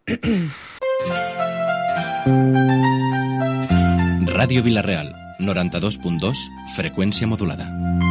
Ràdio Vila-real, 92.2, freqüència modulada.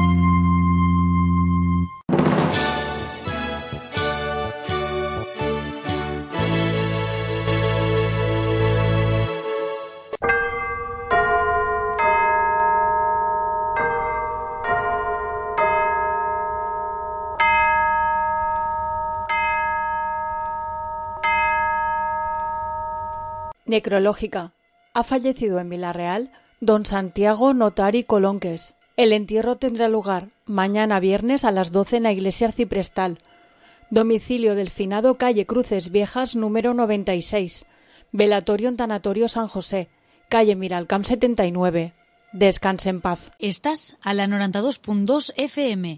Necrológica. Ha fallecido en Vila-real don Santiago Notari Colonques. El entierro tendrá lugar mañana viernes a las 12 en la iglesia arciprestal. Domicilio del finado, calle Cruces Viejas, número 96. Velatorio en Tanatorio San José, calle Miralcamp 79. Descanse en paz. Estás a la 92.2 FM.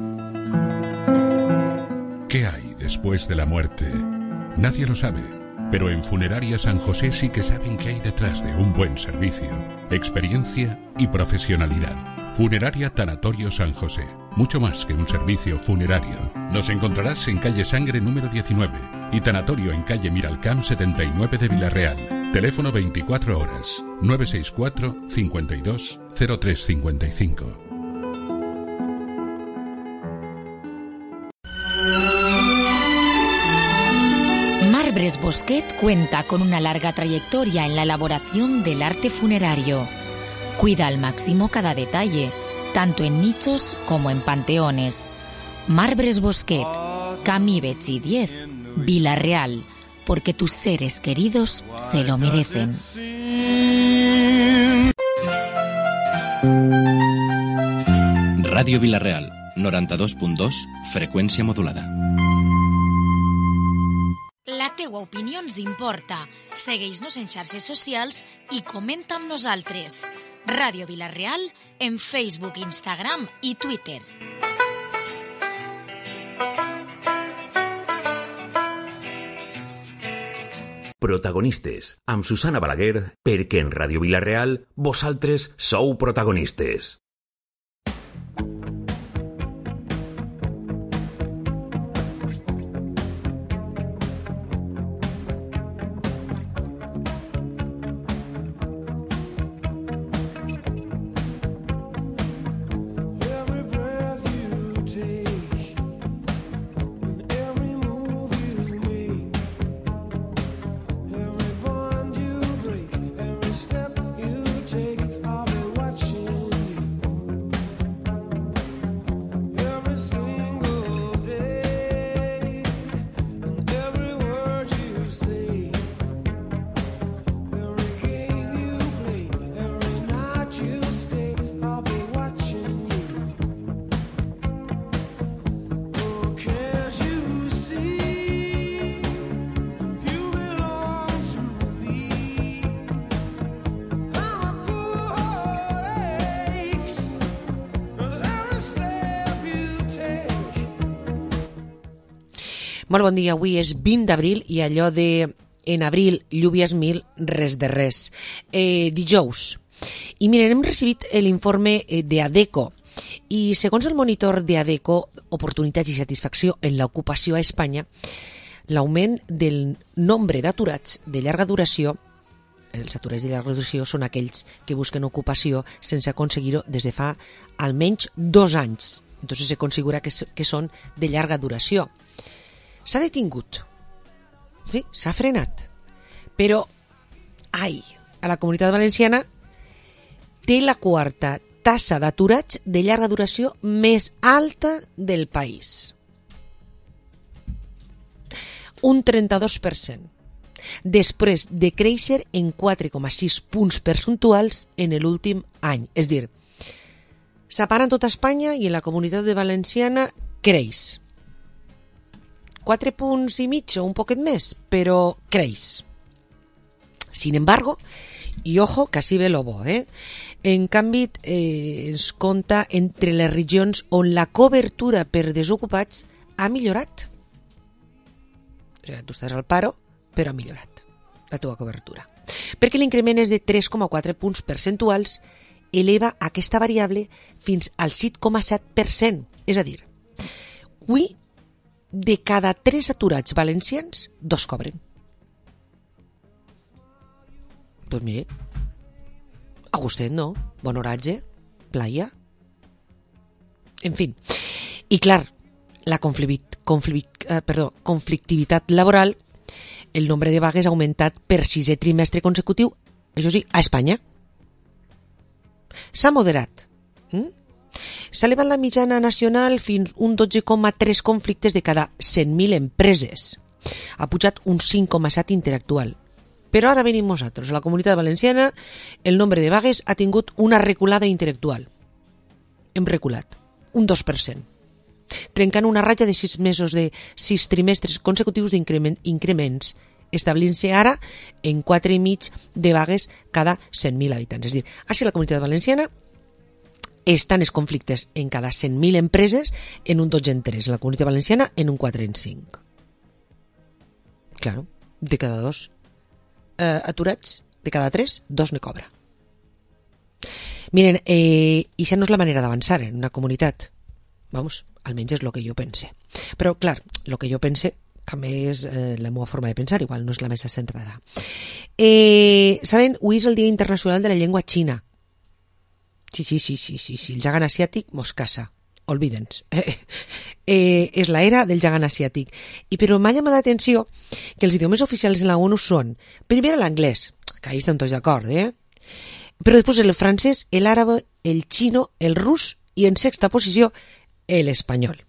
¿Qué hay después de la muerte? Nadie lo sabe. Pero en Funeraria San José sí que saben qué hay detrás de un buen servicio, experiencia y profesionalidad. Funeraria Tanatorio San José. Mucho más que un servicio funerario. Nos encontrarás en calle Sangre número 19 y Tanatorio en calle Miralcamp 79 de Vila-real. Teléfono 24 horas 964 52 0355. Marbres Bosquet cuenta con una larga trayectoria en la elaboración del arte funerario. Cuida al máximo cada detalle, tanto en nichos como en panteones. Marbres Bosquet, Camí Betxí 10, Vila-real, porque tus seres queridos se lo merecen. Ràdio Vila-real, 92.2, freqüència modulada. La teua opinió ens importa. Segueix-nos en xarxes socials i comenta amb nosaltres. Ràdio Vila-real en Facebook, Instagram i Twitter. Protagonistes, amb Susana Balaguer, perquè en Ràdio Vila-real vosaltres sou protagonistes. Molt bon dia, avui és 20 d'abril i allò de en abril, llúvies mil, res de res. Dijous. I miren, hem recibit l'informe d'ADECO i segons el monitor d'ADECO, oportunitats i satisfacció en l'ocupació a Espanya, l'augment del nombre d'aturats de llarga duració, els aturats de llarga duració són aquells que busquen ocupació sense aconseguir-ho des de fa almenys 2 anys. Entonces se considera que són de llarga duració. S'ha detingut, sí, s'ha frenat, però a la Comunitat Valenciana té la quarta tassa d'aturats de llarga duració més alta del país. Un 32%, després de créixer en 4,6 punts percentuals en l'últim any. És a dir, separa en tota Espanya i en la Comunitat Valenciana creix. 4 punts i mig o un poquet més, però creix. Sin embargo, i ojo, que així ve lo bo, en canvi ens compta entre les regions on la cobertura per desocupats ha millorat. O sigui, tu estàs al paro, però ha millorat la teva cobertura. Perquè l'increment és de 3,4 punts percentuals, eleva aquesta variable fins al 7,7%. És a dir, avui de cada 3 aturats valencians, 2 cobren. Doncs mire, a gustet, no? Bon horatge, playa... En fi. I clar, la conflictivitat laboral, el nombre de vagues ha augmentat per 6è trimestre consecutiu, això sí, a Espanya. S'ha moderat. S'ha elevat la mitjana nacional fins un 12,3 conflictes de cada 100.000 empreses. Ha pujat un 5,7 interactual. Però ara venim nosaltres. A la Comunitat Valenciana el nombre de vagues ha tingut una reculada intelectual. Hem reculat un 2%, trencant una ratlla de 6 mesos de 6 trimestres consecutius d'increments, establint-se ara en 4,5 de vagues cada 100.000 habitants. És a dir, així la Comunitat Valenciana estan els conflictes en cada 100.000 empreses en un 2 en 3, la Comunitat Valenciana en un 4 en 5. Claro, de cada 2 aturats, de cada 3, 2 ne cobra. Miren, això no és la manera d'avançar en una comunitat. Vamos, almenys és el que jo pense. Però, clar, el que jo pense també és la meva forma de pensar, igual no és la més centrada. Saben, avui és el Dia Internacional de la Llengua Xina. Sí, el gegant asiàtic mos casa. Olvídense. És la era del gegant asiàtic. Però m'ha llamat l'atenció que els idiomes oficials en la ONU són, primer l'anglès, que ahí estan tots d'acord, però després el francès, l'àrabe, el xino, el rus i en 6ª posició l'espanyol.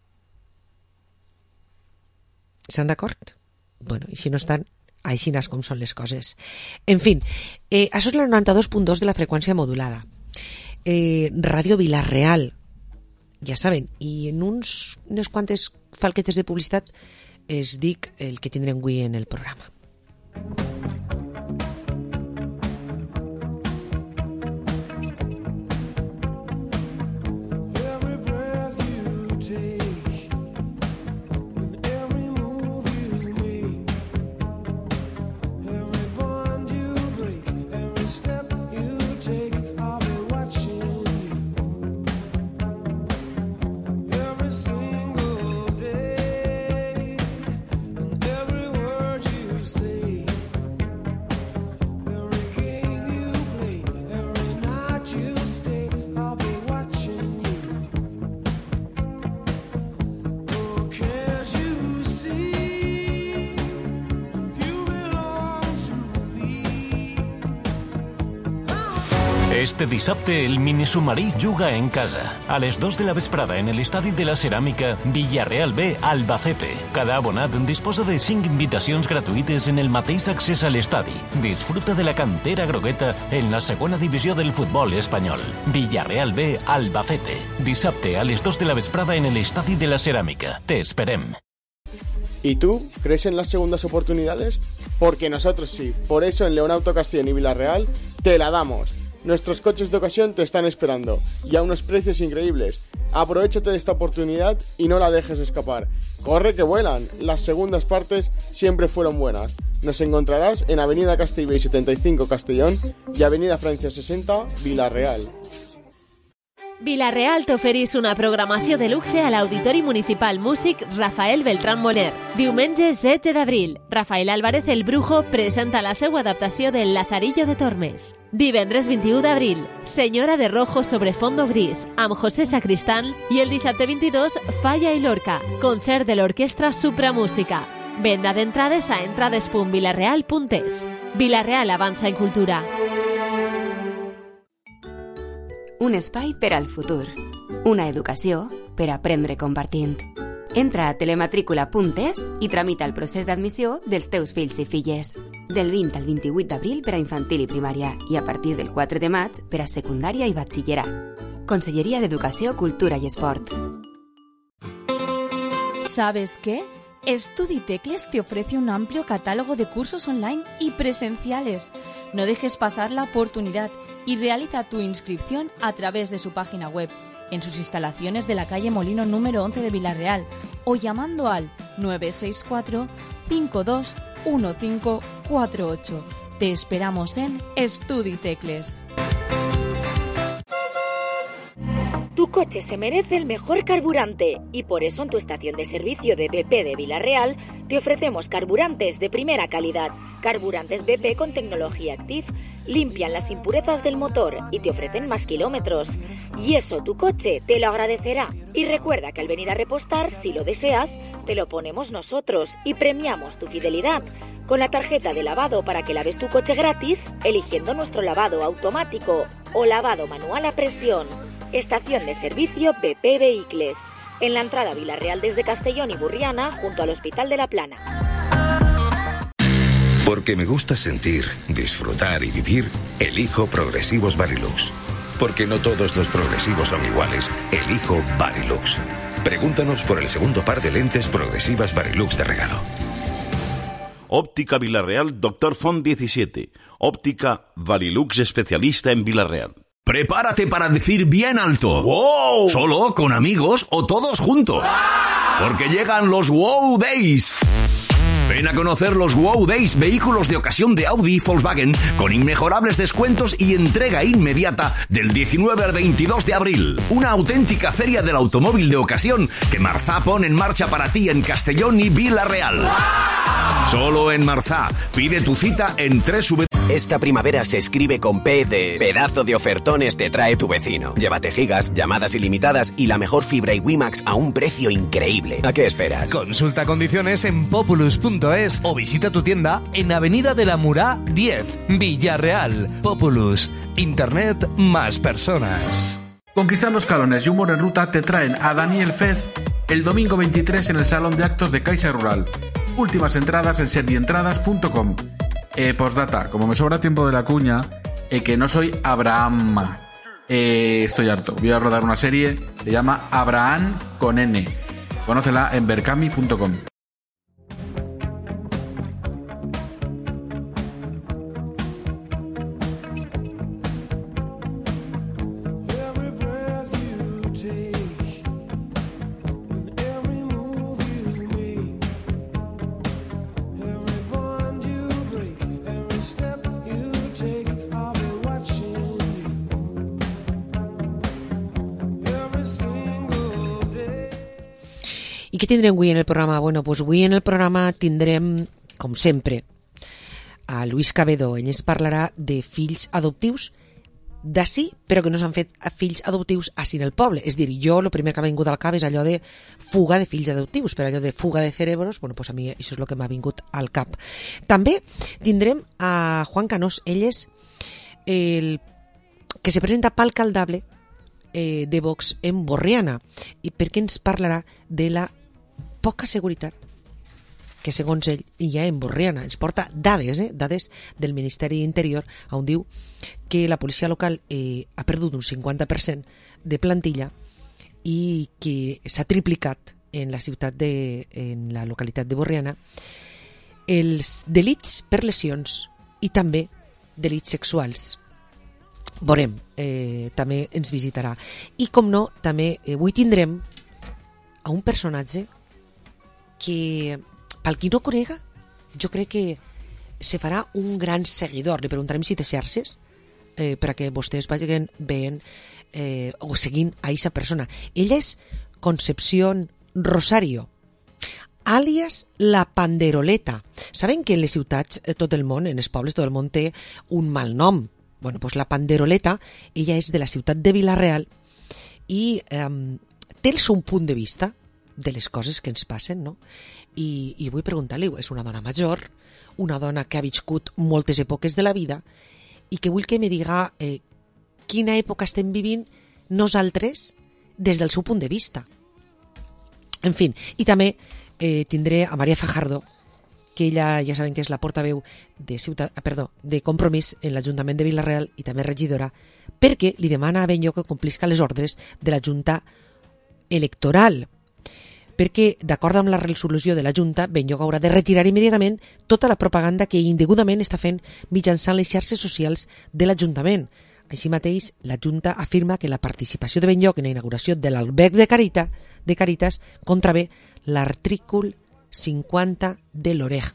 Estan d'acord? Bueno, així no estan, així és com són les coses. En fi, això és la 92.2 de la freqüència modulada. Ràdio Vila-real, ja saben, i en unes quantes falquetes de publicitat es dic el que tindrem avui en el programa. Este dissabte el minisubmarí juga en casa. A les 2 de la vesprada en l'estadi de la Ceràmica Villarreal B, Albacete. Cada abonat disposa de 5 invitacions gratuïtes en el mateix accés a l'estadi. Disfruta de la cantera grogueta en la segona divisió del futbol espanyol. Villarreal B, Albacete. Dissabte a les 2 de la vesprada en l'estadi de la Ceràmica. Te esperem. ¿Y tú? ¿Crees en las segundas oportunidades? Porque nosotros sí. Por eso en Leonauto Castellón y Vila-real te la damos. Nuestros coches de ocasión te están esperando y a unos precios increíbles. Aprovéchate de esta oportunidad y no la dejes escapar. ¡Corre que vuelan! Las segundas partes siempre fueron buenas. Nos encontrarás en Avenida Castellbell 75 Castellón y Avenida Francia 60 Vila-real. Vila-real t'oferís una programació de luxe a l'Auditori Municipal Músic Rafael Beltrán Moler. Diumenge 7 d'abril, Rafael Álvarez el Brujo presenta la seva adaptació del Lazarillo de Tormes. Divendres 21 d'abril, Senyora de Rojo sobre fondo gris, amb José Sacristán, i el dissabte 22, Falla i Lorca, concert de l'Orquestra Supramúsica. Venda d'entrades a entrades.vilareal.es. Vila-real avança en cultura. Un espai per al futur. Una educació per aprendre compartint. Entra a telematrícula.es i tramita el procés d'admissió dels teus fills i filles. Del 20 al 28 d'abril per a infantil i primària i a partir del 4 de maig per a secundària i batxillerat. Conselleria d'Educació, Cultura i Esport. ¿Sabes qué? Estuditecles te ofrece un amplio catálogo de cursos online y presenciales. No dejes pasar la oportunidad y realiza tu inscripción a través de su página web, en sus instalaciones de la calle Molino número 11 de Vila-real o llamando al 964 52 1548. Te esperamos en Estuditecles. Tu coche se merece el mejor carburante y por eso en tu estación de servicio de BP de Vila-real te ofrecemos carburantes de primera calidad, Carburantes BP con tecnología Active. Limpian las impurezas del motor y te ofrecen más kilómetros. Y eso tu coche te lo agradecerá. Y recuerda que al venir a repostar, si lo deseas, te lo ponemos nosotros y premiamos tu fidelidad con la tarjeta de lavado para que laves tu coche gratis, eligiendo nuestro lavado automático o lavado manual a presión. Estación de servicio BP Vehicles, en la entrada a Vilareal desde Castellón y Burriana, junto al Hospital de la Plana. Porque me gusta sentir, disfrutar y vivir, elijo Progresivos Varilux. Porque no todos los progresivos son iguales, elijo Varilux. Pregúntanos por el segundo par de lentes progresivas Varilux de regalo. Óptica Vilareal Dr. Font 17. Óptica Varilux especialista en Vilareal. Prepárate para decir bien alto. ¡Wow! Solo, con amigos o todos juntos. Porque llegan los Wow Days. Ven a conocer los Wow Days, vehículos de ocasión de Audi y Volkswagen con inmejorables descuentos y entrega inmediata del 19 al 22 de abril. Una auténtica feria del automóvil de ocasión que Marzá pone en marcha para ti en Castellón y Vilareal. Solo en Marzá. Pide tu cita en 3W. Esta primavera se escribe con P de pedazo de ofertones te trae tu vecino. Llévate gigas, llamadas ilimitadas y la mejor fibra y WiMax a un precio increíble. ¿A qué esperas? Consulta condiciones en populus.es o visita tu tienda en Avenida de la Murá 10, Villarreal. Populus. Internet más personas. Conquistando escalones y humor en ruta te traen a Daniel Fez el domingo 23 en el Salón de Actos de Caixa Rural. Últimas entradas en servientradas.com. Postdata, como me sobra tiempo de la cuña, que no soy Abraham. Estoy harto. Voy a rodar una serie, se llama Abraham con N. Conócela en berkami.com. I què tindrem avui en el programa? Bueno, doncs avui en el programa tindrem, com sempre, a Luis Cabedo. Ell ens parlarà de fills adoptius d'ací, però que no s'han fet fills adoptius ací en el poble. És dir, jo el primer que m'ha vingut al cap és allò de fuga de fills adoptius, però allò de fuga de cerebros, bueno, doncs a mi això és el que m'ha vingut al cap. També tindrem a Juan Canós. Ell és el que se presenta palcaldable de Vox en Borriana, i perquè ens parlarà de la poca seguretat que segons ell hi ha en Borriana. Ens porta dades, dades del Ministeri d'Interior, on diu que la policia local ha perdut un 50% de plantilla i que s'ha triplicat en la ciutat en la localitat de Borriana els delits per lesions i també delits sexuals. Veurem, també ens visitarà. I com no, també avui tindrem a un personatge que, pel qui no conega, jo crec que se farà un gran seguidor. Li preguntarem si té xarxes perquè vostès vagin veient o seguint a aquesta persona. Ella és Concepción Rosario, àlies la Panderoleta. Saben que en les ciutats, tot el món, en els pobles, tot el món té un mal nom. Bueno, doncs la Panderoleta, ella és de la ciutat de Vilareal i té el seu punt de vista de les coses que ens passen, no? I vull preguntar-li, és una dona major, una dona que ha viscut moltes èpoques de la vida i que vull que me diga quina època estem vivint nosaltres des del seu punt de vista. En fi, i també tindré a María Fajardo, que ella ja saben que és la portaveu de Compromís en l'Ajuntament de Vilareal i també regidora, perquè li demana a Benlloc que complisca les ordres de la Junta Electoral, perquè, d'acord amb la resolució de la Junta, Benlloc haurà de retirar immediatament tota la propaganda que indegudament està fent mitjançant les xarxes socials de l'Ajuntament. Així mateix, la Junta afirma que la participació de Benlloc en la inauguració de l'alberg de Caritas contravé l'artícul 50 de l'OREG.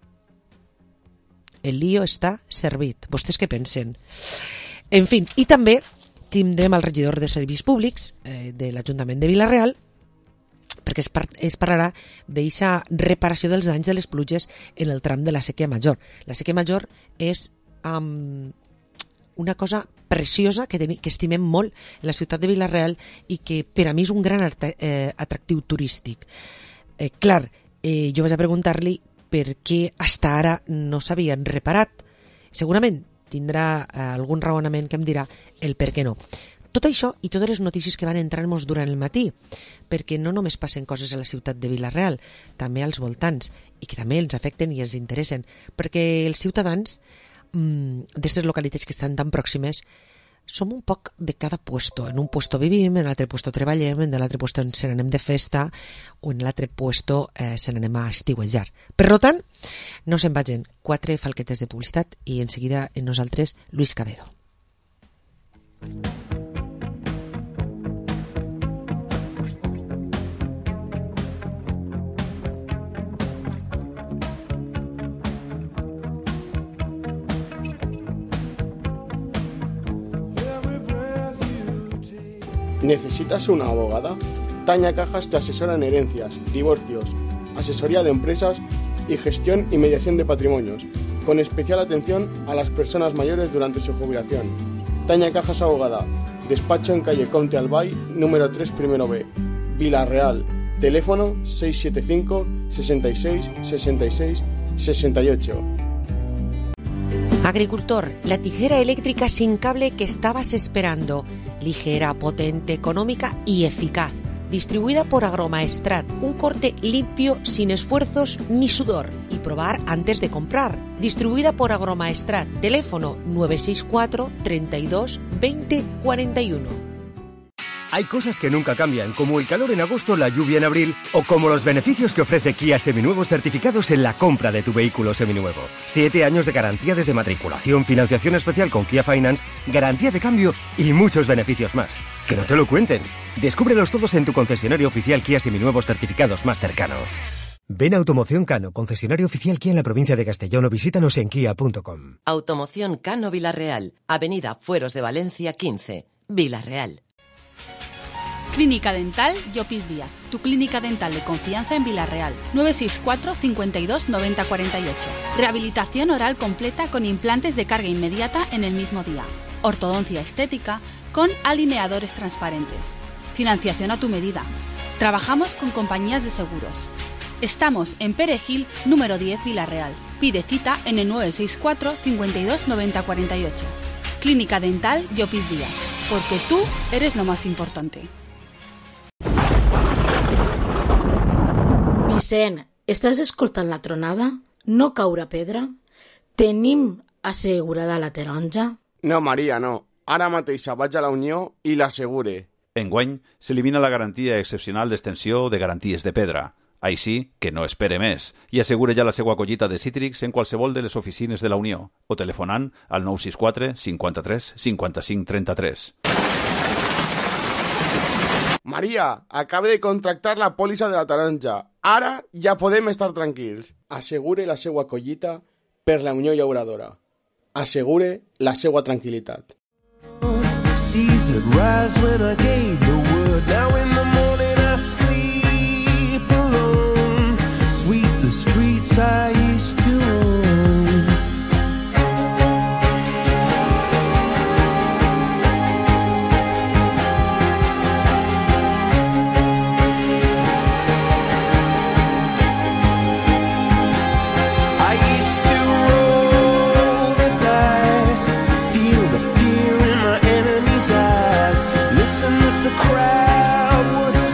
El lío està servit. Vostès què pensen? En fi, i també tindrem el regidor de Serveis Públics de l'Ajuntament de Vilareal, perquè es parlarà d'eixa reparació dels danys de les pluges en el tram de la Sèquia Major. La Sèquia Major és una cosa preciosa que estimem molt en la ciutat de Vila-real i que per a mi és un gran atractiu turístic. Clar, jo vaig a preguntar-li per què fins ara no s'havien reparat. Segurament tindrà algun raonament que em dirà el per què no. Tot això i totes les notícies que van entrar-nos durant el matí, perquè no només passen coses a la ciutat de Vila-real, també als voltants, i que també ens afecten i ens interessen, perquè els ciutadans d'aquestes localitats que estan tan pròximes som un poc de cada puesto. En un puesto vivim, en l'altre puesto treballem, en l'altre puesto se n'anem de festa o en l'altre puesto se n'anem a estiuejar. Per tant, no se'n vagin 4 falquetes de publicitat i en seguida en nosaltres Luis Cabedo. ¿Necesitas una abogada? Tania Cajas te asesora en herencias, divorcios, asesoría de empresas y gestión y mediación de patrimonios, con especial atención a las personas mayores durante su jubilación. Tania Cajas Abogada, despacho en calle Conte Albay, número 3, primero B, Vila-real, teléfono 675 66 66 68. Agricultor, la tijera eléctrica sin cable que estabas esperando. Ligera, potente, económica y eficaz. Distribuida por Agromaestrat. Un corte limpio, sin esfuerzos ni sudor. Y probar antes de comprar. Distribuida por Agromaestrat. Teléfono 964 32 20 41. Hay cosas que nunca cambian, como el calor en agosto, la lluvia en abril, o como los beneficios que ofrece Kia Seminuevos certificados en la compra de tu vehículo seminuevo. 7 años de garantía desde matriculación, financiación especial con Kia Finance, garantía de cambio y muchos beneficios más. Que no te lo cuenten. Descúbrelos todos en tu concesionario oficial Kia Seminuevos certificados más cercano. Ven a Automoción Cano, concesionario oficial Kia en la provincia de Castellón, o visítanos en kia.com. Automoción Cano Vila-real, Avenida Fueros de Valencia 15, Vila-real. Clínica Dental Llopis Díaz, tu clínica dental de confianza en Vila-real. 964 52 90 48. Rehabilitación oral completa con implantes de carga inmediata en el mismo día. Ortodoncia estética con alineadores transparentes. Financiación a tu medida. Trabajamos con compañías de seguros. Estamos en Perejil, número 10, Vila-real. Pide cita en el 964 52 90 48. Clínica Dental Llopis Díaz, porque tú eres lo más importante. Vicent, estàs escoltant la tronada? No caure pedra? Tenim assegurada la taronja? No, Maria, no. Ara mateix vaig a la Unió i l'assegure. Enguany s'elimina la garantia excepcional d'extensió de garanties de pedra. Així que no espere més i assegure ja la seva collita de cítrics en qualsevol de les oficines de la Unió o telefonant al 964 53 55 33. Maria, acabe de contractar la pòlissa de la taronja. Ara ja podem estar tranquils. Assegure la seva collita per la Unió Llauradora. Assegure la seva tranquil·litat. Seas that rise when I gave the word. Now in the morning I sleep alone. Sweep the streets I used to own. I used to roll the dice, feel the fear in my enemy's eyes. Listen as the crowd would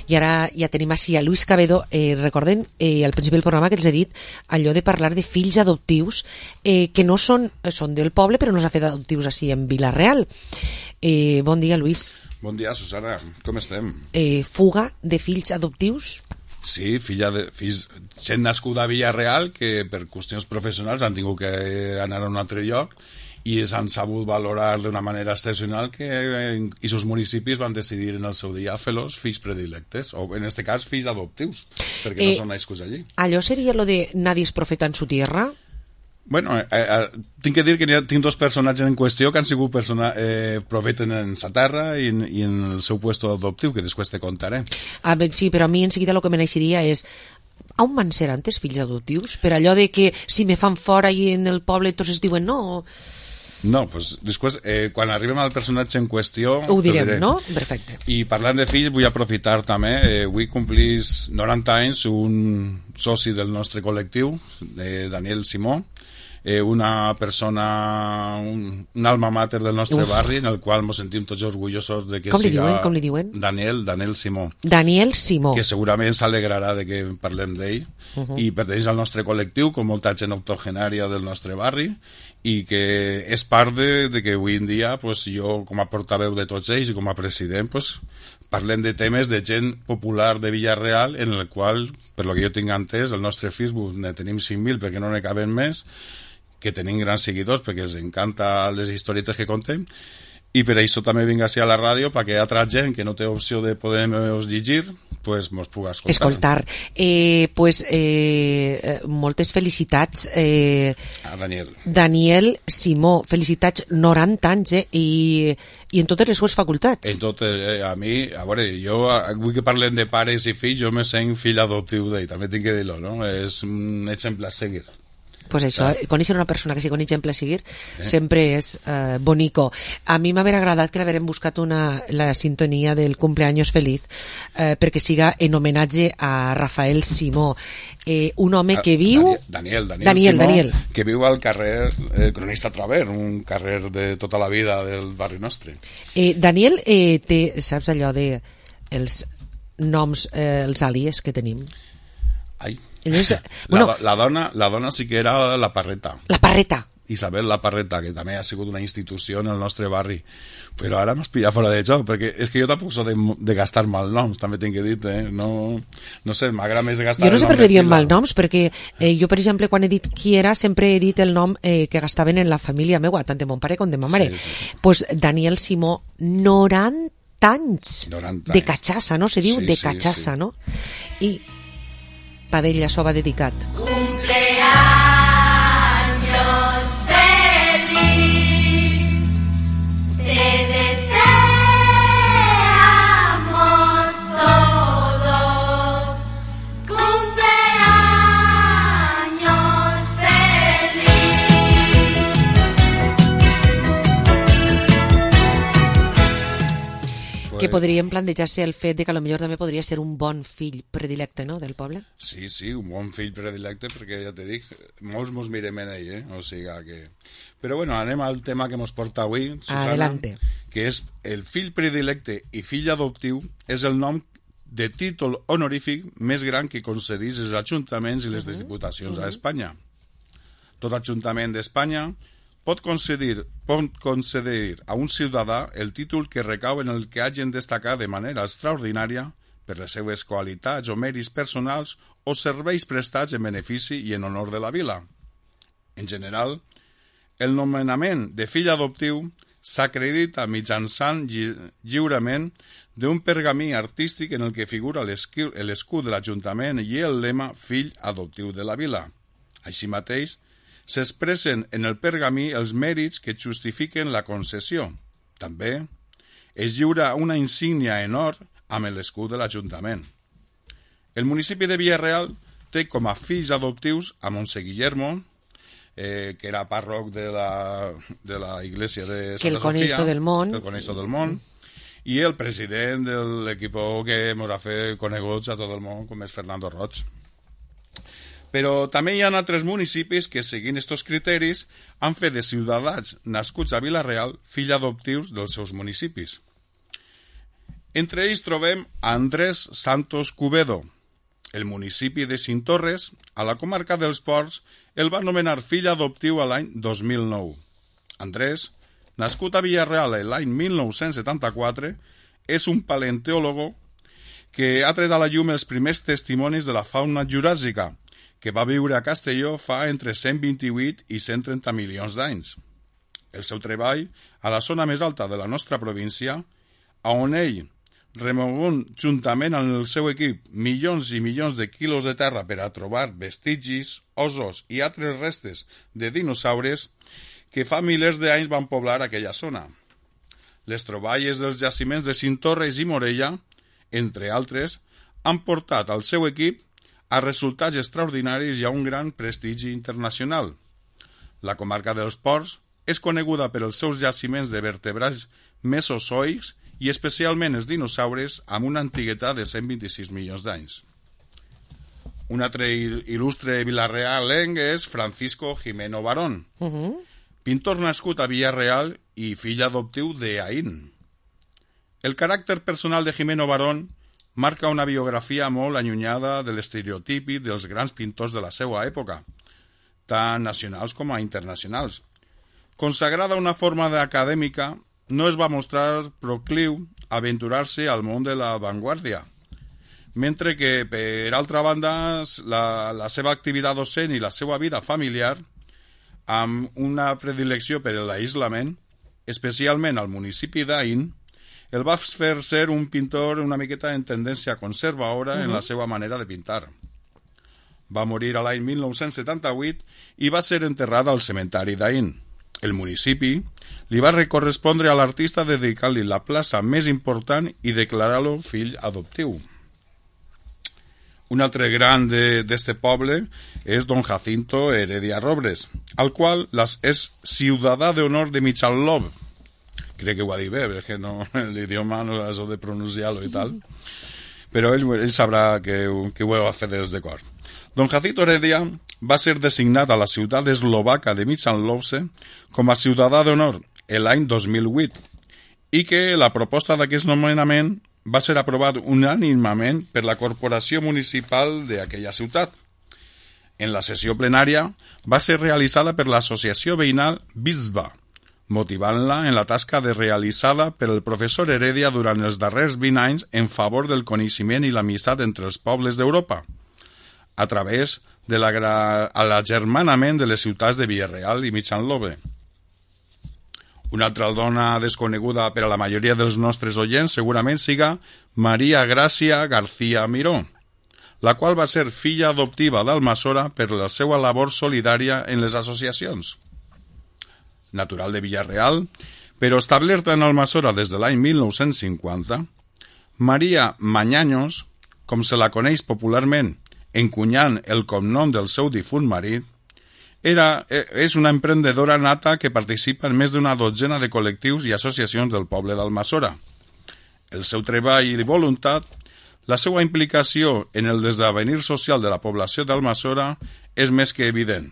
I ara ja tenim així a Luis Cabedo. Recorden al principi del programa que els he dit allò de parlar de fills adoptius que no són del poble, però no s'ha fet adoptius així en Vila-real. Bon dia, Luis. Bon dia, Susana. Com estem? Fuga de fills adoptius? Sí, fills, gent nascuda a Vila-real que per qüestions professionals han tingut que anar a un altre lloc i s'han sabut valorar d'una manera excepcional que i sus municipis van decidir en el seu dia fer-los fills predilectes, o en este cas fills adoptius, perquè no són nascuts allí. Allò seria lo de nadie es profeta en su tierra? Bueno, tinc que dir que tinc dos personatges en qüestió que han sigut profeten en sa terra i en el seu puesto adoptiu, que després te contaré. Sí, però a mi en seguida el que me naixeria és on van ser antes fills adoptius? Per allò de que si me fan fora i en el poble entonces diuen no... No, pues després, quan arribem al personatge en qüestió... Ho direm, no? Perfecte. I parlant de fills, vull aprofitar també, avui complís 90 anys un soci del nostre col·lectiu, Daniel Simó, una persona, un alma mater del nostre barri, en el qual ens sentim tots orgullosos de que siga... Com li diuen? Daniel Simó. Daniel Simó. Que segurament s'alegrarà de que parlem d'ell, i pertanyeix al nostre col·lectiu, com molta gent octogenària del nostre barri, i que és part de que avui en dia jo, com a portaveu de tots ells i com a president, parlem de temes de gent popular de Vila-real, en el qual, per lo que jo tinc entès, el nostre Facebook ne tenim 5.000 perquè no ne caben més, que tenim grans seguidors perquè els encanta les historietes que contem, i per això també vinc així a la ràdio perquè altra gent que no té opció de poder-nos llegir mos puga escoltar. Moltes felicitats a Daniel Simó, felicitats, 90 anys i en totes les seves facultats. En tot, a mi, a veure, jo avui que parlem de pares i fills, jo me sent fill adoptiu d'ell, també tinc que dir-lo, no? És un exemple a seguir. Pues això, conèixer una persona que sigui un exemple a seguir sempre és bonico. A mi m'haver agradat que l'haverem buscat la sintonia del cumpleaños feliz perquè siga en homenatge a Rafael Simó, un home que viu... Daniel Simó, que viu al carrer Cronista Traver, un carrer de tota la vida del barri nostre. Daniel, saps allò de els noms, els àlies que tenim? Ai... La dona sí que era la Parreta. La Parreta. Isabel La Parreta, que també ha sigut una institució en el nostre barri. Però ara m'has pillat fora de joc, perquè és que jo tampoc soc de gastar malnoms, també tinc que dir-te. No sé, m'agrada més de gastar... Jo no sé per què diem malnoms, perquè jo, per exemple, quan he dit qui era, sempre he dit el nom que gastaven en la família meua, tant de mon pare com de ma mare. Pues Daniel Simó, 90 anys de catxassa, no? Se diu de catxassa, no? I... Padella s'ho va dedicat. Cumpleaños feliz, te deseamos todos. Cumpleaños feliz. Que podríem plantejar-se el fet de que potser també podria ser un bon fill predilecte, no?, del poble. Sí, un bon fill predilecte, perquè ja te dic, molts mos mirem en ell, o sigui que... Però bueno, anem al tema que mos porta avui, Susana. Adelante. Que és el fill predilecte i fill adoptiu, és el nom de títol honorífic més gran que concedís els ajuntaments i les diputacions d'Espanya. Tot ajuntament d'Espanya pot concedir a un ciutadà el títol que recau en el que hagin destacat de manera extraordinària per les seues qualitats o mèrits personals o serveis prestats en benefici i en honor de la vila. En general, el nomenament de fill adoptiu s'acredita mitjançant lliurament d'un pergamí artístic en el que figura l'escut de l'Ajuntament i el lema fill adoptiu de la vila. Així mateix, s'expressen en el pergamí els mèrits que justifiquen la concessió. També es lliura una insígnia en or amb l'escut de l'Ajuntament. El municipi de Vila-real té com a fills adoptius a Montse Guillermo, que era pàrroc de la iglesia de Santa Sofia, del Conesto del Món, i el president de l'equip que ens ha fet coneguts a tot el món, com és Fernando Roig. Però també hi ha altres municipis que, seguint aquests criteris, han fet de ciutadans nascuts a Vila-real fill adoptius dels seus municipis. Entre ells trobem Andrés Santos Cubedo. El municipi de Cintorres, a la comarca dels Ports, el va nomenar fill adoptiu a l'any 2009. Andrés, nascut a Villarreal l'any 1974, és un paleontòlogo que ha tret a la llum els primers testimonis de la fauna juràssica, que va viure a Castelló fa entre 128 i 130 milions d'anys. El seu treball, a la zona més alta de la nostra província, on ell, remogunt juntament amb el seu equip milions i milions de quilos de terra per a trobar vestigis, ossos i altres restes de dinosaures que fa milers d'anys van poblar aquella zona. Les troballes dels jaciments de Cintorres i Morella, entre altres, han portat al seu equip a resultats extraordinaris i a un gran prestigi internacional. La comarca dels Ports és coneguda per els seus jaciments de vertebrats mesozoics i especialment els dinosaures amb una antiguitat de 126 milions d'anys. Un altre il·lustre vilarrealenc és Francisco Jimeno Barón, pintor nascut a Villarreal i fill adoptiu d'Aín. El caràcter personal de Jimeno Barón marca una biografia molt allunyada de l'estereotipi dels grans pintors de la seva època, tant nacionals com a internacionals. Consagrada a una forma acadèmica, no es va mostrar procliu a aventurar-se al món de la vanguardia, mentre que, per altra banda, la seva activitat docent i la seva vida familiar, amb una predilecció per l'aïslament, especialment al municipi d'Aín, el va fer ser un pintor una miqueta en tendència conservadora en la seva manera de pintar. Va morir a l'any 1978 i va ser enterrada al cementari d'Aín. El municipi li va correspondre a l'artista dedicant-li la plaça més important i declarar-lo fill adoptiu. Un altre gran d'este poble és don Jacinto Heredia Robles, al qual és ciutadà d'honor de Michalov. Crec que ho ha dit bé, perquè no, l'idioma no és de pronunciar-lo i tal, però ell sabrà que ho ha fet des de cor. Don Jacinto Heredia va ser designat a la ciutat eslovaca de Michalovce com a ciutadà d'honor l'any 2008 i que la proposta d'aquest nomenament va ser aprovat unànimement per la corporació municipal d'aquella ciutat. En la sessió plenària va ser realitzada per l'associació veïnal Bisba, motivant-la en la tasca realitzada per el professor Heredia durant els darrers 20 anys en favor del coneixement i l'amistat entre els pobles d'Europa, a través de l'agermanament de les ciutats de Villarreal i Michanlove. Una altra dona desconeguda per a la majoria dels nostres oients segurament siga Maria Gràcia García Miró, la qual va ser filla adoptiva d'Almassora per la seva labor solidària en les associacions. Natural de Villarreal, però establerta en Almassora des de l'any 1950, Maria Mañaños, com se la coneix popularment, encunyant el cognom del seu difunt marit, és una emprendedora nata que participa en més d'una dotzena de col·lectius i associacions del poble d'Almassora. El seu treball i voluntat, la seva implicació en el desdevenir social de la població d'Almassora és més que evident.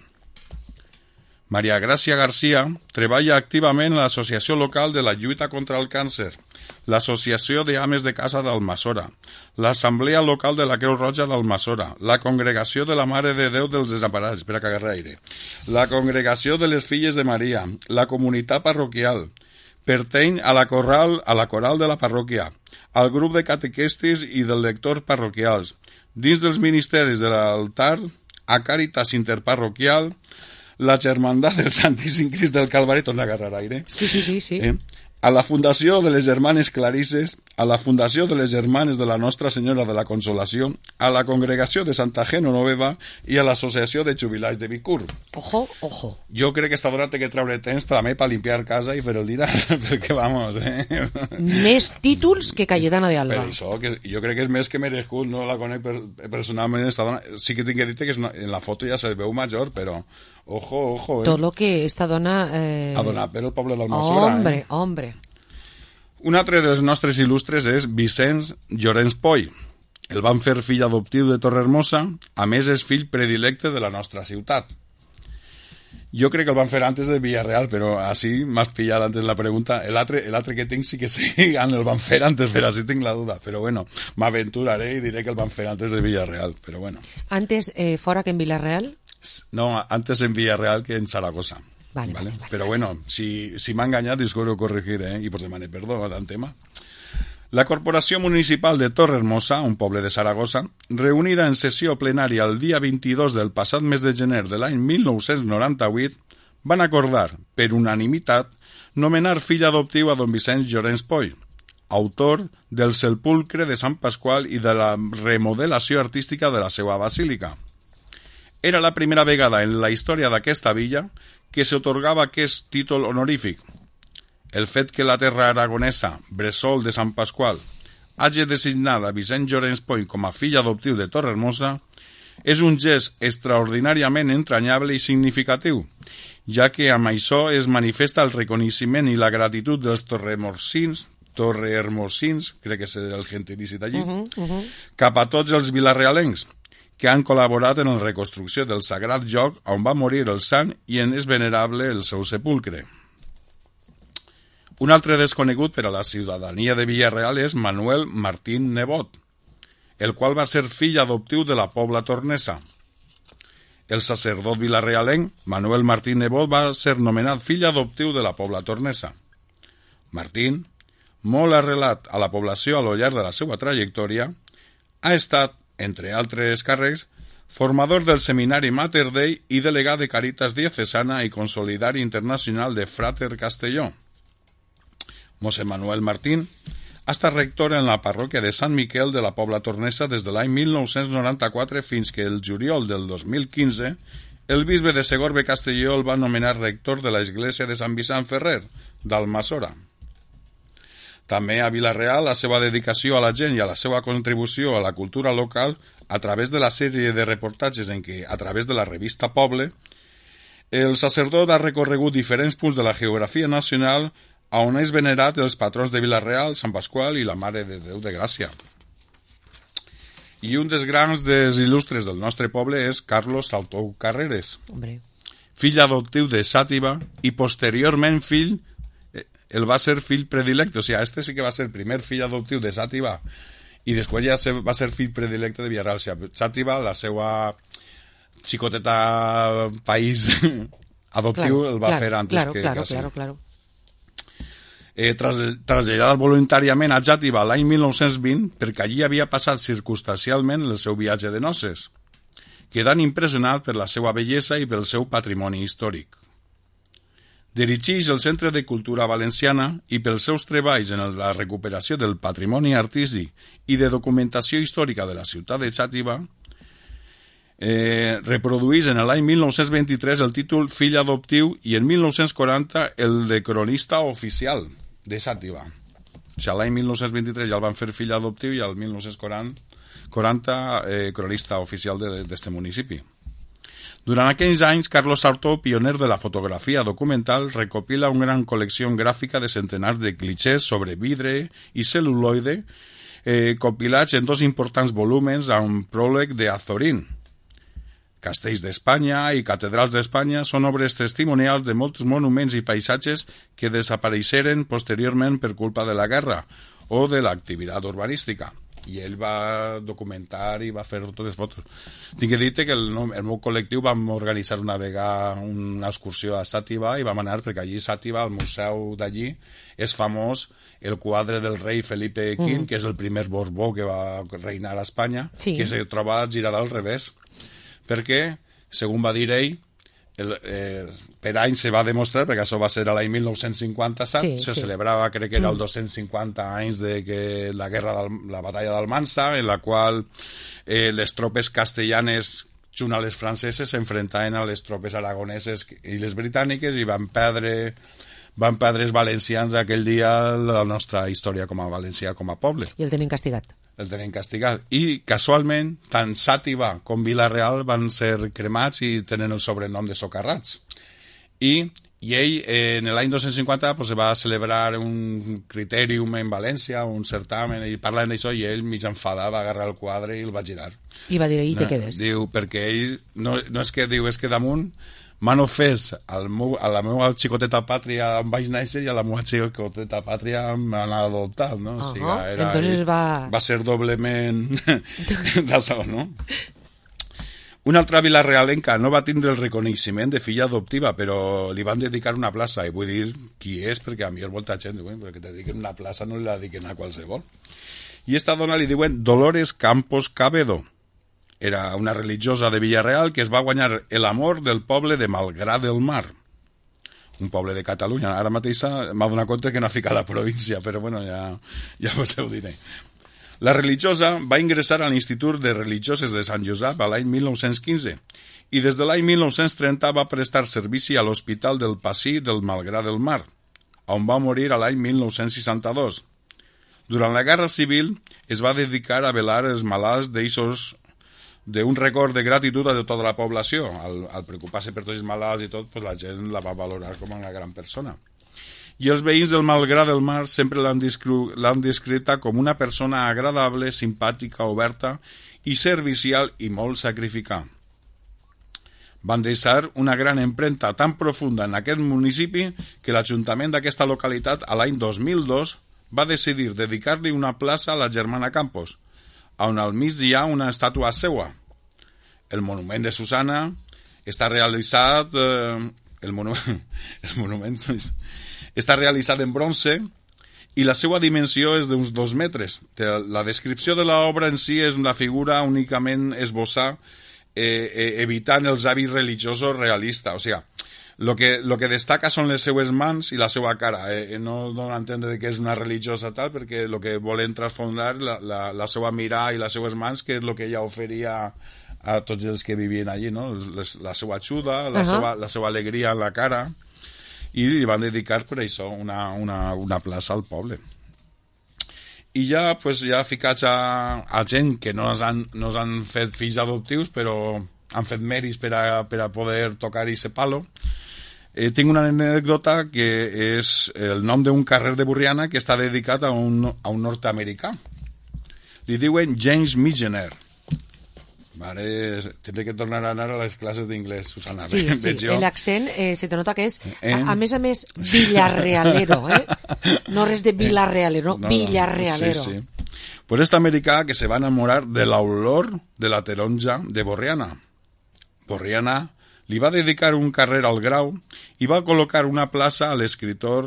Maria Gràcia García treballa activament en l'associació local de la lluita contra el càncer, l'Associació d'Ames de Casa d'Almassora, l'Assemblea Local de la Creu Roja d'Almassora, la Congregació de la Mare de Déu dels Desemparats, espera que agarre aire, la Congregació de les Filles de Maria, la Comunitat Parroquial, pertany a la coral de la parròquia, al grup de catequistes i dels lectors parroquials, dins dels ministeris de l'altar, a Càritas Interparroquial, la Germandat del Santíssim Crist del Calvari, torna a agarrar aire. Sí. A la Fundació de les Germanes Clarisses, a la Fundació de les Germanes de la Nostra Senyora de la Consolació, a la Congregació de Santa Genoveva i a l'Associació de Jubilats de Vicur. Ojo. Jo crec que esta dona té que treure temps també per limpiar casa i fer el dinar, perquè vamos, Més títols que Cayetana de Alba. Per això, que jo crec que és més que merescut, no la conec personalment esta dona. Sí que tinc que dir que en la foto ja se veu major, però ojo. Tot lo que esta dona... ha donat per el poble d'Almassora. Hombre. Un altre dels nostres il·lustres és Vicenç Llorenç Poy. El van fer fill adoptiu de Torrehermosa, a més és fill predilecte de la nostra ciutat. Jo crec que el van fer antes de Villarreal, però així m'has pillat antes la pregunta. L'altre que tinc sí que sí, el van fer antes, però així tinc la duda. Però bueno, m'aventuraré i diré que el van fer antes de Villarreal, però bueno. Antes fora que en Villarreal? No, antes en Villarreal que en Zaragoza. Vale. Però bueno, si m'ha enganyat, disculpo corregiré, i pues demane perdó al tema. La Corporació Municipal de Torrehermosa, un poble de Saragossa, reunida en sessió plenària el dia 22 del passat mes de gener de l'any 1998, van acordar, per unanimitat, nomenar fill adoptiu a don Vicenç Llorenç Poy, autor del sepulcre de Sant Pasqual i de la remodelació artística de la seva basílica. Era la primera vegada en la història d'aquesta villa que s'atorgava aquest títol honorífic. El fet que la terra aragonesa, bressol de Sant Pasqual, hagi designat a Vicenç Llorenç Poy com a fill adoptiu de Torrehermosa és un gest extraordinàriament entranyable i significatiu, ja que amb això es manifesta el reconeixement i la gratitud dels torrehermosins, crec que és el gentilici d'allí, cap a tots els vilarrealencs, que han col·laborat en la reconstrucció del sagrat lloc on va morir el sant i en és venerable el seu sepulcre. Un altre desconegut per a la ciutadania de Villarreal és Manuel Martín Nebot, el qual va ser fill adoptiu de la Pobla Tornesa. El sacerdot vilarrealenc, Manuel Martín Nebot, va ser nomenat fill adoptiu de la Pobla Tornesa. Martín, molt arrelat a la població a lo llarg de la seva trajectòria, ha estat, entre altres càrrecs, formador del Seminari Mater Dei i delegat de Caritas Diocesana i consolidari internacional de Frater Castelló. Mosè Manuel Martín ha estat rector en la parròquia de Sant Miquel de la Pobla Tornesa des de l'any 1994 fins que el juliol del 2015 el bisbe de Segorbe Castelló el va nomenar rector de l'església de Sant Vicent Ferrer, d'Almassora. També a Vilareal la seva dedicació a la gent i a la seva contribució a la cultura local a través de la sèrie de reportatges en què, a través de la revista Poble, el sacerdot ha recorregut diferents punts de la geografia nacional on és venerat els patrons de Vilareal, Sant Pasqual i la Mare de Déu de Gràcia. I un dels grans dels il·lustres del nostre poble és Carlos Saltou Carreres, fill adoptiu de Xàtiva i posteriorment el va ser fill predilecte, o sigui, este sí que va ser el primer fill adoptiu de Xàtiva i després ja va ser fill predilecte de Villarreal. O sigui, Xàtiva, la seva xicoteta país adoptiu, el va fer antes que quasi. Claro. Traslladat voluntàriament a Xàtiva l'any 1920 perquè allí havia passat circumstancialment el seu viatge de noces, quedant impressionat per la seva bellesa i pel seu patrimoni històric. Dirigeix el Centre de Cultura Valenciana i pels seus treballs en la recuperació del patrimoni artístic i de documentació històrica de la ciutat de Xàtiva, reprodueix en l'any 1923 el títol Fill adoptiu i en 1940 el de cronista oficial de Xàtiva. O sigui, l'any 1923 ja el van fer fill adoptiu i al 1940 cronista oficial d'este municipi. Durant aquells anys, Carlos Saltou, pioner de la fotografia documental, recopila una gran col·lecció gràfica de centenars de clichés sobre vidre i cel·luloide, compilats en dos importants volúmens amb pròleg d'Azorín. Castells d'Espanya i catedrals d'Espanya són obres testimonials de molts monuments i paisatges que desapareixeren posteriorment per culpa de la guerra o de l'activitat urbanística. I ell va documentar i va fer totes les fotos. Tinc que dir-te que el meu col·lectiu vam organitzar una vegada una excursió a Xàtiva i vam anar perquè allí a Xàtiva, al museu d'allí, és famós el quadre del rei Felipe V, que és el primer Borbó que va reinar a Espanya, que se troba girat al revés. Perquè, segons va dir ell, per any se va demostrar, perquè això va ser a l'any 1957, se celebrava, crec que era el 250 anys de que la batalla d'Almansa, en la qual les tropes castellanes junt a les franceses s'enfrontaven a les tropes aragoneses i les britàniques i van perdre els valencians aquell dia la nostra història com a valencià, com a poble. I el tenen castigat. I casualment tant Xàtiva com Vilareal van ser cremats i tenen el sobrenom de socarrats i ell en l'any 250 se va celebrar un critèrium en València, un certamen, i parlant d'això i ell mig enfadat va agarrar el quadre i el va girar i va dir, ahí te quedes. Diu, perquè ell no és que diu, és que damunt m'han ofès a la meva xicoteta pàtria em vaig néixer i a la meva xicoteta pàtria m'han adoptat, no? O sigui, entonces va ser doblement d'això, no? Una altra vilarealenca no va tindre el reconeixement de filla adoptiva, però li van dedicar una plaça, i vull dir qui és, perquè a mi és molta gent, perquè te dediquen una plaça no la dediquen a qualsevol. I esta dona li diuen Dolores Campos Cabedo. Era una religiosa de Villarreal que es va guanyar l'amor del poble de Malgrat del Mar, un poble de Catalunya. Ara mateix m'ha donat compte que no ha ficat la província, però bueno, ja vos ho diré. La religiosa va ingressar a l'Institut de Religioses de Sant Josep a l'any 1915 i des de l'any 1930 va prestar servici a l'Hospital del Passí del Malgrat del Mar, on va morir a l'any 1962. Durant la Guerra Civil es va dedicar a velar els malalts d'un record de gratitud a tota la població. Al preocupar-se per tots els malalts i tot, pues la gent la va valorar com una gran persona. I els veïns del Malgrat del Mar sempre l'han descrita com una persona agradable, simpàtica, oberta i servicial i molt sacrificada. Van deixar una gran empremta tan profunda en aquest municipi que l'Ajuntament d'aquesta localitat a l'any 2002 va decidir dedicar-li una plaça a la germana Campos, on al mig hi ha una estàtua seua. El monument de Susana està realitzat... El monument està realitzat en bronze i la seva dimensió és d'uns 2 metres. La descripció de l'obra en si és una figura únicament esbossar, evitant els hàbits religiosos realistes. O sigui, lo que destaca són les seues mans i la seva cara. No dona a entendre que és una religiosa tal, perquè el que volen transfondar la seva mirada i les seues mans, que és el que ella oferia a tots els que vivien allí, no? La seva ajuda, la seva alegria en la cara, i li van dedicar per això una plaça al poble. I ja ficats a gent que no han fet fills adoptius, però han fet mèrits per a poder tocar aquest palo. Tinc una anècdota que és el nom d'un carrer de Borriana que està dedicat a un nord-americà. Li diuen James Michener. Vale, tindré que tornar a anar a les classes d'inglès, Susana. Sí, l'accent se te nota que és, a més, villarrealero, no res de vilarrealero, no, villarrealero. Sí. Pues este americà que se va enamorar de l'olor de la taronja de Borriana. Borriana li va dedicar un carrer al Grau i va col·locar una placa a l'escriptor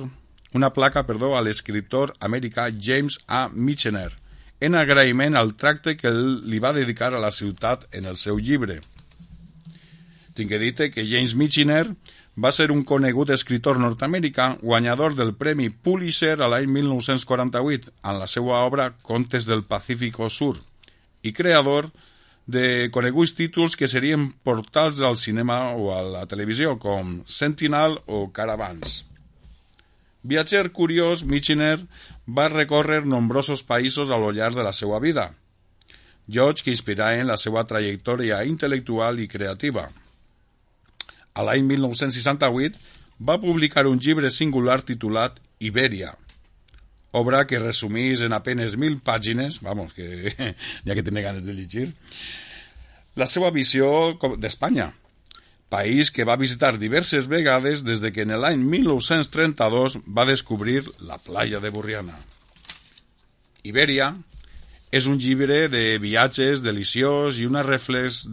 americà James A. Michener, en agraïment al tracte que li va dedicar a la ciutat en el seu llibre. Tinc que dir que James Michener va ser un conegut escriptor nord-americà guanyador del Premi Pulitzer a l'any 1948 en la seva obra Contes del Pacífico Sur i creador de coneguts títols que serien portals al cinema o a la televisió, com Sentinel o Caravans. Viatger curiós, Michener va recórrer nombrosos països a lo llarg de la seva vida, llocs que inspiraven la seva trajectòria intel·lectual i creativa. A l'any 1968 va publicar un llibre singular titulat Ibèria, obra que resumís en apenas 1.000 pàgines, que ja que tenia ganes de llegir, la seva visió d'Espanya, país que va visitar diverses vegades des de que en l'any 1932 va descobrir la playa de Borriana. Ibèria és un llibre de viatges deliciós i una reflexió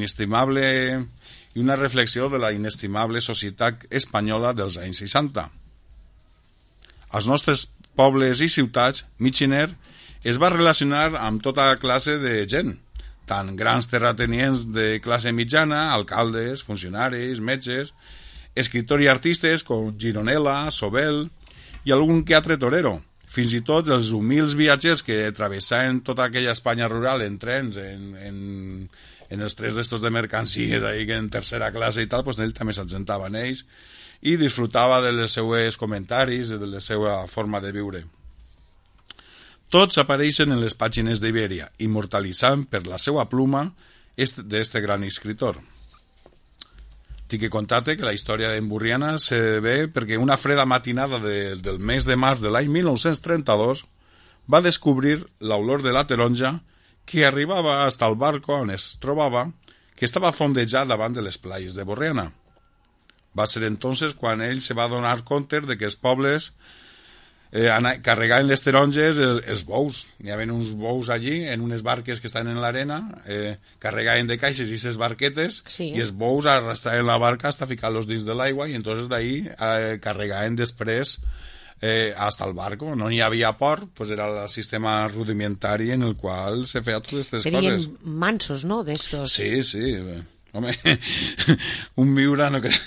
de la inestimable societat espanyola dels anys 60. Als nostres pobles i ciutats, Michener es va relacionar amb tota classe de gent, tant grans terratenients de classe mitjana, alcaldes, funcionaris, metges, escriptors i artistes com Gironella, Sobel i algun que altre torero, fins i tot els humils viatgers que travessaven tota aquella Espanya rural en trens, en els trens d'estos de mercancies, en tercera classe i tal, doncs ell també s'assentava en ells i disfrutava de les seues comentaris i de la seva forma de viure. Tots apareixen en les pàgines d'Ibèria, immortalitzant per la seva pluma d'este gran escritor. Tinc que contar-te que la història d'en Borriana se ve perquè una freda matinada del mes de març de l'any 1932 va descobrir l'olor de la taronja que arribava fins al barco on es trobava, que estava fondejat davant de les platges de Borriana. Va ser entonces quan ell se va donar compte de que els pobles carregaven les taronges els bous. Hi havia uns bous allí, en unes barques que estan en l'arena, carregaven de caixes i ses barquetes, i els bous arrastraven la barca hasta ficar-los dins de l'aigua, i entonces d'ahí carregaven després hasta el barco. No hi havia port, pues era el sistema rudimentari en el qual se feia totes aquestes coses. Serien mansos, ¿no?, d'estos. Sí, sí. Home, un Miura no crec...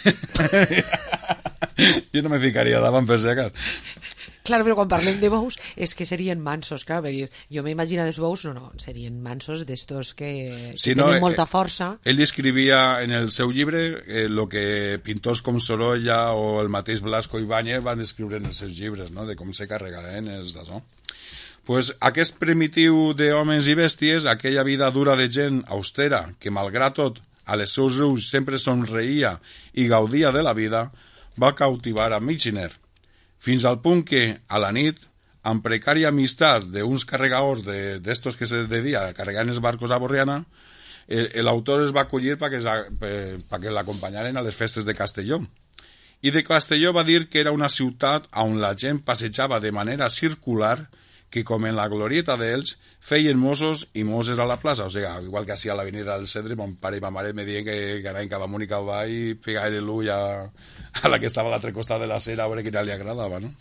Jo no me ficaria davant per si acas. Claro, però quan parlem de bous és que serien mansos, clar, perquè jo m'imagino dels bous, no, serien mansos d'estos que tenen molta força. Ell escrivia en el seu llibre el que pintors com Sorolla o el mateix Blasco Ibáñez van descriure en els seus llibres, no?, de com se carregaven els d'això. Pues aquest primitiu d'homes i bèsties, aquella vida dura de gent austera, que malgrat tot a les seus ulls sempre somreia i gaudia de la vida, va cautivar a Michener, fins al punt que, a la nit, amb precària amistat d'uns carregadors d'estos que se dedica a carregar en els barcos a Borriana, l'autor es va acollir perquè l'acompanyaren a les festes de Castelló. I de Castelló va dir que era una ciutat on la gent passejava de manera circular, que com en la glorieta d'ells feien mossos i mosses a la plaça. O sigui, igual que així a l'avenida del Cedre, mon pare i ma mare me diuen que carai, que va Mónica va i pegar l'ull a la que estava a l'altre costat de la cera a veure quina li agradava, no?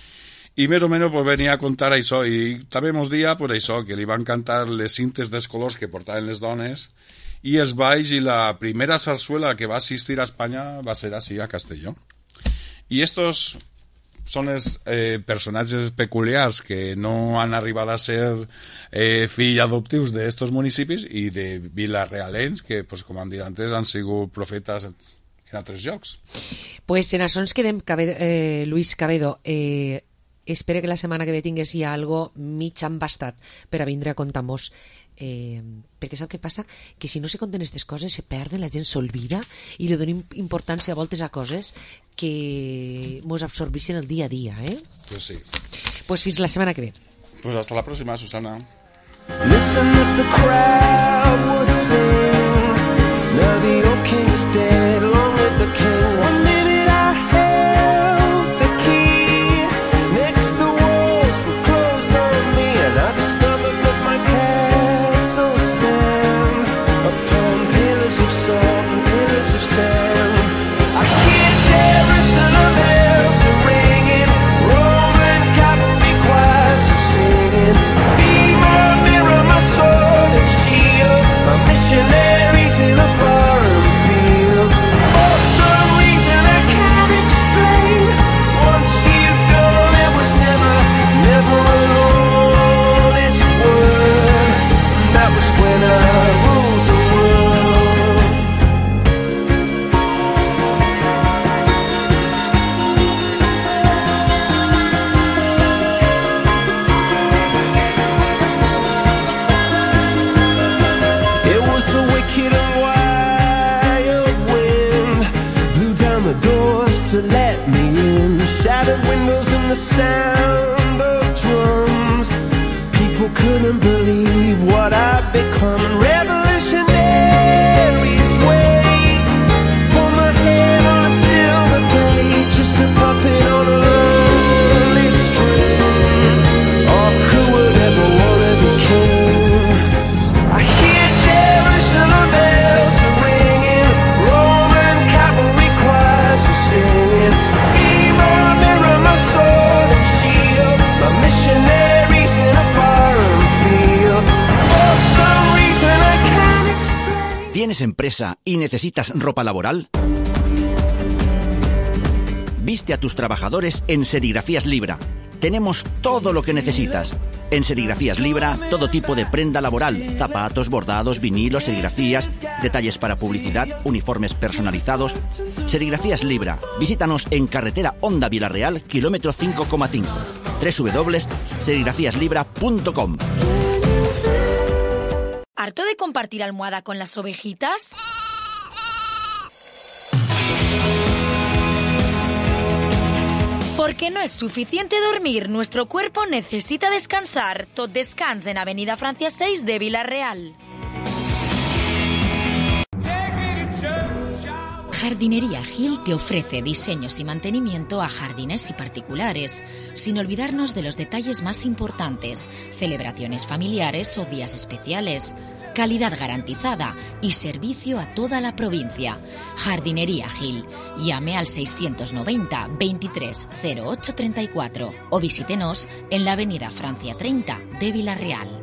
I més o menys pues, venia a contar això, i també mos dia pues, això, que li van cantar les cintes dels colors que portaven les dones i els balls, i la primera sarsuela que va assistir a Espanya va ser així, a Castelló. I estos són els personatges peculiars que no han arribat a ser fills adoptius d'estos municipis i de vilarealens que, pues, com han dit antes, han sigut profetes en altres llocs. Pues en això ens quedem, Luis Cabedo. Espero que la setmana que ve tingués ja algo mig embastat per a vindre a contar-nos. Perquè sap què passa? Que si no se conten aquestes coses se perden, la gent s'olvida i li donem importància a voltes a coses que mos absorbissin el dia a dia, Pues sí. Pues fins la setmana que ve. Pues hasta la próxima, Susana. Listen as the crowd would sing. Now the old king is dead, long live the king. 1 minute I held the key. Next the walls were closed on me, and I discovered that my castle stand upon pillars of salt and pillars of sand. I hear Jerusalem bells are ringing, Roman cavalry choirs are singing. Be my mirror, my sword and shield, my missionaries in a foreign field. For some reason I can't explain, once you've gone it was never an honest word. That was when I ruled the world. It was the wicked and wild wind, blew down the doors to let me in, shattered windows and the sound of drums. People couldn't believe what I'd become. Revolutionaries wait for my head on a silver plate, just a puppet on a lonely string. Oh, who would ever want to be king? I hear Jerusalem bells are ringing, Roman cavalry choirs are singing. Be my mirror, my sword and shield, my missionaries in a foreign field. For some reason I can't explain. ¿Tienes empresa y necesitas ropa laboral? Viste a tus trabajadores en Serigrafías Libra. Tenemos todo lo que necesitas. En Serigrafías Libra, todo tipo de prenda laboral, zapatos, bordados, vinilos, serigrafías, detalles para publicidad, uniformes personalizados. Serigrafías Libra. Visítanos en carretera Honda Vilareal, kilómetro 5,5. www.serigrafíaslibra.com. ¿Harto de compartir almohada con las ovejitas? Porque no es suficiente dormir, nuestro cuerpo necesita descansar. Tot Descans en Avenida Francia 6 de Vila Real. Jardinería Gil te ofrece diseños y mantenimiento a jardines y particulares, sin olvidarnos de los detalles más importantes, celebraciones familiares o días especiales, calidad garantizada y servicio a toda la provincia. Jardinería Gil. Llame al 690 23 08 34 o visítenos en la avenida Francia 30 de Villarreal.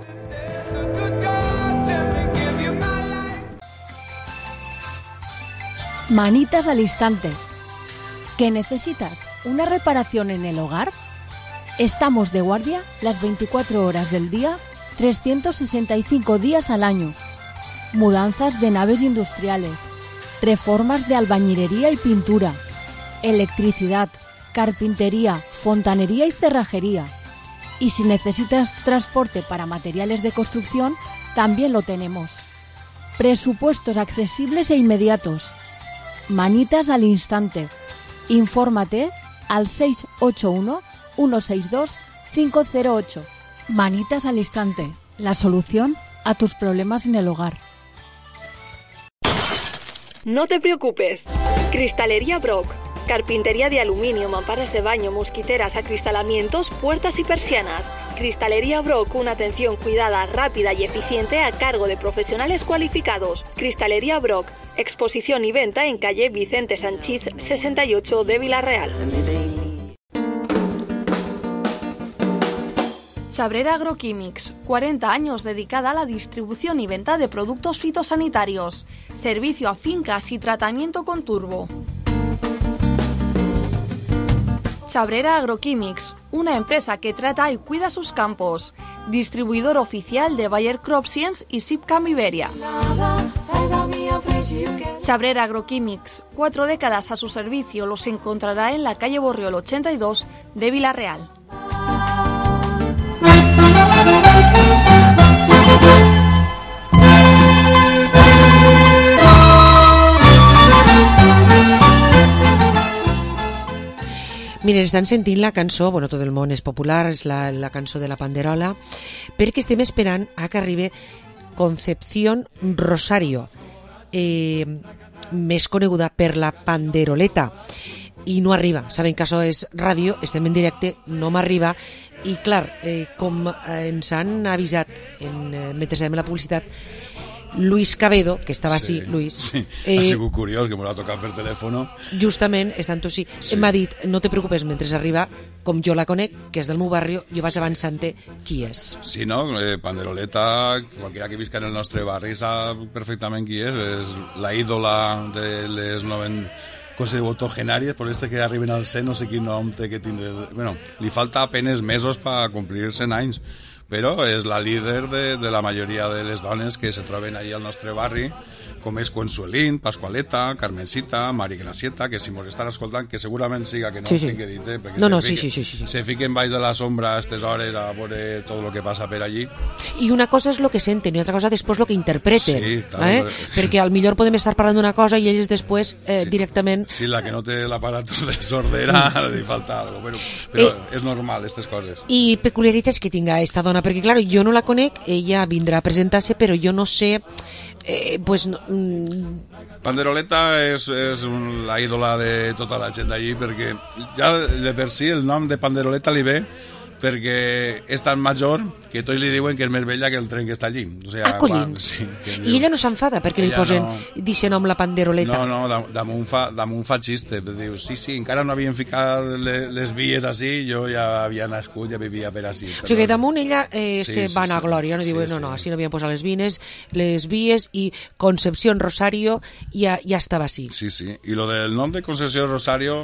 Manitas al instante. ¿Qué necesitas? ¿Una reparación en el hogar? Estamos de guardia las 24 horas del día, 365 días al año. Mudanzas de naves industriales, reformas de albañilería y pintura, electricidad, carpintería, fontanería y cerrajería. Y si necesitas transporte para materiales de construcción, también lo tenemos. Presupuestos accesibles e inmediatos. Manitas al instante. Infórmate al 681 162 508. Manitas al instante. La solución a tus problemas en el hogar. No te preocupes. Cristalería Brock. Carpintería de aluminio, mamparas de baño, mosquiteras, acristalamientos, puertas y persianas. Cristalería Brock, una atención cuidada, rápida y eficiente a cargo de profesionales cualificados. Cristalería Brock, exposición y venta en calle Vicente Sanchís 68 de Villarreal. Chabrera Agroquímics, 40 años dedicada a la distribución y venta de productos fitosanitarios. Servicio a fincas y tratamiento con turbo. Chabrera Agroquímics, una empresa que trata y cuida sus campos. Distribuidor oficial de Bayer Crop Science y Sipcam Iberia. Chabrera Agroquímics, 4 décadas a su servicio, los encontrará en la calle Borriol 82 de Villarreal. Miren, estan sentint la cançó, bueno, tot el món és popular, és la cançó de la Panderola, perquè estem esperant a que arribi Concepción Rosario, més coneguda per la Panderoleta, i no arriba. Saben que això és ràdio, estem en directe, no m'arriba, i clar, com ens han avisat mentre fèiem la publicitat, Luis Cabedo, que estava així, Luis... Sí, ha sigut curiós, que m'ho ha tocat per telèfon. Justament, estant així, m'ha dit, no te preocupes, mentre arriba, com jo la conec, que és del meu barri, jo vaig avançant-te qui és. Sí, no? Panderoleta, qualsevol que visca en el nostre barri sap perfectament qui és la ídola de les coses octogenàries, per este que arriben al 100, no sé quin nom té que tindre... Bueno, li falta apenas mesos per complir 100 anys, però és la líder de la majoria de les dones que se troben allà al nostre barri, com és Consuelín, Pascualeta, Carmencita, Mari Gracieta, que si mos estan escoltant, que segurament siga que no sí. tinc dit, perquè sí. Se fiquen baix de la sombra a aquestes hores a veure tot el que passa per allí. I una cosa és el que senten i altra cosa després el que interpreten. Sí, claro. Perquè al millor podem estar parlant d'una cosa i ells després directament... Sí, la que no té l'aparato de sordera li falta algo, però és normal, aquestes coses. I peculiaritats que tinga esta dona, perquè clar, jo no la conec, ella vindrà a presentar-se, però jo no sé... Panderoleta és la ídola de tota la gent d'allí, perquè ja de per si el nom de Panderoleta li ve perquè és tan major que tots li diuen que és més vella que el tren que està allí. O sigui, collins! Sí, I ella no s'enfada perquè li posen d'aquest nom la Panderoleta? No, damunt fa xiste. Diu, sí, encara no havien ficat les vies així, jo ja havia nascut, ja vivia per així. O sigui que damunt ella se van a glòria, no diuen, no, així no havien posat les vies i Concepción Rosario ja estava així. Sí, i lo del nom de Concepción Rosario...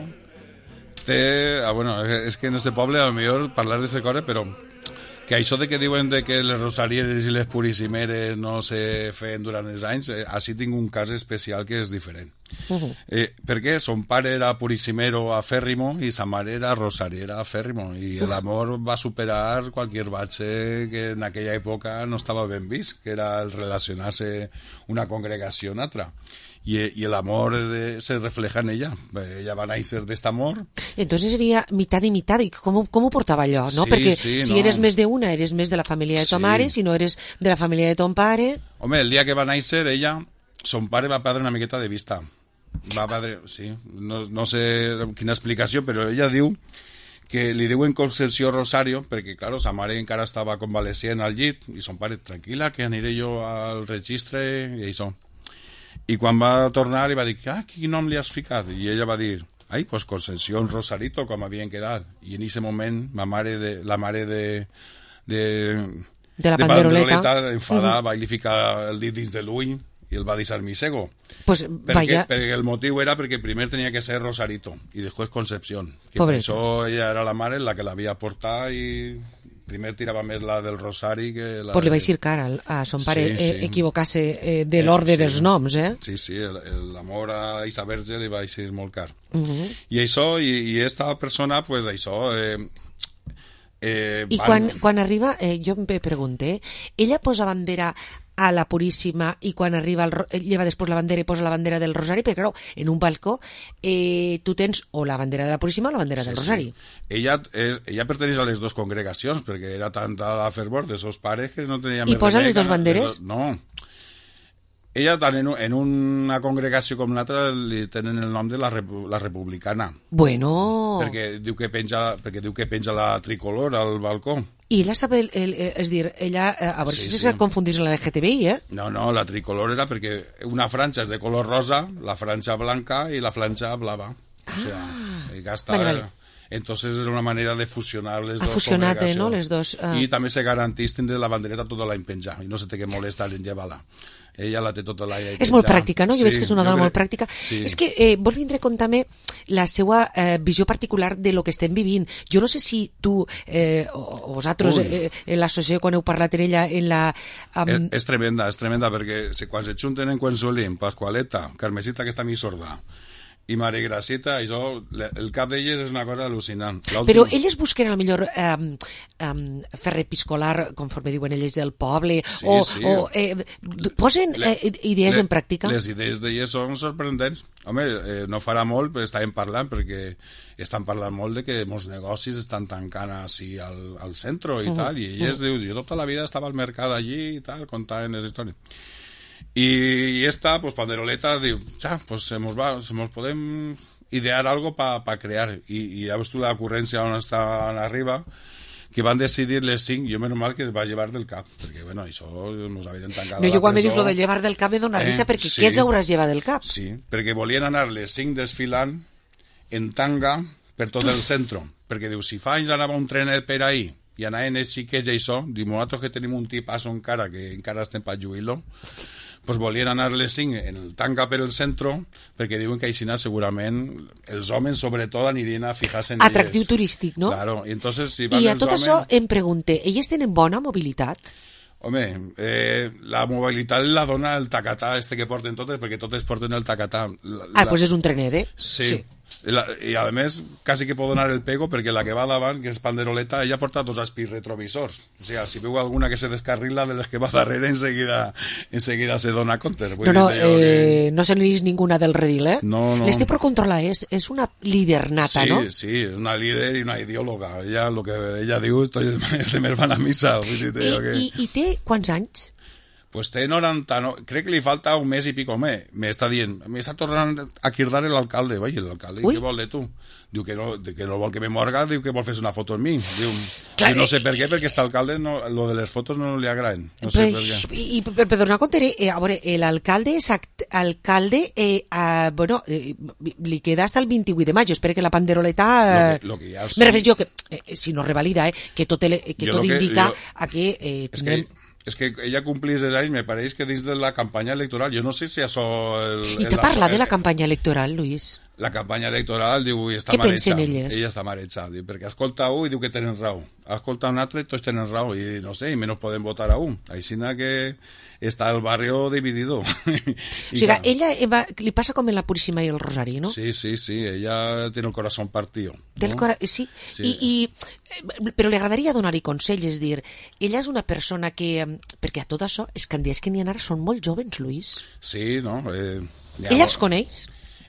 és que en este poble a lo millor parlar d'aquesta cosa, però que això de que diuen de que les rosarieres i les purissimeres no se feien durant els anys, així tinc un cas especial que és diferent. Perquè son pare era purissimero afèrrimo i sa mare era rosariera afèrrimo, i l'amor va superar qualsevol batxe que en aquella època no estava ben vist, que era el relacionar-se una congregació en altra. Y el amor se refleja en ella. Ella va a nacer de este amor. Entonces sería mitad y mitad. ¿Y cómo portaba allò? ¿No? Sí, Perquè sí, si no. eres més de una, eres més de la família de ton mare, si no eres de la família de ton pare... Home, el dia que va néixer, ella, son pare va perdre una miqueta de vista. Sí, no sé quina explicació, però ella diu que li diuen Concepció Rosario perquè, clar, sa mare encara estava convalescent al llit i son pare, tranquil·la, que aniré jo al registre i això. I quan va tornar li va dir, quin nom li has ficat? I ella va dir, pues Concepción Rosarito, com havien quedat. I en aquest moment la mare de la Panderoleta enfadada, va li ficar el dit dins de l'ull i el va deixar misego. Pues perquè el motiu era perquè primer tenia que ser Rosarito i després Concepción. Que per això ella era la mare la que l'havia portat i primer tirava més la del Rosari que la... Pues li vaig dir cara a son pare equivocar-se de l'ordre dels noms, Sí, l'amor a Isa Verge li va ser molt car. I això, i esta persona, pues això... I quan arriba, jo em pregunté, ella posa bandera a la Puríssima i quan arriba lleva després la bandera i posa la bandera del Rosari, perquè clar, en un balcó tu tens o la bandera de la Puríssima o la bandera del Rosari. Ella perteneix a les dues congregacions perquè era tanta la fervor de seus pares que no tenia més remei. I posa les dues banderes? No. Ella, tant en una congregació com l'altra, li tenen el nom de la republicana. Bueno... Perquè diu que penja la tricolor al balcó. I ella sabe, és dir, ella, a veure si se confundís amb la LGTBI, No, la tricolor era perquè una franja és de color rosa, la franja blanca i la franja blava. O sea, vale. Entonces era una manera de fusionar les dos congregacions. ¿No? Les dos, I també se garantís tindre la bandereta tota l'any penjar i no se té que molestar en llevar-la. Ella la té tota l'any penjar. És molt pràctica, no? Jo veig que és una dona molt pràctica. Sí. És que vol vindre a contar-me la seva visió particular de lo que estem vivint. Jo no sé si tu o vosaltres en l'associació quan heu parlat en ella en la... És tremenda, perquè quan se junten en Quensolín, Pascualeta, Carmesita, que està mi sorda, i Mare Gracita, això, el cap d'elles és una cosa al·lucinant. Però elles busquen a lo millor fer episcolar, conforme diuen elles, del poble, posen idees en pràctica? Les idees d'elles són sorprendents. Home, no farà molt, però estàvem parlant, perquè estan parlant molt de que molts negocis estan tancant així al centre i tal, i elles diu, jo tota la vida estava al mercat allí i tal, contaven les històries. Y esta, pues Panderoleta, diu, pues se nos podem idear algo para crear. Y ya ves tú la ocurrencia on estaban arriba, que van decidir les 5, jo menys mal que es va llevar del cap, perquè, bueno, això nos havien tancat no, jo quan me dius lo de llevar del cap me dona risa, perquè què els hauràs llevat del cap? Sí, perquè volien anar les 5 desfilant en tanga per tot el centre, perquè diu, si fa anys anava un trenet per ahí, i anaven els xiquets i això, diu, nosaltres que tenim un tipasso encara, que encara estem per lluir-lo, pues volien anar les 5 en el tanga per el centre, perquè diuen que així segurament els homes sobretot anirien a fijar-se en elles. Atractiu turístic, no? Claro, i entonces si van I a els tot homes... això em pregunte, elles tenen bona mobilitat? Home, la mobilitat la dona el tacatà este que porten totes, perquè totes porten el tacatà. Pues és un trenet, Sí. I a més, quasi que pot donar el pego perquè la que va davant, que és Panderoleta, ella porta 2 espis retrovisors. O sigui, si veu alguna que se descarrila de les que va darrere, enseguida se dona compte. No se n'hi ninguna del redil, No. L'este per controlar és una líder nata, no? Sí, una líder i una ideòloga. Ella, lo que ella diu, és de més van a missa. I té quants anys? Pues té 90, crec que li falta un mes i pico més. M'està dient, m'està tornant a cridar l'alcalde. Oi, l'alcalde, què vol de tu? Diu que no vol que me morga, diu que vol fer una foto amb mi. Diu, no sé per què, perquè aquest alcalde, lo de les fotos no li agraden. No sé per què. I per donar compte, a veure, l'alcalde és alcalde, bueno, li queda hasta el 28 de maig. Espero que la Panderoleta... Me refereixo que, si no revalida, que tot indica a que... És que ella complís els anys, me pareix que dins de la campanya electoral. Jo no sé si això... I te parla de la campanya electoral, Luis? La campanya electoral, diu, està Què mareja. pensen elles? Ella està mareja, perquè escolta un i diu que tenen raó. Escolta un altre i tots tenen raó. I no sé, i menys podem votar a un. Així que està el barrio dividido. O sigui, ella li passa com en la Puríssima i el Rosari, no? Sí, ella té el corazón partido. Sí. Però li agradaria donar-hi consells, és dir, ella és una persona que... Perquè a tot això, els candidats que n'hi ha ara són molt jovens, Luis. Sí, no? Ella els coneix?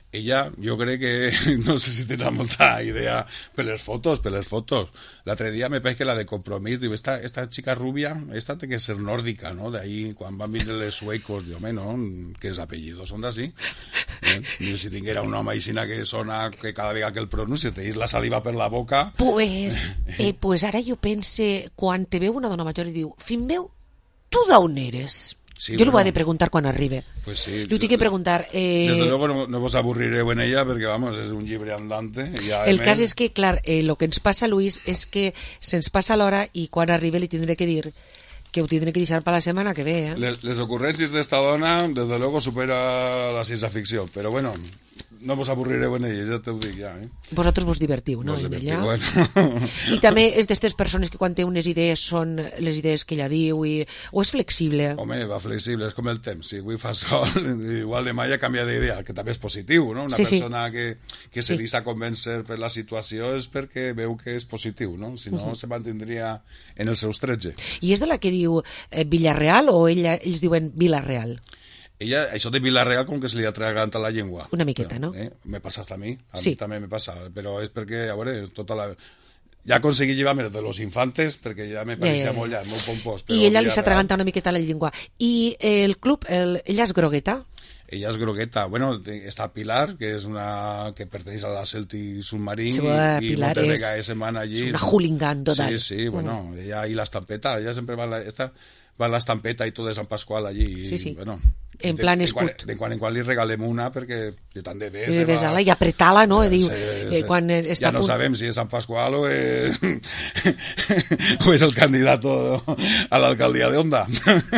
Ella, jo crec que, no sé si tindrà molta idea per les fotos. L'altre dia me pareix que la de Compromís, diu, esta chica rubia, esta té que ser nórdica, ¿no? De ahí, quan van vindre les suecos, diu, home, no? Que els apellidos són d'ací. Diu, si tinguera un home aixina que sona, que cada vegada que el pronunci te la saliva per la boca... Pues ara jo pense, quan te veu una dona major i diu, fill meu, tu d'on eres? Sí, yo le voy a preguntar cuando arribe. Pues sí. Le tengo que preguntar... Desde luego no vos aburrireu en ella perquè, vamos, és un llibre andante. El cas és que, clar, lo que ens passa, Luis, és que se'ns passa l'hora i quan arribe li tindré que dir que ho tindré que deixar per la setmana que ve. Les ocurrències d'esta dona, desde luego, supera la ciència ficció. Però, bueno, no vos avorrireu en ella, ja t'ho dic, ja. Vosaltres vos divertiu, no? En ella. Bueno. I també és d'estes persones que quan té unes idees són les idees que ella diu, o és flexible? Home, va flexible, és com el temps. Si avui fa sol, igual demà ja canvia d'idea, que també és positiu, no? Una persona que se deixa convèncer per la situació és perquè veu que és positiu, no? Si no, se mantindria en els seus 13. I és de la que diu Villarreal o ells diuen Vilareal? Ella, això de Vilareal com que se li ha atraganta la llengua. Una miqueta, no? Me passa hasta a mi també me passa, però és perquè, a veure, tota la... Ja aconseguí llevar-me de los infantes perquè ja me pareixia molt llarg, molt pompós. I ella li s'atraganta una miqueta la llengua. I el club, ella és grogueta? Ella és grogueta. Bueno, està Pilar, que és una que perteneix a la Celtic Submarine, i moltes vegades se'n van allí. És una hooligan total. Sí, bueno, ella i l'estampeta, ella sempre va a l'estampeta i tot de Sant Pasqual allí. Sí. Bueno, en plan escut. De quan en quan li regalem una perquè jo tant de bes. I apretar-la, no? Quan està ja no sabem si és Sant Pasqual o és el candidat a l'alcaldia de Onda.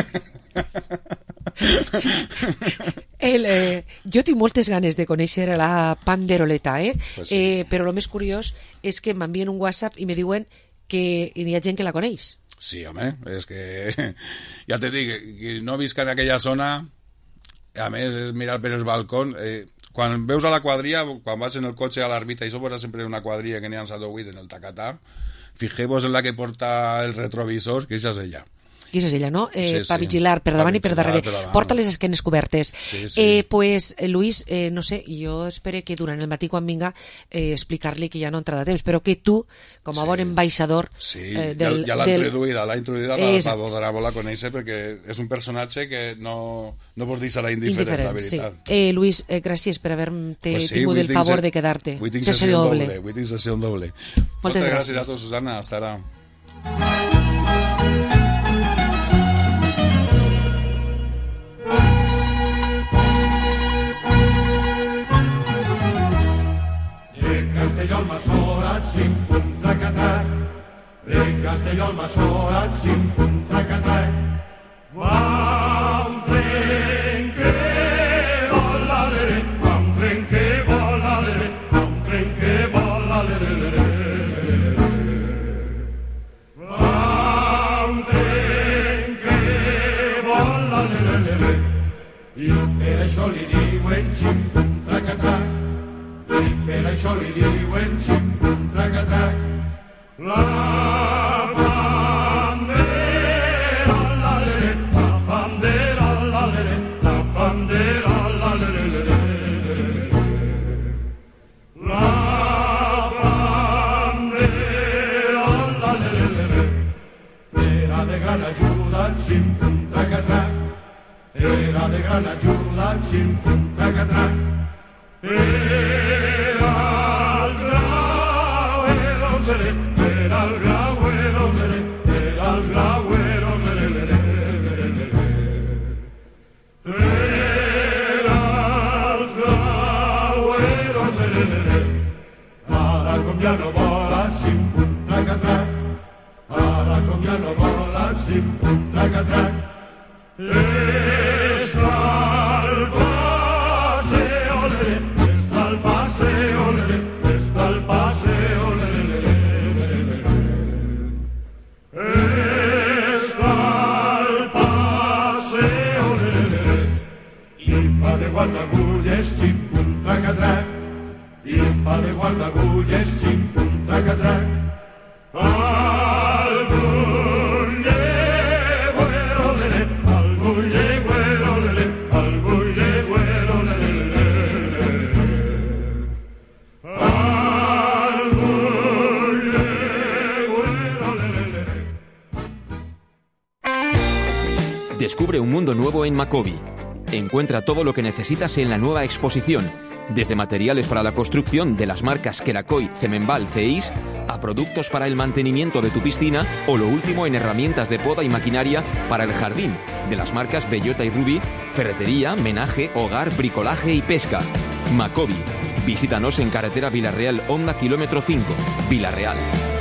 Jo tinc moltes ganes de conèixer la Panderoleta, Pues sí. Però el més curiós és que m'envien un WhatsApp i me diuen que hi ha gent que la coneix. Sí, home, és que ja te dic, que no visca en aquella zona, a més és mirar per els balcons, quan veus a la quadrilla, quan vas en el cotxe a l'Arbita, i això posa sempre una quadrilla que n'hi ha en Sadowit, en el Tacatà, fijeu-vos en la que porta els retrovisors, que això és ella. I és ella, no? Per vigilar per davant i per darrere. Porta les esquenes cobertes. Pues, Luis, no sé, jo espero que durant el matí quan vinga explicar-li que ja no entrarà temps, però que tu, com a bon ambaixador... Sí, ja l'ha introduïda, la podrà conèixer perquè és un personatge que no vos deixarà indiferent, la veritat. Luis, gràcies per haver-te tingut el favor de quedar-te. Avui tinc sessió doble. Moltes gràcies a tots, Susana. Hasta ara. Castelló al Masorat, sin punta catar. Castelló al Masorat, sin punta catar. Va un tren que vola, va un tren que vola, va un tren que vola, va un tren que vola, i per això li diuen sin punta catar. I per això li diuen ximpuntracatrac. La bandera, l'alere, la bandera, l'alere, la bandera, l'alere, la bandera, l'alere, era de gran ajuda ximpuntracatrac. Era de gran ajuda ximpuntracatrac. Ara com ja no vola sin puntracatrac, ara com ja no vola sin puntracatrac, està al paseo, està al paseo, està al paseo, està al paseo, i fa de guardagulles ximpuntracatrac, i fa de guardagulles ximpuntracatrac. Algun llegüero, algun llegüero, algun llegüero, Descubre un mundo nuevo en Macobi. Encuentra todo lo que necesitas en la nueva exposición, desde materiales para la construcción de las marcas Kerakoy, Cemenbal, CEIS, a productos para el mantenimiento de tu piscina o lo último en herramientas de poda y maquinaria para el jardín, de las marcas Bellota y Ruby, ferretería, menaje, hogar, bricolaje y pesca. Macobi. Visítanos en carretera Vilarreal, Honda, kilómetro 5, Vilarreal.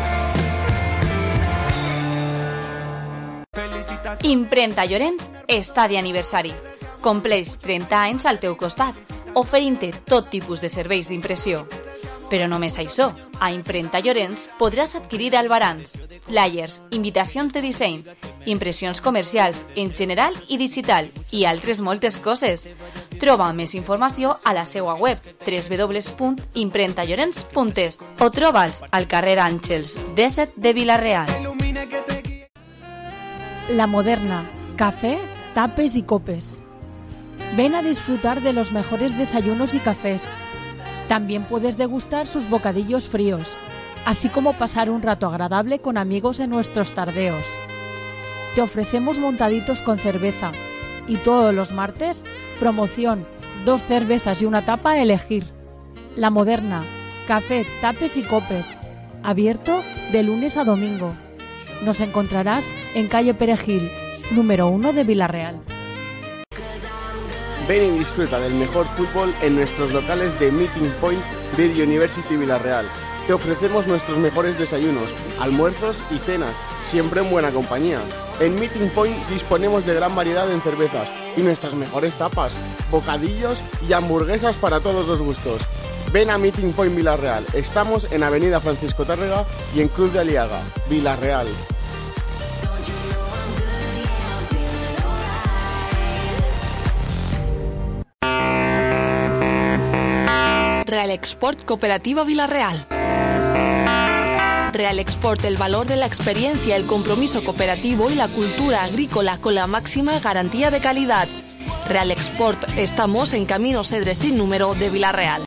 Imprenta Llorenç està d'aniversari. Compleix 30 anys al teu costat, oferint-te tot tipus de serveis d'impressió. Però només això, a Imprenta Llorenç podràs adquirir albarans, flyers, invitacions de disseny, impressions comercials en general i digital i altres moltes coses. Troba més informació a la seva web www.imprentallorens.es o troba'ls al carrer Àngels 17 de Vilarreal. La Moderna, café, tapes y copes. Ven a disfrutar de los mejores desayunos y cafés. También puedes degustar sus bocadillos fríos, así como pasar un rato agradable con amigos en nuestros tardeos. Te ofrecemos montaditos con cerveza y todos los martes, promoción, 2 cervezas y una tapa a elegir. La Moderna, café, tapes y copes. Abierto de lunes a domingo. Nos encontrarás en calle Perejil, número 1 de Vilarreal. Ven y disfruta del mejor fútbol en nuestros locales de Meeting Point Beer University Vilarreal. Te ofrecemos nuestros mejores desayunos, almuerzos y cenas, siempre en buena compañía. En Meeting Point disponemos de gran variedad en cervezas y nuestras mejores tapas, bocadillos y hamburguesas para todos los gustos. Ven a Meeting Point Vilarreal. Estamos en Avenida Francisco Tárrega y en Cruz de Aliaga, Vilarreal. Real Export Cooperativa Vilarreal. Real Export, el valor de la experiencia, el compromiso cooperativo y la cultura agrícola con la máxima garantía de calidad. Real Export, estamos en Camino Cedres sin número de Vilarreal.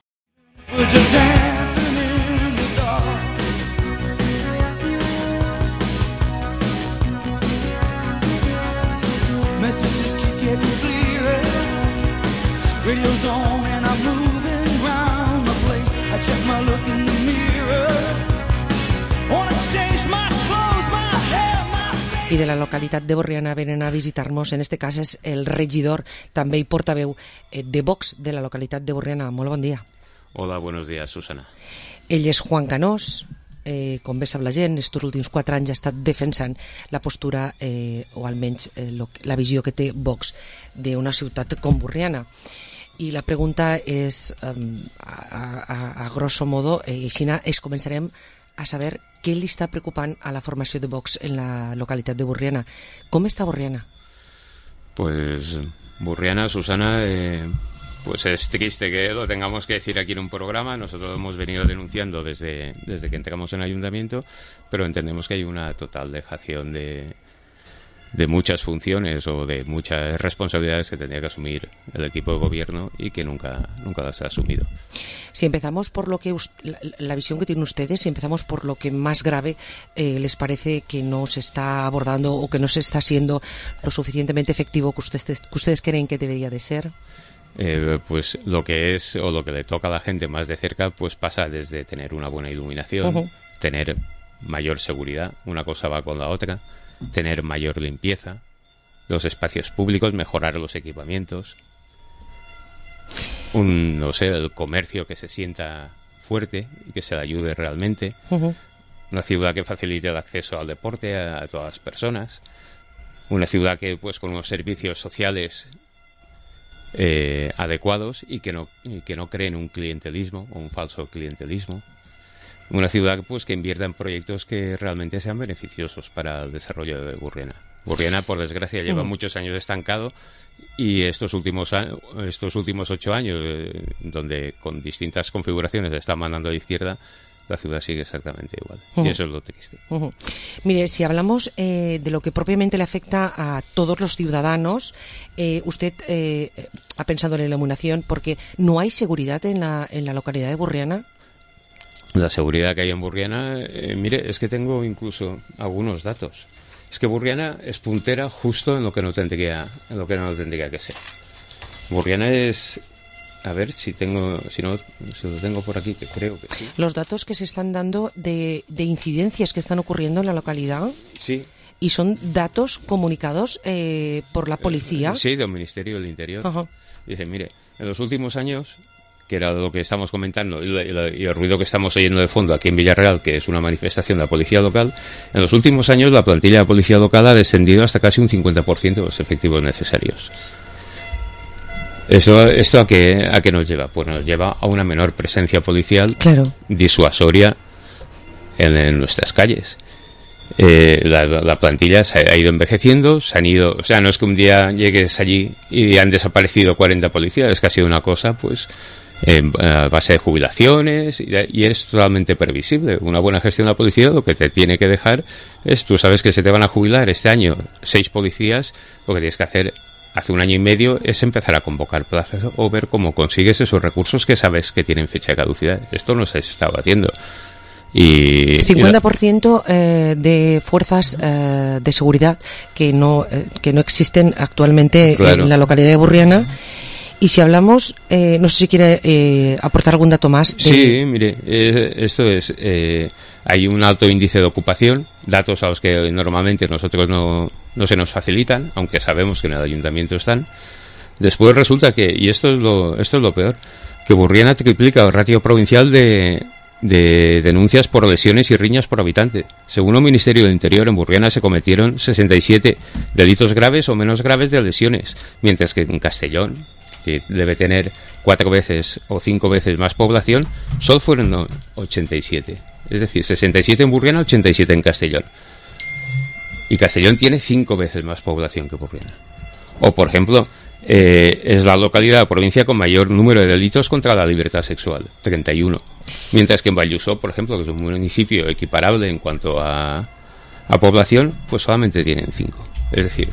I de la localitat de Borriana venen a visitar-nos, en este cas és el regidor, també i portaveu de Vox de la localitat de Borriana. Molt bon dia. Hola, buenos días, Susana. Ell és Juan Canós, com bé sap la gent, estos últims 4 anys ha estat defensant la postura, o almenys la visió que té Vox d'una ciutat com Borriana. I la pregunta és, a grosso modo, així es començarem a saber què li està preocupant a la formació de Vox en la localitat de Borriana. Com està Borriana? Pues Borriana, Susana, pues es triste que lo tengamos que decir aquí en un programa. Nosotros lo hemos venido denunciando desde que entramos en el ayuntamiento, pero entendemos que hay una total dejación de muchas funciones o de muchas responsabilidades que tendría que asumir el equipo de gobierno y que nunca las ha asumido. Si empezamos por lo que la visión que tienen ustedes, si empezamos por lo que más grave les parece que no se está abordando o que no se está siendo lo suficientemente efectivo que ustedes creen que debería de ser. Pues lo que es o lo que le toca a la gente más de cerca, pues pasa desde tener una buena iluminación, tener mayor seguridad, una cosa va con la otra, tener mayor limpieza, los espacios públicos, mejorar los equipamientos, el comercio que se sienta fuerte y que se le ayude realmente, una ciudad que facilite el acceso al deporte a todas las personas, una ciudad que pues con unos servicios sociales adecuados y que no creen un clientelismo o un falso clientelismo. Una ciudad pues que invierta en proyectos que realmente sean beneficiosos para el desarrollo de Borriana. Borriana, por desgracia, lleva muchos años estancado y estos últimos 8 años, donde con distintas configuraciones está mandando a la izquierda, la ciudad sigue exactamente igual. Y eso es lo triste. Mire, si hablamos de lo que propiamente le afecta a todos los ciudadanos, usted ha pensado en la iluminación porque no hay seguridad en la localidad de Borriana. La seguridad que hay en Borriana, mire, es que tengo incluso algunos datos. Es que Burriana es puntera justo en lo que no tendría que ser. Burriana es... A ver si lo tengo por aquí, que creo que sí. Los datos que se están dando de incidencias que están ocurriendo en la localidad. Sí. Y son datos comunicados por la policía. Sí, del Ministerio del Interior. Ajá. Dice, mire, en los últimos años, que era lo que estamos comentando, y el ruido que estamos oyendo de fondo aquí en Villarreal, que es una manifestación de la policía local, en los últimos años la plantilla de policía local ha descendido hasta casi un 50% de los efectivos necesarios. ¿Esto a qué nos lleva? Pues nos lleva a una menor presencia policial disuasoria en nuestras calles. La plantilla se ha ido envejeciendo, o sea, no es que un día llegues allí y han desaparecido 40 policías, es que ha sido una cosa, pues, a base de jubilaciones, y es totalmente previsible. Una buena gestión de la policía lo que te tiene que dejar es, tú sabes que se te van a jubilar este año 6 policías, lo que tienes que hacer hace un año y medio es empezar a convocar plazas o ver cómo consigues esos recursos que sabes que tienen fecha de caducidad. Esto no se estaba haciendo. Y 50% de fuerzas de seguridad que no existen actualmente en la localidad de Burriana. Y si hablamos, no sé si quiere aportar algún dato más. Sí, mire, esto es... hay un alto índice de ocupación, datos a los que normalmente nosotros no se nos facilitan, aunque sabemos que en el ayuntamiento están. Después resulta que, y esto es lo peor, que Burriana triplica el ratio provincial de denuncias por lesiones y riñas por habitante. Según el Ministerio del Interior, en Burriana se cometieron 67 delitos graves o menos graves de lesiones, mientras que en Castellón, que debe tener 4 veces o 5 veces más población, solo fueron 87. Es decir, 67 en Burriana, 87 en Castellón. Y Castellón tiene 5 veces más población que Burriana. O, por ejemplo, es la localidad de la provincia con mayor número de delitos contra la libertad sexual, 31. Mientras que en Vallusó, por ejemplo, que es un municipio equiparable en cuanto a población, pues solamente tienen 5. Es decir,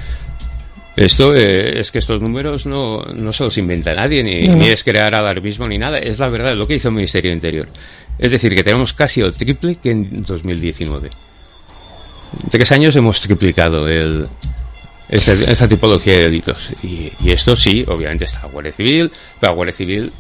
esto es que estos números no se los inventa nadie, ni es crear alarmismo ni nada. Es la verdad, es lo que hizo el Ministerio del Interior. Es decir, que tenemos casi el triple que en 2019. En 3 años hemos triplicado esa tipología de delitos. Y esto sí, obviamente está la Guardia Civil, pero la Guardia Civil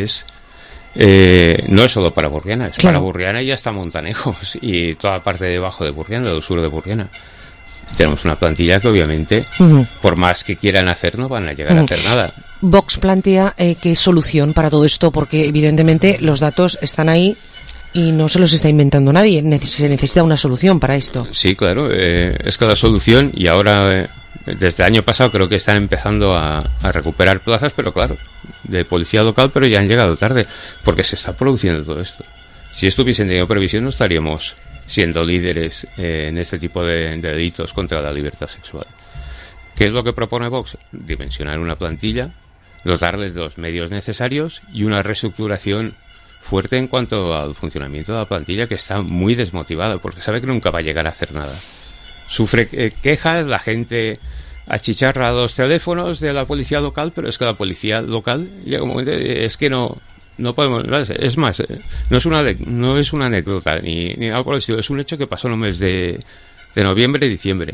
no es solo para Burriana, es para Burriana y hasta Montanejos y toda la parte de debajo de Burriana, del sur de Burriana. Tenemos una plantilla que obviamente, por más que quieran hacer, no van a llegar a hacer nada. Vox plantea qué solución para todo esto, porque evidentemente los datos están ahí y no se los está inventando nadie. Se necesita una solución para esto. Sí, claro, es que la solución, y ahora desde el año pasado creo que están empezando a recuperar plazas, pero claro, de policía local, pero ya han llegado tarde, porque se está produciendo todo esto. Si esto hubiesen tenido previsión, no estaríamos siendo líderes en este tipo de delitos contra la libertad sexual. ¿Qué es lo que propone Vox? Dimensionar una plantilla, dotarles de los medios necesarios y una reestructuración fuerte en cuanto al funcionamiento de la plantilla, que está muy desmotivada porque sabe que nunca va a llegar a hacer nada. Sufre quejas, la gente achicharra los teléfonos de la policía local, pero es que la policía local llega un momento, es que no podemos, es más, no es una anécdota ni algo por el estilo, es un hecho que pasó en el mes de noviembre y diciembre.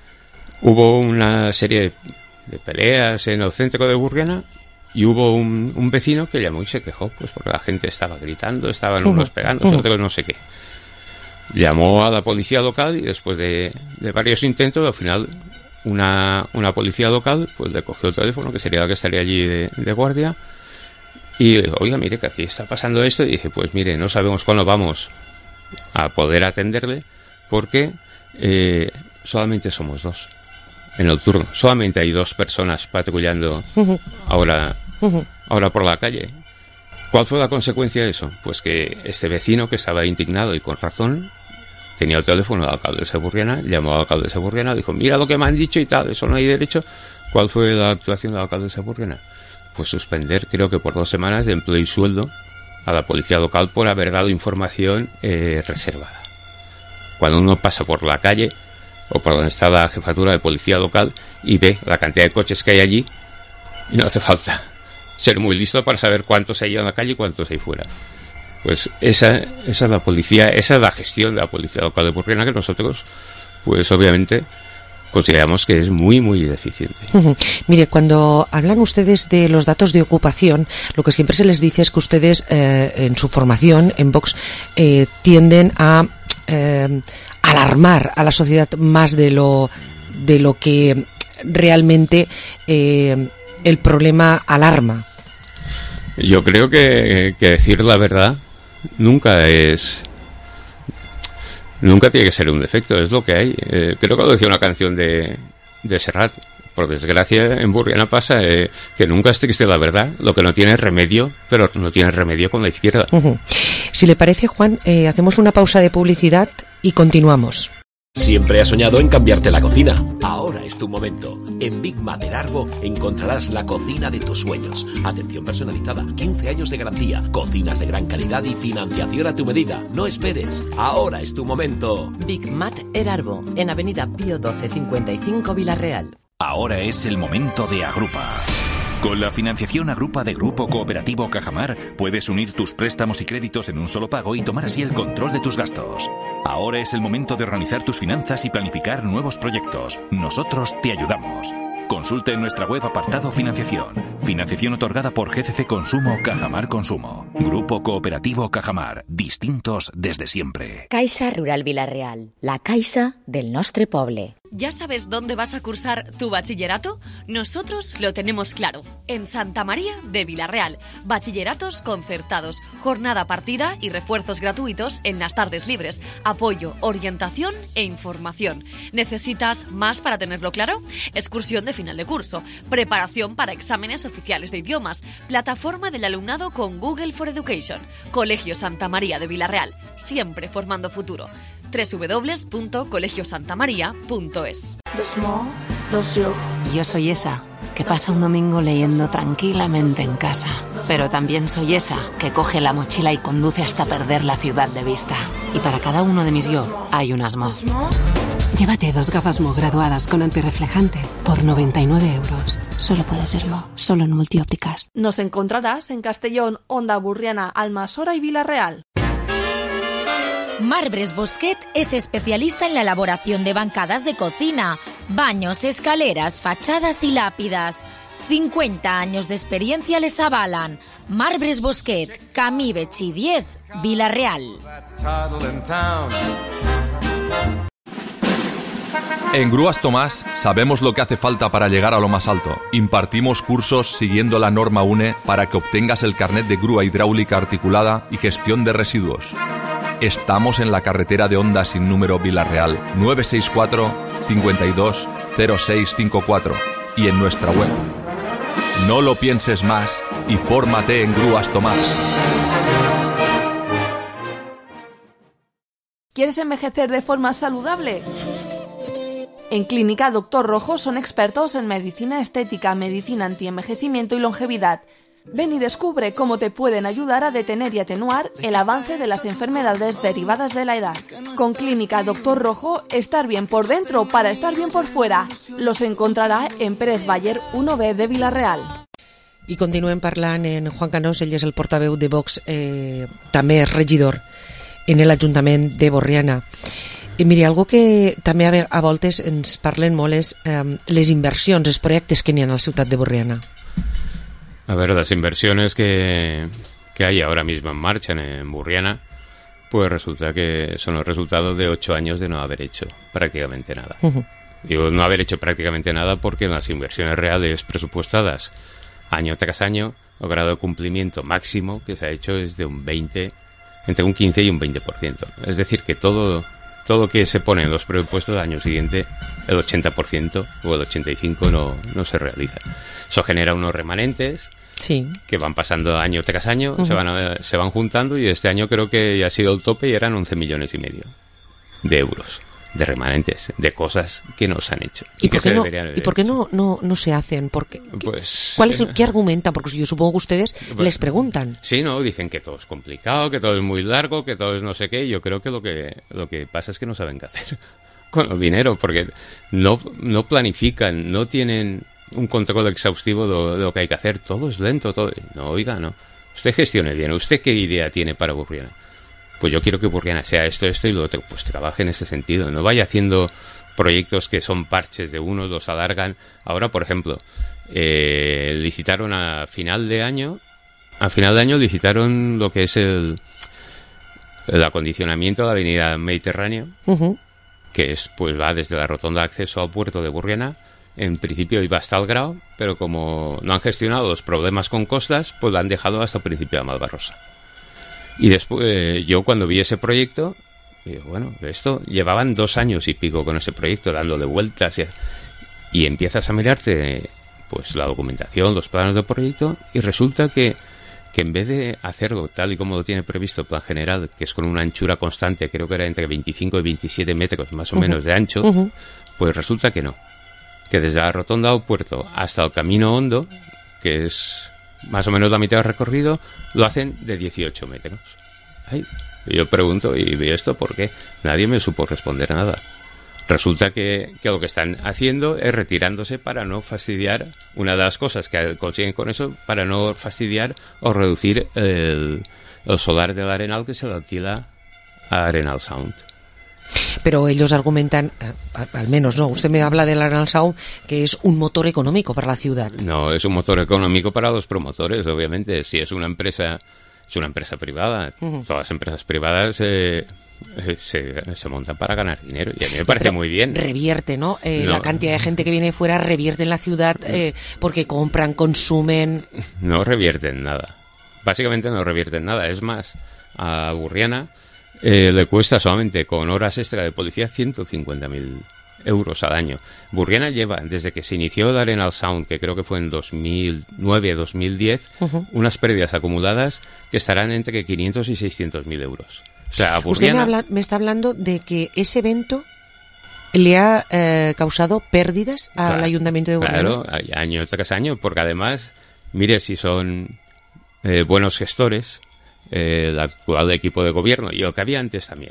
Hubo una serie de peleas en el centro de Burriana y hubo un vecino que llamó y se quejó, pues porque la gente estaba gritando, estaban unos pegándose, otros no sé qué. Llamó a la policía local y después de varios intentos, al final una policía local pues le cogió el teléfono, que sería la que estaría allí de guardia, y le dijo, oiga, mire, que aquí está pasando esto. Y dije, pues mire, no sabemos cuándo vamos a poder atenderle, porque solamente somos 2 en el turno. Solamente hay 2 personas patrullando ahora por la calle. ¿Cuál fue la consecuencia de eso? Pues que este vecino, que estaba indignado y con razón, tenía el teléfono de la alcaldesa de Burriana, llamó a la alcaldesa de Burriana, dijo, mira lo que me han dicho y tal, eso no hay derecho. ¿Cuál fue la actuación de la alcaldesa de Burriana? Pues suspender, creo que por 2 semanas, de empleo y sueldo a la policía local por haber dado información reservada. Cuando uno pasa por la calle o por donde está la jefatura de policía local y ve la cantidad de coches que hay allí, y no hace falta ser muy listo para saber cuántos hay en la calle y cuántos hay fuera. Pues esa es la policía, esa es la gestión de la policía local de Burriana, que nosotros pues obviamente consideramos que es muy, muy deficiente. Mire, cuando hablan ustedes de los datos de ocupación, lo que siempre se les dice es que ustedes en su formación en Vox tienden a alarmar a la sociedad más de lo que realmente el problema alarma. Yo creo que decir la verdad nunca tiene que ser un defecto, es lo que hay. Creo que lo decía una canción de Serrat. Por desgracia, en Burriana pasa que nunca es triste la verdad, lo que no tiene remedio, pero no tiene remedio con la izquierda. Si le parece, Juan, hacemos una pausa de publicidad y continuamos. Siempre has soñado en cambiarte la cocina. Ahora es tu momento. En Big Mat Erarbo encontrarás la cocina de tus sueños. Atención personalizada, 15 años de garantía, cocinas de gran calidad y financiación a tu medida. No esperes. Ahora es tu momento. Big Mat Erarbo, en Avenida Pío 12 55 Villarreal. Ahora es el momento de Agrupa. Con la financiación Agrupa de Grupo Cooperativo Cajamar, puedes unir tus préstamos y créditos en un solo pago y tomar así el control de tus gastos. Ahora es el momento de organizar tus finanzas y planificar nuevos proyectos. Nosotros te ayudamos. Consulta en nuestra web apartado Financiación. Financiación otorgada por GCC Consumo Cajamar Consumo. Grupo Cooperativo Cajamar. Distintos desde siempre. Caixa Rural Villarreal. La Caixa del nostre poble. ¿Ya sabes dónde vas a cursar tu bachillerato? Nosotros lo tenemos claro. En Santa María de Villarreal. Bachilleratos concertados, jornada partida y refuerzos gratuitos en las tardes libres. Apoyo, orientación e información. ¿Necesitas más para tenerlo claro? Excursión de final de curso, preparación para exámenes oficiales de idiomas, plataforma del alumnado con Google for Education. Colegio Santa María de Villarreal. Siempre formando futuro. www.colegiosantamaria.es. Yo soy esa que pasa un domingo leyendo tranquilamente en casa, pero también soy esa que coge la mochila y conduce hasta perder la ciudad de vista. Y para cada uno de mis yo hay un Asmo. Llévate 2 gafas Mo graduadas con antirreflejante por 99 euros. Solo puede serlo, solo en Multiópticas. Nos encontrarás en Castellón, Onda Burriana, Almasora y Villarreal. Marbres Bosquet es especialista en la elaboración de bancadas de cocina, baños, escaleras, fachadas y lápidas. 50 años de experiencia les avalan. Marbres Bosquet, Camí Betxí 10, Villarreal. En Grúas Tomás sabemos lo que hace falta para llegar a lo más alto. Impartimos cursos siguiendo la norma UNE para que obtengas el carnet de grúa hidráulica articulada y gestión de residuos. Estamos en la carretera de Onda sin número Villarreal, 964 52 0654 y en nuestra web. No lo pienses más y fórmate en Grúas Tomás. ¿Quieres envejecer de forma saludable? En Clínica Doctor Rojo son expertos en medicina estética, medicina antienvejecimiento y longevidad. Ven y descubre cómo te pueden ayudar a detener y atenuar el avance de las enfermedades derivadas de la edad. Con Clínica Doctor Rojo, estar bien por dentro para estar bien por fuera. Los encontrarà en Pérez Baller 1B de Villarreal. I continuem parlant en Juan Canós, ell és el portaveu de Vox, també és regidor en l'Ajuntament de Borriana. I miri, algo que també a voltes ens parlen molt és les inversions, els projectes que n'hi ha a la ciutat de Borriana. A ver, las inversiones que hay ahora mismo en marcha en Burriana, pues resulta que son el resultado de 8 años de no haber hecho prácticamente nada. Digo, no haber hecho prácticamente nada porque en las inversiones reales presupuestadas año tras año, el grado de cumplimiento máximo que se ha hecho es de un 20, entre un 15 y un 20%. Es decir, que todo que se pone en los presupuestos del año siguiente, el 80% o el 85% no se realiza. Eso genera unos remanentes que van pasando año tras año, se van juntando, y este año creo que ya ha sido el tope y eran 11,5 millones de euros de remanentes, de cosas que no se han hecho. ¿Y por qué no se hacen? ¿Qué argumentan? Porque yo supongo que ustedes les preguntan. Sí, no, dicen que todo es complicado, que todo es muy largo, que todo es no sé qué. Yo creo que lo que pasa es que no saben qué hacer con el dinero, porque no planifican, no tienen un control exhaustivo de lo que hay que hacer. Todo es lento, todo. No, oiga, no. Usted gestione bien. ¿Usted qué idea tiene para Burriana? pues yo quiero que Burriana sea esto y lo otro, pues trabaje en ese sentido, no vaya haciendo proyectos que son parches de uno, los alargan. Ahora, por ejemplo, licitaron a final de año licitaron lo que es el acondicionamiento de la avenida Mediterráneo, que es, pues va desde la rotonda de acceso al puerto de Burriana. En principio iba hasta el Grao, pero como no han gestionado los problemas con costas, pues lo han dejado hasta el principio de Malvarrosa. Y después, yo cuando vi ese proyecto, digo, bueno, esto llevaban 2 años y pico con ese proyecto, dándole vueltas, y empiezas a mirarte pues la documentación, los planos del proyecto, y resulta que en vez de hacerlo tal y como lo tiene previsto el plan general, que es con una anchura constante, creo que era entre 25 y 27 metros más o menos de ancho, pues resulta que no. Que desde la rotonda al puerto hasta el camino hondo, que es más o menos la mitad del recorrido, lo hacen de 18 metros. Ay, yo pregunto, ¿y esto por qué? Nadie me supo responder nada. Resulta que lo que están haciendo es retirándose para no fastidiar, una de las cosas que consiguen con eso, para no fastidiar o reducir el solar del Arenal que se lo alquila a Arenal Sound. Pero ellos argumentan, al menos no, usted me habla del Arenal Sound, que es un motor económico para la ciudad. No, es un motor económico para los promotores, obviamente. Si es una empresa privada, todas las empresas privadas se montan para ganar dinero, y a mí me parece muy bien. Revierte, ¿no? La cantidad de gente que viene fuera revierte en la ciudad porque compran, consumen. No revierten nada. Básicamente no revierten nada. Es más, a Burriana le cuesta solamente con horas extra de policía 150.000 euros al año. Burriana lleva, desde que se inició el Arenal Sound, que creo que fue en 2009-2010, unas pérdidas acumuladas que estarán entre 500 y 600.000 euros. O sea, Burriana... Usted me está hablando de que ese evento le ha causado pérdidas al Ayuntamiento de Burriana. Claro, año tras año, porque además, mire si son buenos gestores, el actual equipo de gobierno y lo que había antes también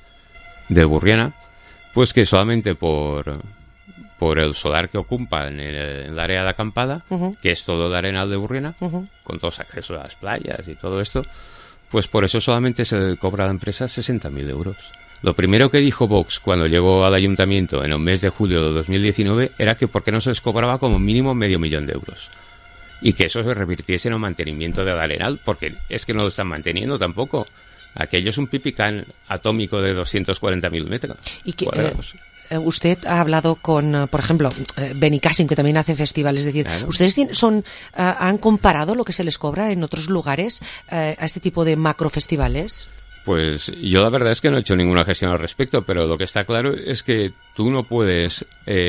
de Burriana, pues que solamente por el solar que ocupa en el área de acampada, que es todo el Arenal de Burriana, con todos los accesos a las playas y todo esto, pues por eso solamente se cobra a la empresa 60.000 euros. Lo primero que dijo Vox cuando llegó al ayuntamiento en el mes de julio de 2019 era que por qué no se les cobraba como mínimo 500.000 euros. Y que eso se revirtiese en el mantenimiento del Arenal, porque es que no lo están manteniendo tampoco. Aquello es un pipicán atómico de 240.000 metros. Y que usted ha hablado con, por ejemplo, Benicàssim, que también hace festivales. Es decir, claro. ¿Ustedes han comparado lo que se les cobra en otros lugares a este tipo de macrofestivales? Pues yo la verdad es que no he hecho ninguna gestión al respecto, pero lo que está claro es que tú no puedes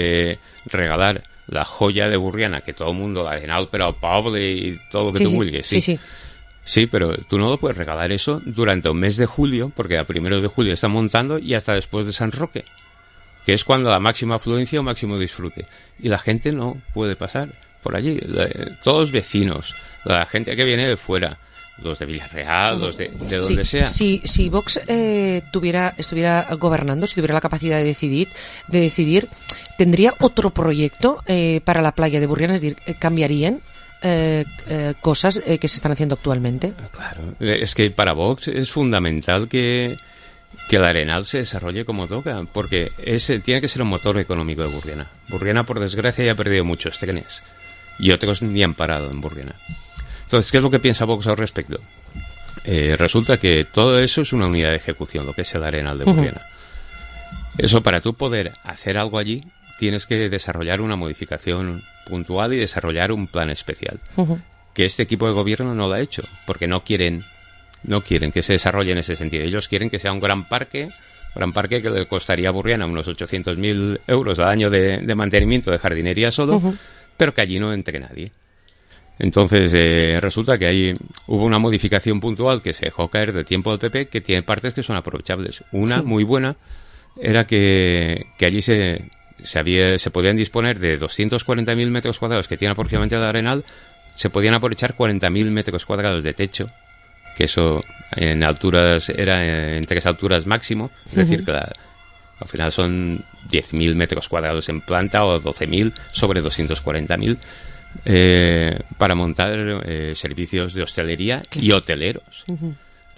regalar la joya de Burriana, que todo el mundo, la Arenal, pero al poble y todo lo que tú vulgues. Sí, pero tú no lo puedes regalar eso durante el mes de julio, porque a primeros de julio están montando y hasta después de San Roque, que es cuando la máxima afluencia o máximo disfrute. Y la gente no puede pasar por allí. Todos los vecinos, la gente que viene de fuera, los de Villarreal, los de donde sea. Si Vox estuviera gobernando, si tuviera la capacidad de decidir, ¿tendría otro proyecto para la playa de Burriana? Es decir, ¿cambiarían cosas que se están haciendo actualmente? Claro, es que para Vox es fundamental que el Arenal se desarrolle como toca, porque tiene que ser un motor económico de Burriana. Burriana, por desgracia, ya ha perdido muchos trenes y otros ni han parado en Burriana. Entonces, ¿qué es lo que piensa Vox al respecto? Resulta que todo eso es una unidad de ejecución, lo que es el Arenal de Burriana. Eso, para tú poder hacer algo allí, tienes que desarrollar una modificación puntual y desarrollar un plan especial. Que este equipo de gobierno no lo ha hecho, porque no quieren que se desarrolle en ese sentido. Ellos quieren que sea un gran parque que le costaría a Burriana unos 800.000 euros al año de mantenimiento de jardinería solo, pero que allí no entre nadie. Entonces, resulta que hubo una modificación puntual que se dejó caer del tiempo del PP, que tiene partes que son aprovechables. Una muy buena era que allí se podían disponer de 240.000 metros cuadrados que tiene aproximadamente el Arenal, se podían aprovechar 40.000 metros cuadrados de techo, que eso en alturas era en 3 alturas máximo, es decir, que al final son 10.000 metros cuadrados en planta o 12.000 sobre 240.000. Para montar servicios de hostelería y hoteleros.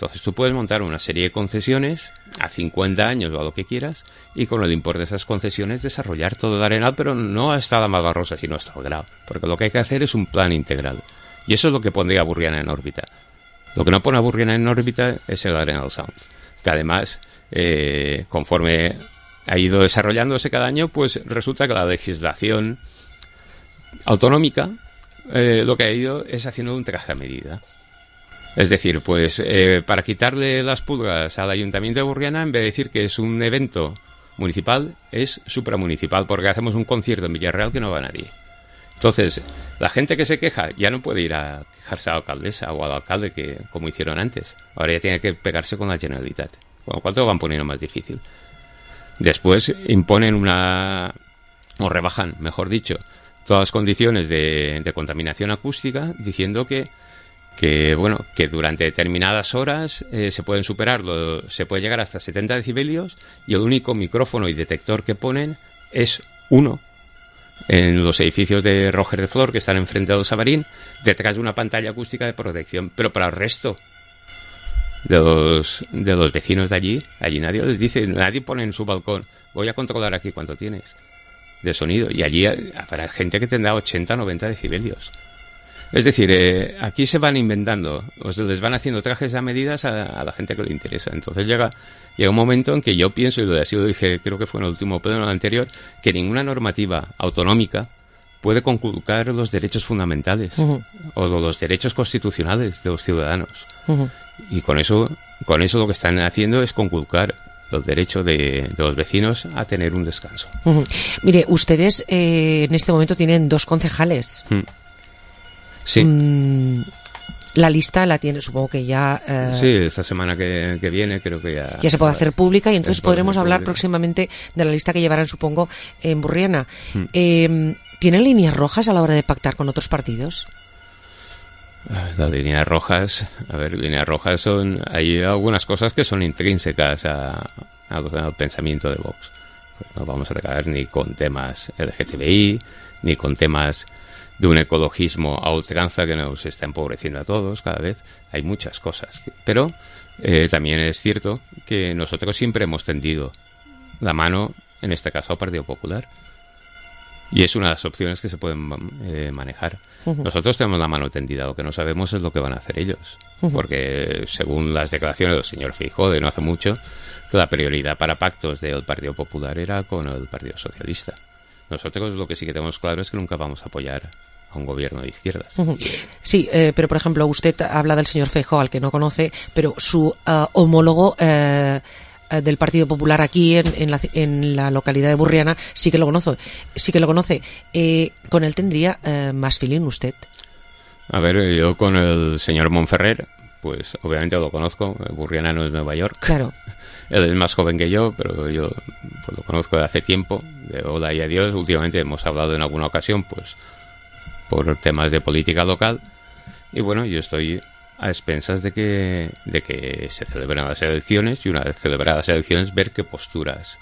Entonces tú puedes montar una serie de concesiones a 50 años o a lo que quieras y con el importe de esas concesiones desarrollar todo el Arenal, pero no hasta la Malvarrosa, sino hasta el Grao. Porque lo que hay que hacer es un plan integral. Y eso es lo que pondría a Burriana en órbita. Lo que no pone a Burriana en órbita es el Arenal Sound, que además, conforme ha ido desarrollándose cada año, pues resulta que la legislación autonómica lo que ha ido es haciendo un traje a medida. Es decir, pues para quitarle las pulgas al Ayuntamiento de Burriana, en vez de decir que es un evento municipal, es supramunicipal, porque hacemos un concierto en Villarreal que no va nadie. Entonces, la gente que se queja ya no puede ir a quejarse a la alcaldesa o al alcalde, que como hicieron antes. Ahora ya tiene que pegarse con la Generalitat, con lo cual te lo van poniendo más difícil. Después imponen o rebajan, mejor dicho, todas las condiciones de contaminación acústica, diciendo que durante determinadas horas se pueden superar, se puede llegar hasta 70 decibelios y el único micrófono y detector que ponen es uno en los edificios de Roger de Flor, que están enfrente del Sabarín, detrás de una pantalla acústica de protección. Pero para el resto de los vecinos de allí nadie les dice, nadie pone en su balcón, voy a controlar aquí cuánto tienes de sonido. Y allí habrá gente que tendrá 80, 90 decibelios. Es decir, aquí se van inventando, les van haciendo trajes a medidas a la gente que le interesa. Entonces llega un momento en que yo pienso, y así lo dije, creo que fue en el último pleno anterior, que ninguna normativa autonómica puede conculcar los derechos fundamentales o los derechos constitucionales de los ciudadanos. Y con eso lo que están haciendo es conculcar el derecho de los vecinos a tener un descanso. Mire, ustedes en este momento tienen 2 concejales. Sí. La lista la tiene, supongo que ya... Sí, esta semana que viene creo que ya se puede hacer pública y entonces podremos hablar próximamente de la lista que llevarán, supongo, en Burriana. ¿Tienen líneas rojas a la hora de pactar con otros partidos? Las líneas rojas, hay algunas cosas que son intrínsecas al pensamiento de Vox. Pues no vamos a acabar ni con temas LGTBI, ni con temas de un ecologismo a ultranza que nos está empobreciendo a todos cada vez. Hay muchas cosas. Pero también es cierto que nosotros siempre hemos tendido la mano, en este caso, al Partido Popular. Y es una de las opciones que se pueden manejar. Nosotros tenemos la mano tendida, lo que no sabemos es lo que van a hacer ellos. Porque según las declaraciones del señor Feijóo de no hace mucho, la prioridad para pactos del Partido Popular era con el Partido Socialista. Nosotros lo que sí que tenemos claro es que nunca vamos a apoyar a un gobierno de izquierdas. Sí, pero por ejemplo, usted habla del señor Feijóo, al que no conoce, pero su homólogo del Partido Popular aquí en la localidad de Burriana sí que lo conoce. ¿Con él tendría más feeling usted? A ver, yo con el señor Monferrer, pues obviamente lo conozco. Burriana no es Nueva York. Claro. Él es más joven que yo, pero yo pues lo conozco de hace tiempo, de hola y adiós. Últimamente hemos hablado en alguna ocasión, pues por temas de política local. Y bueno, yo estoy a expensas de que se celebren las elecciones, y una vez celebradas las elecciones ver qué posturas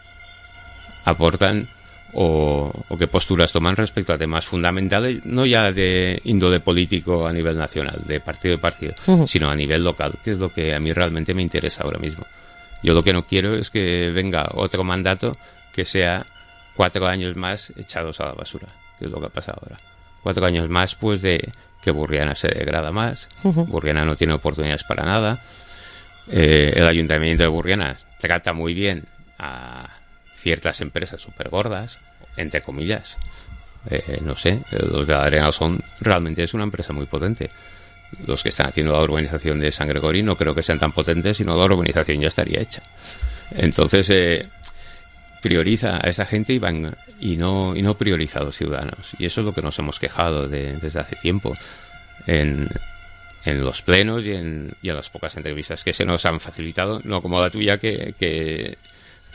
aportan o qué posturas toman respecto a temas fundamentales, no ya de índole político a nivel nacional, de partido a partido, sino a nivel local, que es lo que a mí realmente me interesa ahora mismo. Yo lo que no quiero es que venga otro mandato que sea 4 años más echados a la basura, que es lo que ha pasado ahora. 4 años más, pues, de que Burriana se degrada más, Burriana no tiene oportunidades para nada, el Ayuntamiento de Burriana trata muy bien a ciertas empresas súper gordas, entre comillas, no sé, los de la Arenal realmente es una empresa muy potente. Los que están haciendo la urbanización de San Gregorio no creo que sean tan potentes, sino la urbanización ya estaría hecha. Entonces prioriza a esa gente y no prioriza a los ciudadanos. Y eso es lo que nos hemos quejado desde hace tiempo en los plenos y en las pocas entrevistas que se nos han facilitado, no como la tuya que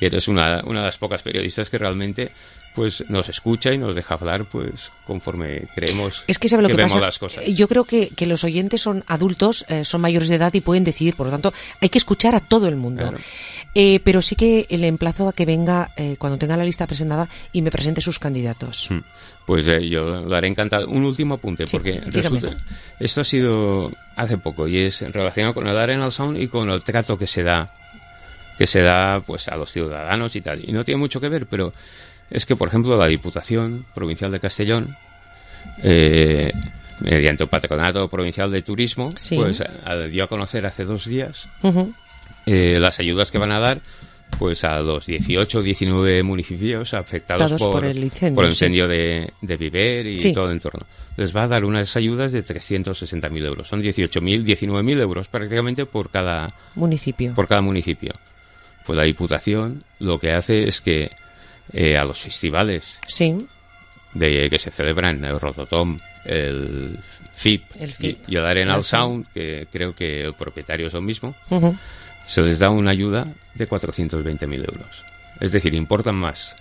que eres una de las pocas periodistas que realmente pues nos escucha y nos deja hablar pues conforme creemos es que sabe lo que vemos pasa. Las cosas. Yo creo que los oyentes son adultos, son mayores de edad y pueden decidir, por lo tanto hay que escuchar a todo el mundo. Claro. Pero sí que le emplazo a que venga cuando tenga la lista presentada y me presente sus candidatos. Pues yo lo haré encantado. Un último apunte, Sí, porque dígame. resulta, esto ha sido hace poco y es relacionado con el Arenal Sound y con el trato que se da pues a los ciudadanos y tal. Y no tiene mucho que ver, pero es que, por ejemplo, la Diputación Provincial de Castellón, mediante el Patronato Provincial de Turismo, Sí. pues dio a conocer hace 2 días Ujú. las ayudas que van a dar pues a los 18 o 19 municipios afectados Todos por el incendio, por el sí. incendio de Viver y Sí. todo el entorno. Les va a dar unas ayudas de 360.000 euros. Son 18.000, 19.000 euros prácticamente por cada Municipio. Pues la Diputación lo que hace es que a los festivales Sí. que se celebran, el Rototom, el FIP, y el Arenal Sound, que creo que el propietario es el mismo, Ujú. se les da una ayuda de 420.000 euros. Es decir, importan más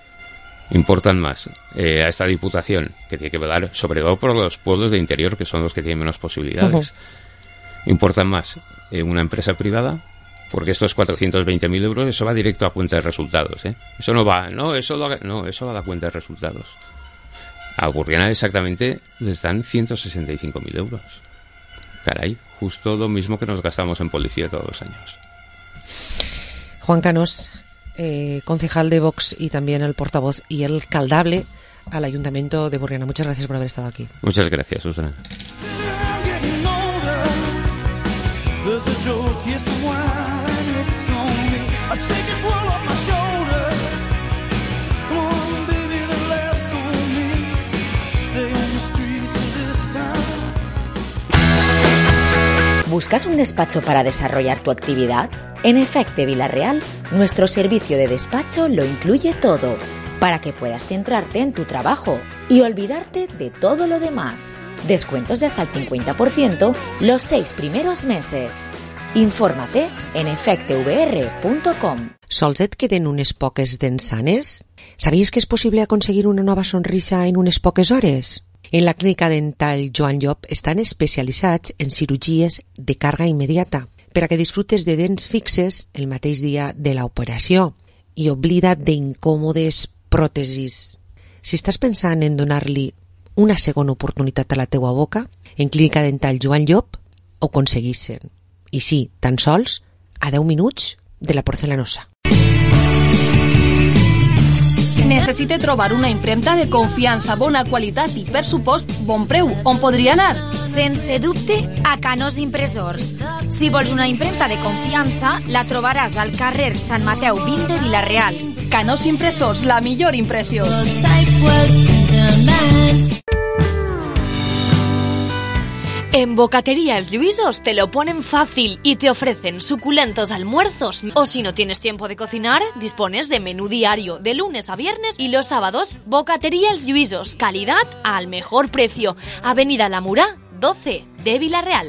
a esta Diputación, que tiene que velar sobre todo por los pueblos de interior, que son los que tienen menos posibilidades. Importan más una empresa privada, porque estos 420.000 euros, eso va directo a cuenta de resultados, ¿eh? Eso no va, eso va a la cuenta de resultados. A Burriana exactamente les dan 165.000 euros. Caray, justo lo mismo que nos gastamos en policía todos los años. Juan Canós, concejal de Vox y también el portavoz y el caldable al Ayuntamiento de Burriana. Muchas gracias por haber estado aquí. Muchas gracias, Susana. There's a joke, yes, the wine, it's on me. I shake this world off my shoulders. Come on, baby, the laughs on me. Stay on the streets of this town. ¿Buscas un despacho para desarrollar tu actividad? En Efecte Vila-real, nuestro servicio de despacho lo incluye todo, para que puedas centrarte en tu trabajo y olvidarte de todo lo demás. Descuentos de hasta el 50% los 6 primeros meses. Infórmate en efectevr.com. Sols et queden unes poques dents sanes? ¿Sabías que es posible conseguir una nova sonrisa en unes poques hores? En la clínica dental Joan Llop estan especialitzats en cirurgies de carga immediata per a que disfrutes de dents fixes el mateix dia de l'operació i oblida't d'incòmodes pròtesis. Si estàs pensant en donar-li una segona oportunitat a la teua boca, en Clínica Dental Joan Llop ho aconseguissin. I sí, tan sols a 10 minuts de la porcelanosa. Necessite trobar una impremta de confiança, bona qualitat i, per supost, bon preu. On podria anar? Sense dubte, a Canós Impressors. Si vols una impremta de confiança, la trobaràs al carrer Sant Mateu 20 de Vila-real. Canós Impressors, la millor impressió. En Bocatería Els Lluïsos te lo ponen fácil y te ofrecen suculentos almuerzos. O si no tienes tiempo de cocinar, dispones de menú diario de lunes a viernes y los sábados. Bocatería Els Lluïsos, calidad al mejor precio. Avenida La Murà, 12 de Vila-real.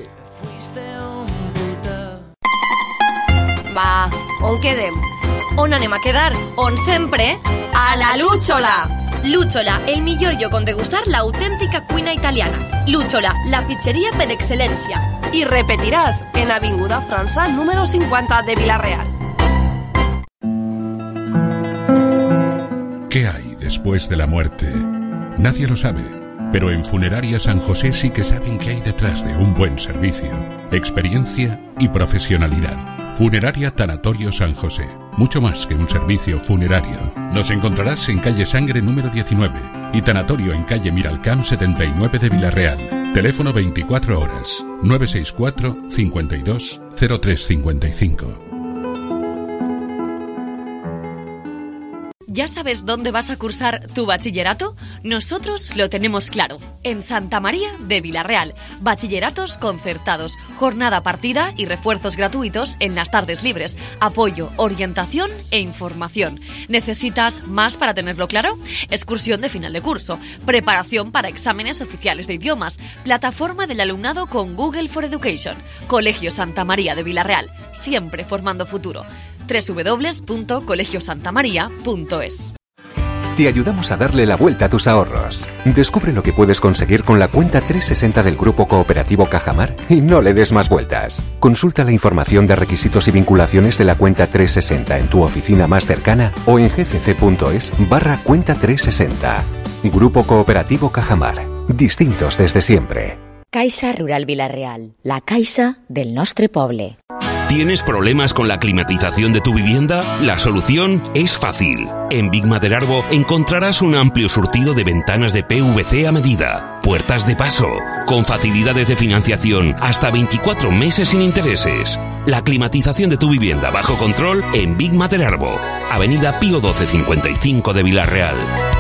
Va, on quedem? On anem a quedar? On sempre? A la Lúchola! Lúchola, el millor lloc on degustar l'autèntica cuina italiana. Lúchola, la pizzeria per excel·lència. I repetiràs en Avinguda França, número 50 de Vila-real. ¿Qué hay después de la muerte? Nadie lo sabe, pero en Funeraria San José sí que saben qué hay detrás de un buen servicio, experiencia y profesionalidad. Funeraria Tanatorio San José. Mucho más que un servicio funerario. Nos encontrarás en calle Sangre número 19 y Tanatorio en calle Miralcamp 79 de Vila-real. Teléfono 24 horas 964 52 0355. ¿Ya sabes dónde vas a cursar tu bachillerato? Nosotros lo tenemos claro. En Santa María de Vila-real. Bachilleratos concertados, jornada partida y refuerzos gratuitos en las tardes libres. Apoyo, orientación e información. ¿Necesitas más para tenerlo claro? Excursión de final de curso, preparación para exámenes oficiales de idiomas, plataforma del alumnado con Google for Education. Colegio Santa María de Vila-real, siempre formando futuro. www.colegiosantamaria.es. Te ayudamos a darle la vuelta a tus ahorros. Descubre lo que puedes conseguir con la cuenta 360 del Grupo Cooperativo Cajamar y no le des más vueltas. Consulta la información de requisitos y vinculaciones de la cuenta 360 en tu oficina más cercana o en gcc.es/cuenta 360. Grupo Cooperativo Cajamar. Distintos desde siempre. Caixa Rural Vila-real, la caixa del nostre poble. ¿Tienes problemas con la climatización de tu vivienda? La solución es fácil. En Big Maderarbo encontrarás un amplio surtido de ventanas de PVC a medida, puertas de paso, con facilidades de financiación hasta 24 meses sin intereses. La climatización de tu vivienda bajo control en Big Maderarbo, Avenida Pío 1255 de Vila-real.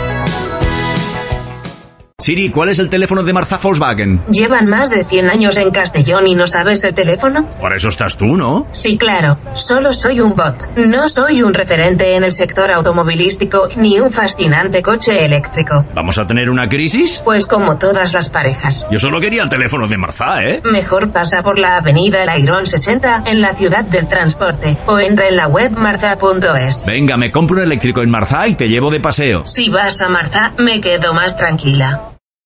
Siri, ¿cuál es el teléfono de Marzá Volkswagen? ¿Llevan más de 100 años en Castellón y no sabes el teléfono? Para eso estás tú, ¿no? Sí, claro. Solo soy un bot. No soy un referente en el sector automovilístico ni un fascinante coche eléctrico. ¿Vamos a tener una crisis? Pues como todas las parejas. Yo solo quería el teléfono de Marzá, ¿eh? Mejor pasa por la avenida El Airón 60 en la ciudad del transporte o entra en la web marzá.es. Venga, me compro un eléctrico en Marzá y te llevo de paseo. Si vas a Marzá, me quedo más tranquila.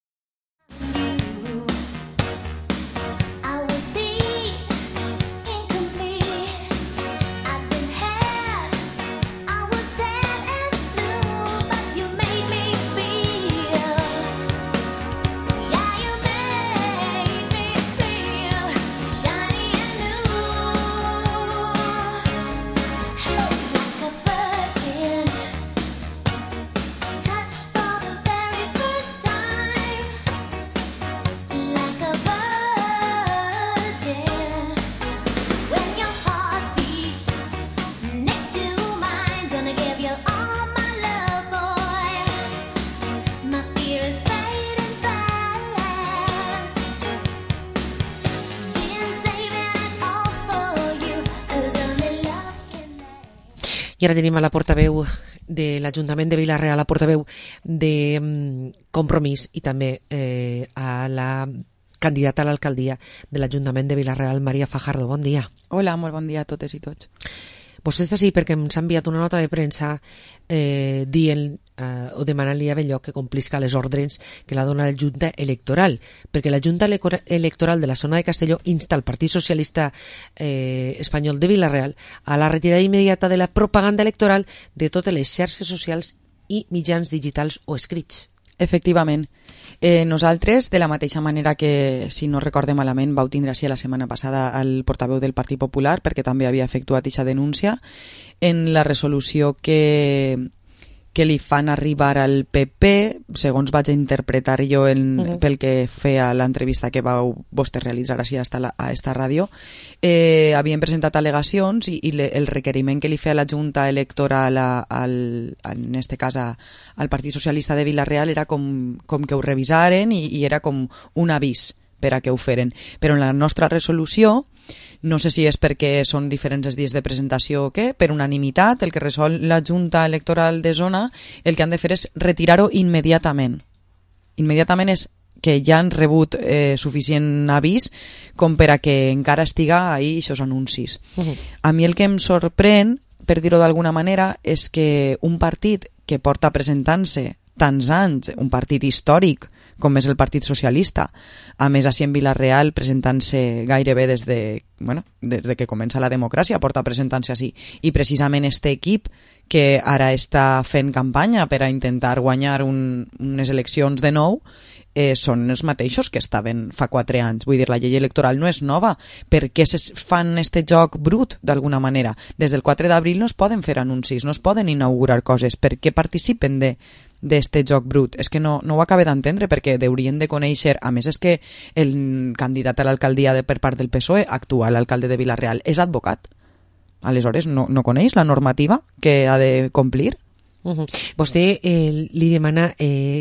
I ara tenim a la portaveu de l'Ajuntament de Vila-real, la portaveu de Compromís i també a la candidata a l'alcaldia de l'Ajuntament de Vila-real, Maria Fajardo. Bon dia. Hola, molt bon dia a totes i tots. Vostè està així perquè ens ha enviat una nota de premsa dient o demanant-li a Belloc que complisca les ordres que la dona la Junta Electoral, perquè la Junta Electoral de la zona de Castelló insta al Partit Socialista Espanyol de Vila-real a la retirada immediata de la propaganda electoral de totes les xarxes socials i mitjans digitals o escrits. Efectivament. Nosaltres, de la mateixa manera que, si no recorde malament, vau tindre així la setmana passada el portaveu del Partit Popular, perquè també havia efectuat aquesta denúncia, en la resolució que li fan arribar al PP, segons vaig interpretar jo pel que feia l'entrevista que vau vostè realitzar així a esta ràdio, havien presentat al·legacions i el requeriment que li feia la Junta Electoral en este cas al Partit Socialista de Vila-real era com que ho revisaren i era com un avís per a que ho feren. Però en la nostra resolució, no sé si és perquè són diferents els dies de presentació o què, per unanimitat, el que resol la Junta Electoral de Zona, el que han de fer és retirar-ho immediatament. Immediatament és que ja han rebut suficient avís com per a que encara estiga ahí aquests anuncis. A mi el que em sorprèn, per dir-ho d'alguna manera, és que un partit que porta presentant-se tants anys, un partit històric, com és el Partit Socialista, a més així en Vila-real presentant-se gairebé des que comença la democràcia, porta presentant-se així, i precisament este equip que ara està fent campanya per a intentar guanyar unes eleccions de nou, són els mateixos que estaven fa 4 anys. Vull dir, la llei electoral no és nova. Per què fan este joc brut, d'alguna manera? Des del 4 d'abril no es poden fer anuncis, no es poden inaugurar coses. Per què participen d'este joc brut? És que no ho acabo d'entendre, perquè haurien de conèixer, a més és que el candidat a l'alcaldia per part del PSOE, actual alcalde de Vila-real, és advocat. Aleshores, no coneix la normativa que ha de complir? Vostè li demana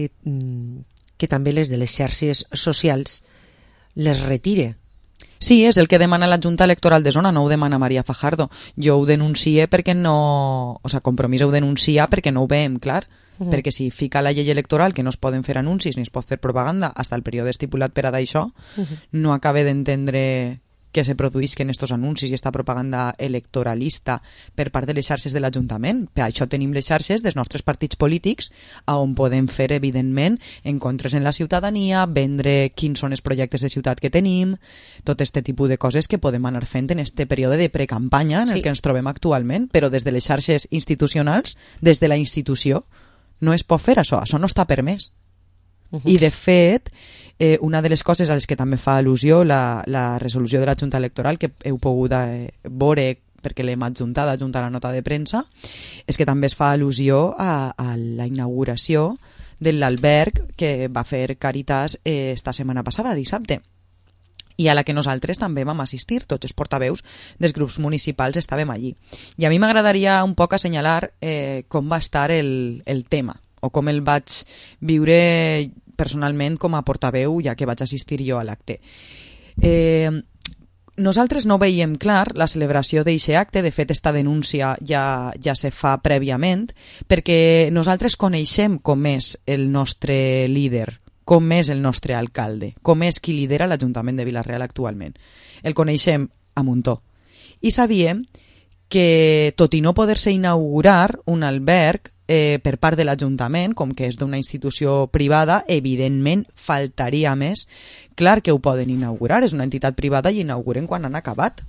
que també les de les xarxes socials les retire. Sí, és el que demana la Junta Electoral de Zona, no ho demana Maria Fajardo. Jo ho denuncie perquè no... O sigui, Compromís ho denuncia perquè no ho veiem clar. Perquè si fica la llei electoral que no es poden fer anuncis ni es pot fer propaganda fins al període estipulat per a d'això, no acabe d'entendre que se produïsquen estos anuncis i esta propaganda electoralista per part de les xarxes de l'Ajuntament. Per això tenim les xarxes dels nostres partits polítics on podem fer, evidentment, encontres en la ciutadania, vendre quins són els projectes de ciutat que tenim, tot aquest tipus de coses que podem anar fent en este període de precampanya en el que ens trobem actualment, però des de les xarxes institucionals, des de la institució, no es pot fer això no està permès. I de fet, una de les coses a les que també fa al·lusió la resolució de la Junta Electoral, que heu pogut veure perquè l'hem adjuntat a la nota de premsa, és que també es fa al·lusió a la inauguració de l'alberg que va fer Càritas esta setmana passada, dissabte, i a la que nosaltres també vam assistir, tots els portaveus dels grups municipals estàvem allí. I a mi m'agradaria un poc assenyalar com va estar el tema, o com el vaig viure personalment com a portaveu, ja que vaig assistir jo a l'acte. Nosaltres no veiem clar la celebració d'aquest acte, de fet esta denúncia ja se fa prèviament, perquè nosaltres coneixem com és el nostre líder, com és el nostre alcalde, com és qui lidera l'Ajuntament de Vila-real actualment. El coneixem a muntó. I sabíem que, tot i no poder-se inaugurar un alberg per part de l'Ajuntament, com que és d'una institució privada, evidentment faltaria més. Clar que ho poden inaugurar, és una entitat privada i inauguren quan han acabat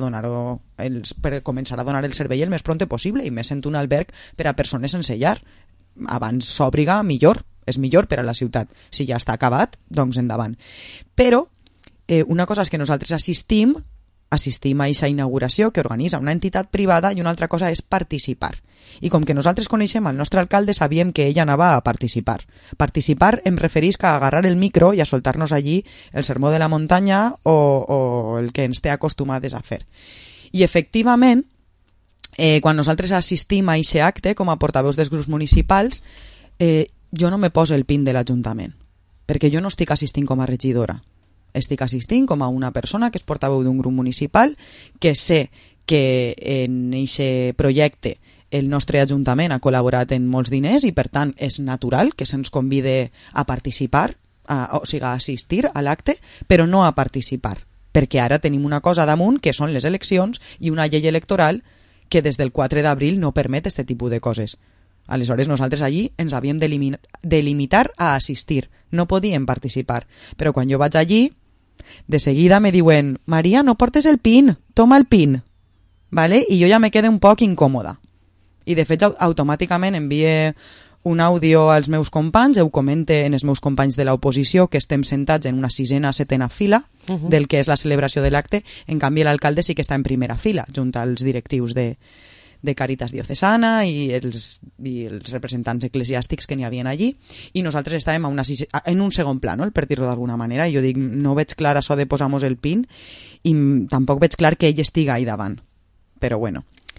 per començar a donar el servei el més prompte possible, i més sent un alberg per a persones sense llar. Abans s'obriga, millor, és millor per a la ciutat. Si ja està acabat, doncs endavant. Però una cosa és que nosaltres assistim a aquesta inauguració que organitza una entitat privada, i una altra cosa és participar. I com que nosaltres coneixem el nostre alcalde, sabíem que ell anava a participar. Participar em referís a agarrar el micro i a soltar-nos allí el sermó de la muntanya o el que ens té acostumades a fer. I efectivament, quan nosaltres assistim a aquest acte com a portaveus dels grups municipals, jo no me poso el pin de l'Ajuntament, perquè jo no estic assistint com a regidora. Estic assistint com a una persona que és portaveu d'un grup municipal, que sé que en aquest projecte el nostre Ajuntament ha col·laborat en molts diners i, per tant, és natural que se'ns convide a participar, a assistir a l'acte, però no a participar, perquè ara tenim una cosa damunt, que són les eleccions i una llei electoral que des del 4 d'abril no permet aquest tipus de coses. Aleshores, nosaltres allí ens havíem de limitar a assistir, no podíem participar. Però quan jo vaig allí, de seguida me diuen: Maria, no portes el pin, toma el pin. ¿Vale? I jo ja me quedé un poc incòmoda. I de fet automàticament envie un àudio als meus companys, ho comente en els meus companys de l'oposició, que estem sentats en una 6ª, 7ª fila del que és la celebració de l'acte. En canvi, l'alcalde sí que està en primera fila, junt als directius de Càritas Diocesana i els representants eclesiàstics que n'hi havien allí, i nosaltres estàvem en un segon pla, no? Per dir-ho d'alguna manera. I jo dic, no veig clar això de posar-nos el pin, i tampoc veig clar que ell estiga ahí davant. Però bueno.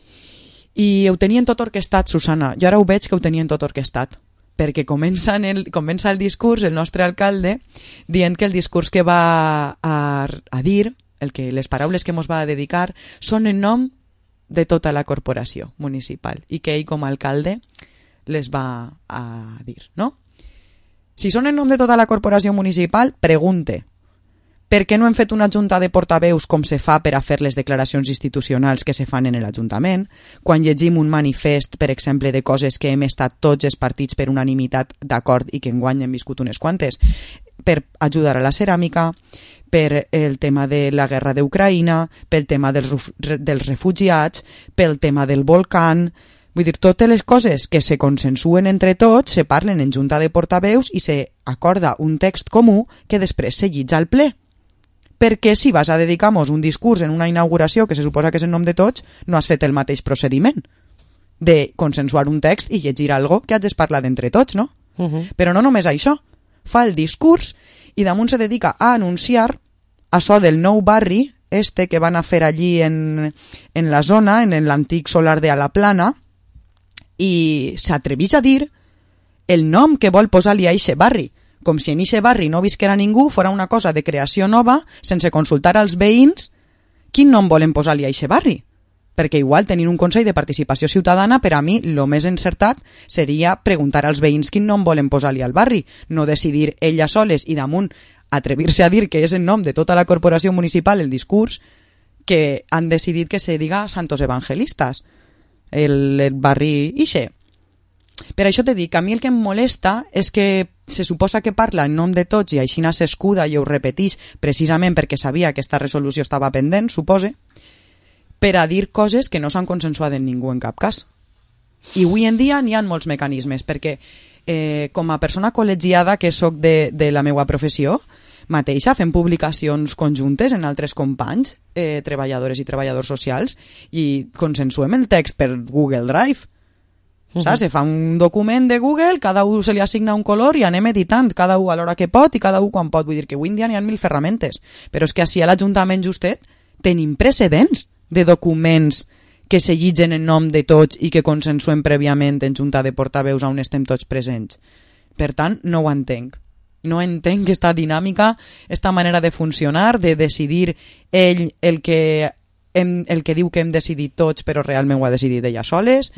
I ho tenien tot orquestat, Susana. Jo ara ho veig que ho tenien tot orquestat, perquè comença el discurs, el nostre alcalde, dient que el discurs que va a dir, les paraules que mos va a dedicar, són en nom de tota la corporació municipal, i que ell com a alcalde les va a dir, no? Si són en nom de tota la corporació municipal, pregunte: per què no hem fet una junta de portaveus com se fa per a fer les declaracions institucionals que se fan en l'Ajuntament, quan llegim un manifest, per exemple, de coses que hem estat tots els partits per unanimitat d'acord i que enguany hem viscut unes quantes, per ajudar a la ceràmica, per el tema de la guerra d'Ucraïna, pel tema dels refugiats, pel tema del volcán. Vull dir, totes les coses que se consensuen entre tots se parlen en junta de portaveus i se acorda un text comú que després se llitja al ple. Perquè si vas a dedicar-nos un discurs en una inauguració que se suposa que és en nom de tots, no has fet el mateix procediment de consensuar un text i llegir algo que has de parlar d'entre tots, no? Però no només això. Fa el discurs i damunt se dedica a anunciar això del nou barri que van a fer allí en la zona, en l'antic solar de Alaplana, i s'atreveix a dir el nom que vol posar-li a eixe barri, com si en eixe barri no visquera ningú, fora una cosa de creació nova, sense consultar als veïns quin nom volen posar-li a eixe barri. Perquè igual tenint un Consell de Participació Ciutadana, per a mi el més encertat seria preguntar als veïns quin nom volen posar-li al barri, no decidir elles soles i damunt atrevir-se a dir que és en nom de tota la corporació municipal el discurs. que han decidit que se diga Santos Evangelistas, el barri ixe. Per això te dic, a mi el que em molesta és que se suposa que parla en nom de tots i així s'escuda i ho repetís precisament perquè sabia que aquesta resolució estava pendent, supose, per a dir coses que no s'han consensuat en ningú en cap cas. I avui en dia n'hi ha molts mecanismes, perquè com a persona col·legiada que sóc de la meva professió, mateixa fem publicacions conjuntes en altres companys, treballadores i treballadors socials, i consensuem el text per Google Drive. Saps? Se fa un document de Google, cada un se li assigna un color i anem editant, cada un a l'hora que pot i cada un quan pot. Vull dir que avui en dia n'hi ha 1000 ferramentes, però és que així a l'Ajuntament justet tenim precedents de documents que se llitgen en nom de tots i que consensuem prèviament en junta de portaveus on estem tots presents. Per tant, no ho entenc. No entenc aquesta dinàmica, aquesta manera de funcionar, de decidir ell el que diu que hem decidit tots, però realment ho ha decidit ella soles.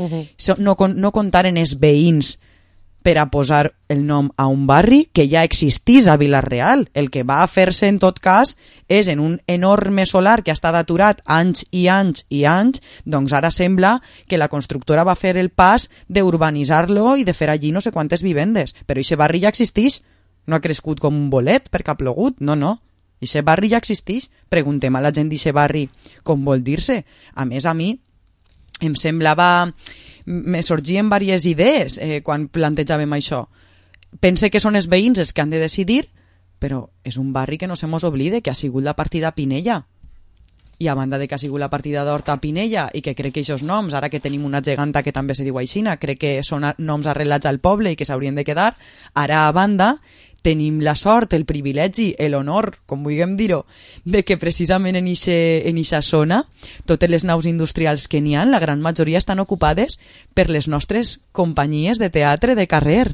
No comptar en els veïns per a posar el nom a un barri que ja existís a Vila-real. El que va a fer-se en tot cas és en un enorme solar que ha estat aturat anys i anys i anys, doncs ara sembla que la constructora va fer el pas d'urbanitzar-lo i de fer allí no sé quantes vivendes. Però aquest barri ja existeix. No ha crescut com un bolet perquè ha plogut. No. Aquest barri ja existeix. Preguntem a la gent d'aquest barri com vol dir-se. A més, a mi em semblava... Me sorgien diverses idees quan plantejàvem això. Pense que són els veïns els que han de decidir, però és un barri que no se mos oblide que ha sigut la partida Pinella. I a banda de que ha sigut la partida d'Horta Pinella i que crec que aquests noms, ara que tenim una geganta que també se diu aixina, crec que són noms arrelats al poble i que s'haurien de quedar, ara a banda tenim la sort, el privilegi, l'honor, com vulguem dir-ho, de que precisament en eixa zona totes les naus industrials que n'hi ha, la gran majoria estan ocupades per les nostres companyies de teatre de carrer.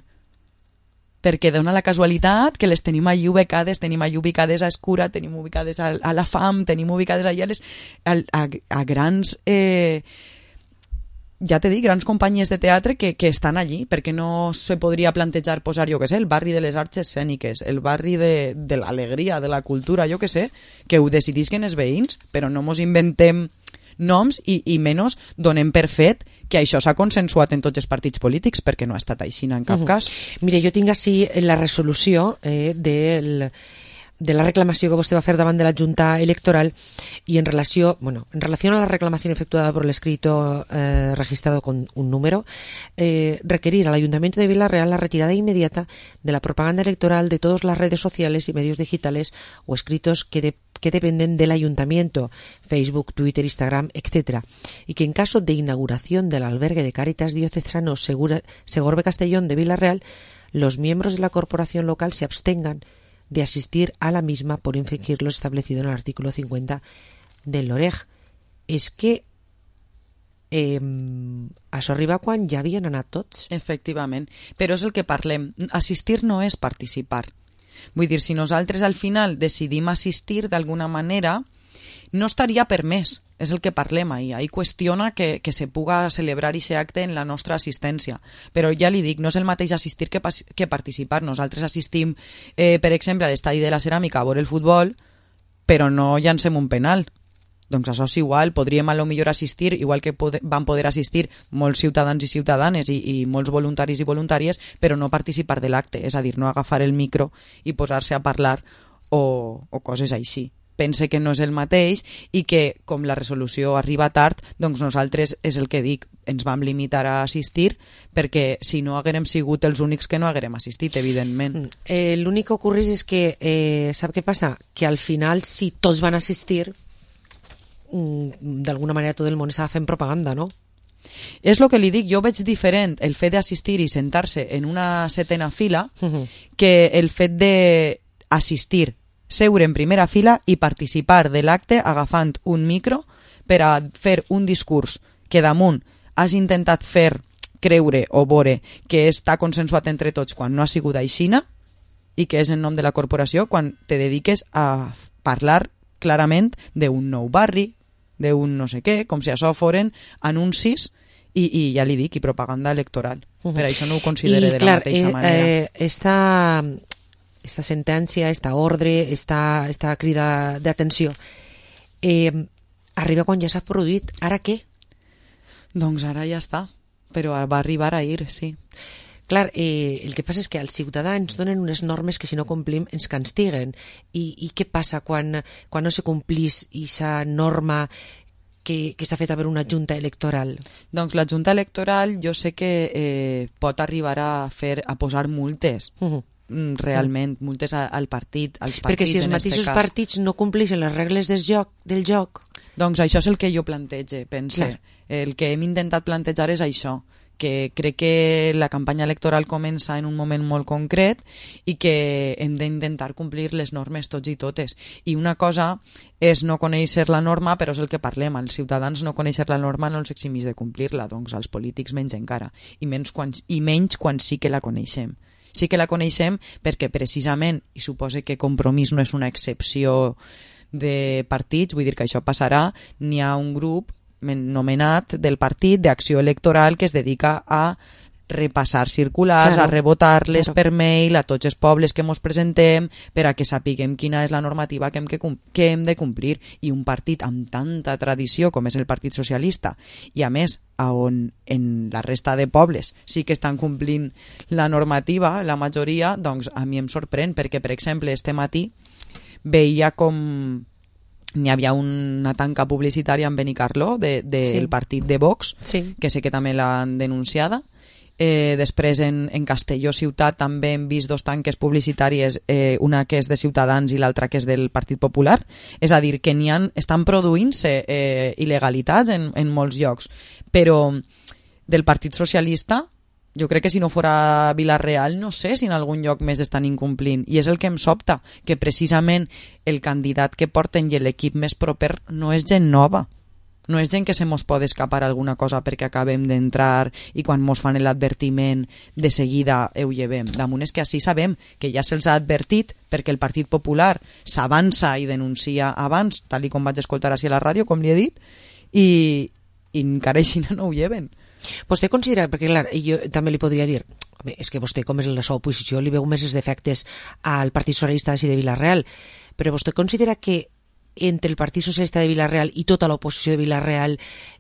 Perquè dona la casualitat que les tenim allí ubicades, a Escura, tenim ubicades a la FAM, tenim ubicades allà a grans... ja t'he dit, grans companyies de teatre que estan allí, perquè no se podria plantejar posar, jo què sé, el barri de les arts escèniques, el barri de l'alegria, de la cultura, jo què sé, que ho decidisquen els veïns, però no mos inventem noms i menys donem per fet que això s'ha consensuat en tots els partits polítics, perquè no ha estat així en cap cas. Mira, jo tinc així la resolució de la reclamació que vostè va fer davant de la Junta Electoral y en relación a la reclamación efectuada por el escrito registrado con un número, requerir al Ayuntamiento de Vila-real la retirada inmediata de la propaganda electoral de todas las redes sociales y medios digitales o escritos que dependen del Ayuntamiento, Facebook, Twitter, Instagram, etc. Y que en caso de inauguración del albergue de Cáritas Diocesano Segorbe Castellón de Vila-real, los miembros de la corporación local se abstengan de asistir a la misma por infringir lo establecido en el artículo 50 del LOREG. És que això arriba quan ja havien anat tots. Efectivament, però és el que parlem. Assistir no és participar. Vull dir, si nosaltres al final decidim assistir d'alguna manera, no estaria permès. És el que parlem ahir. Ahir qüestiona que se puga celebrar aquest acte en la nostra assistència. Però ja li dic, no és el mateix assistir que participar. Nosaltres assistim, per exemple, a l'estadi de la Ceràmica a veure el futbol, però no llancem un penal. Doncs això és igual, podríem a lo millor assistir, igual que van poder assistir molts ciutadans i ciutadanes i molts voluntaris i voluntàries, però no participar de l'acte, és a dir, no agafar el micro i posar-se a parlar o coses així. Pense que no és el mateix i que, com la resolució arriba tard, doncs nosaltres, és el que dic, ens vam limitar a assistir perquè si no haguérem sigut els únics que no haguérem assistit, evidentment. L'únic que ocorre és que, sap què passa? Que al final, si tots van assistir, d'alguna manera tot el món estava fent propaganda, no? És el que li dic, jo veig diferent el fet d'assistir i sentar-se en una setena fila que el fet d'assistir, seure en primera fila i participar de l'acte agafant un micro per a fer un discurs que damunt has intentat fer creure o veure que està consensuat entre tots quan no ha sigut aixina i que és en nom de la corporació quan te dediques a parlar clarament d'un nou barri, d'un no sé què, com si això foren anuncis i ja li dic, i propaganda electoral. Per això no ho considere de la mateixa manera. Esta sentència, esta ordre, esta crida d'atenció, arriba quan ja s'ha produït. Ara què? Doncs ara ja està, però va arribar ahir, sí. Clar, el que passa és que als ciutadans donen unes normes que si no complim ens castiguen. I què passa quan no se complís aquesta norma que està feta per una junta electoral? Doncs la junta electoral jo sé que pot arribar a posar multes. Realment, multes al partit, als partits. Perquè si els mateixos partits no compleixen les regles del joc... Doncs això és el que jo plantege, pense. Clar. El que hem intentat plantejar és això, que crec que la campanya electoral comença en un moment molt concret i que hem d'intentar complir les normes tots i totes. I una cosa és no conèixer la norma, però és el que parlem. Els ciutadans no conèixer la norma no els eximís de complir-la, doncs els polítics menys encara. I menys quan sí que la coneixem. Sí que la coneixem perquè precisament, i suposo que Compromís no és una excepció de partits, vull dir que això passarà, n'hi ha un grup nomenat del partit d'Acció Electoral que es dedica a repassar circulars, a rebotar-les per mail a tots els pobles que ens presentem per a que sapiguem quina és la normativa que hem de complir. I un partit amb tanta tradició com és el Partit Socialista, i a més on en la resta de pobles sí que estan complint la normativa, la majoria, doncs a mi em sorprèn perquè, per exemple, este matí veia com n'hi havia una tanca publicitària en Benicarló del partit de Vox, que sé que també l'han denunciada. Després en Castelló ciutat també hem vist dos tanques publicitàries, una que és de Ciutadans i l'altra que és del Partit Popular. És a dir, que estan produint-se il·legalitats en molts llocs, però del Partit Socialista jo crec que si no fora Vila-real no sé si en algun lloc més estan incomplint, i és el que em sobta, que precisament el candidat que porten i l'equip més proper no és gent nova, no és gent que se mos pot escapar alguna cosa perquè acabem d'entrar i quan mos fan l'advertiment de seguida ho llevem. Damunt és que així sabem que ja se'ls ha advertit perquè el Partit Popular s'avança i denuncia abans, tal com vaig escoltar així a la ràdio, com li he dit, i encara així no ho lleven. Vostè considera, perquè clar, jo també li podria dir, és que vostè com és la seva oposició li veu més els defectes al Partit Socialista de Vila-real, però vostè considera que entre el Partit Socialista de Vila-real i tota l'oposició de Vila-real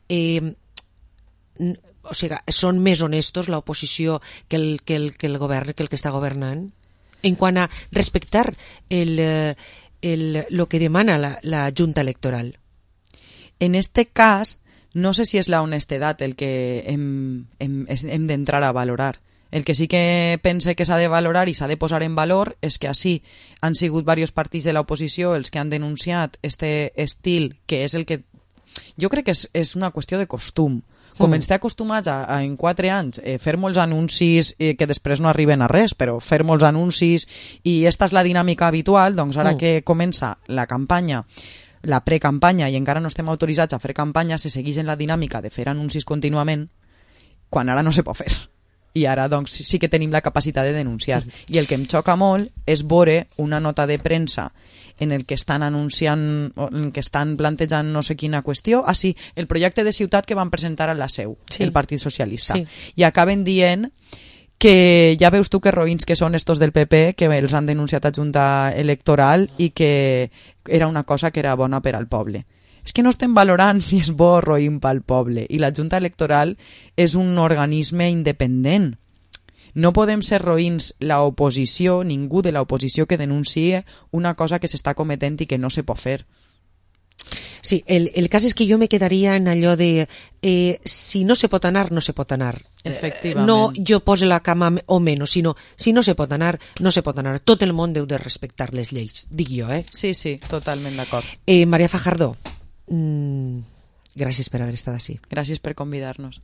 o sigui, són més honestos l'oposició que el govern, que el que està governant, en quant a respectar el que demana la Junta Electoral? En este cas no sé si és la honestedat el que hem d'entrar a valorar. El que sí que pense que s'ha de valorar i s'ha de posar en valor és que així han sigut diversos partits de l'oposició els que han denunciat este estil, que és el que jo crec que és una qüestió de costum. Com ens té acostumats en 4 anys fer molts anuncis que després no arriben a res, però fer molts anuncis, i esta és la dinàmica habitual, doncs ara que comença la campanya, la precampanya, i encara no estem autoritzats a fer campanya, se segueix en la dinàmica de fer anuncis contínuament, quan ara no se pot fer. I ara doncs sí que tenim la capacitat de denunciar. I el que em xoca molt és veure una nota de premsa en el que estan anunciant, en que estan plantejant no sé quina qüestió. Ah, sí, el projecte de ciutat que van presentar a la seu, el Partit Socialista. I acaben dient que ja veus tu que roïns que són estos del PP, que els han denunciat a Junta Electoral i que era una cosa que era bona per al poble. És que no estem valorant si és bo o roïn pel poble, i la Junta Electoral és un organisme independent. No podem ser roïns l'oposició, ningú de l'oposició que denuncie una cosa que s'està cometent i que no se pot fer. Sí, el cas és que jo me quedaria en allò de si no se pot anar, no se pot anar. Efectivament. No jo poso la cama o menys, sinó si no se pot anar, no se pot anar. Tot el món deu de respectar les lleis, dic jo, Sí, sí, totalment d'acord. Maria Fajardo, gràcies per haver estat així. Gràcies per convidar-nos.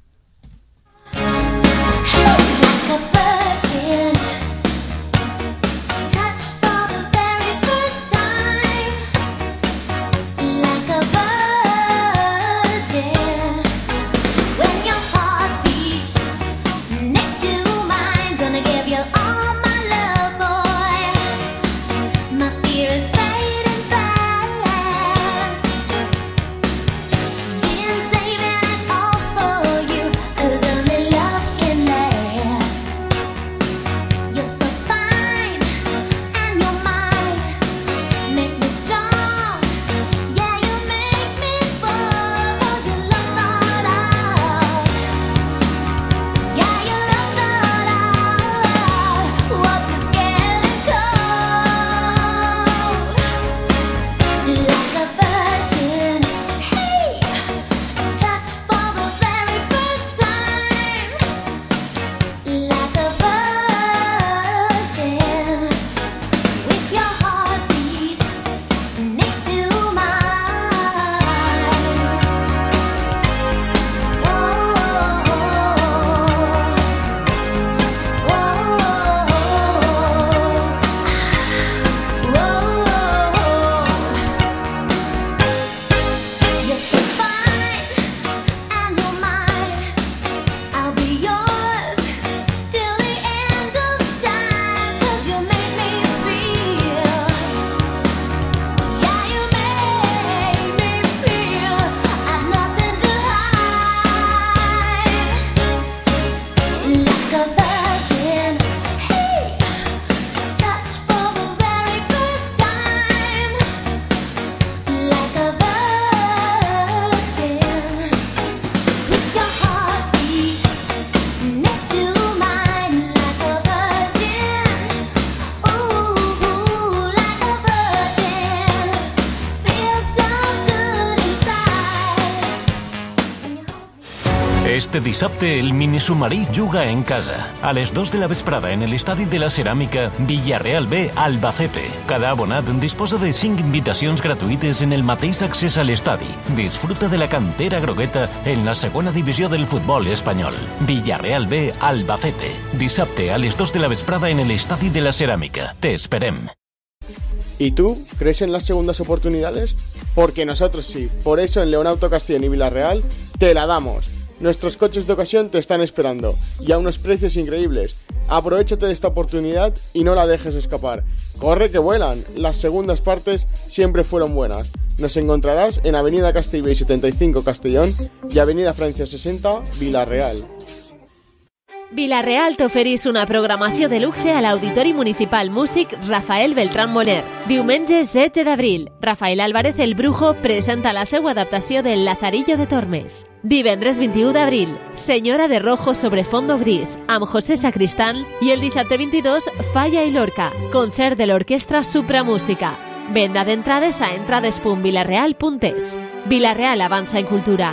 Este dissabte el minisubmarí juga en casa. A les 2 de la vesprada en l'estadi de la Ceràmica Villarreal B, Albacete. Cada abonat disposa de 5 invitacions gratuïtes en el mateix accés a l'estadi. Disfruta de la cantera grogueta en la segona divisió del futbol espanyol. Villarreal B, Albacete. Dissabte a les 2 de la vesprada en el estadi de la Ceràmica. Te esperem. ¿Y tú? ¿Crees en las segundas oportunidades? Porque nosotros sí. Por eso en León Auto Castellón y Villarreal te la damos. Nuestros coches de ocasión te están esperando y a unos precios increíbles. Aprovechate de esta oportunidad y no la dejes escapar. ¡Corre que vuelan! Las segundas partes siempre fueron buenas. Nos encontrarás en Avenida Castellbell 75 Castellón y Avenida Francia 60 Villarreal. Villarreal t'oferís una programació de luxe a l'Auditori Municipal Músic Rafael Beltrán Moler. Diumenge 7 d'abril, Rafael Álvarez el Brujo presenta la seva adaptació del Lazarillo de Tormes. Divendres 21 d'abril, Senyora de Rojo sobre fondo gris, amb José Sacristán, i el dissabte 22, Falla i Lorca, concert de l'Orquestra Supramúsica. Venda d'entrades a entrades.vilarreal.es. Villarreal avança en cultura.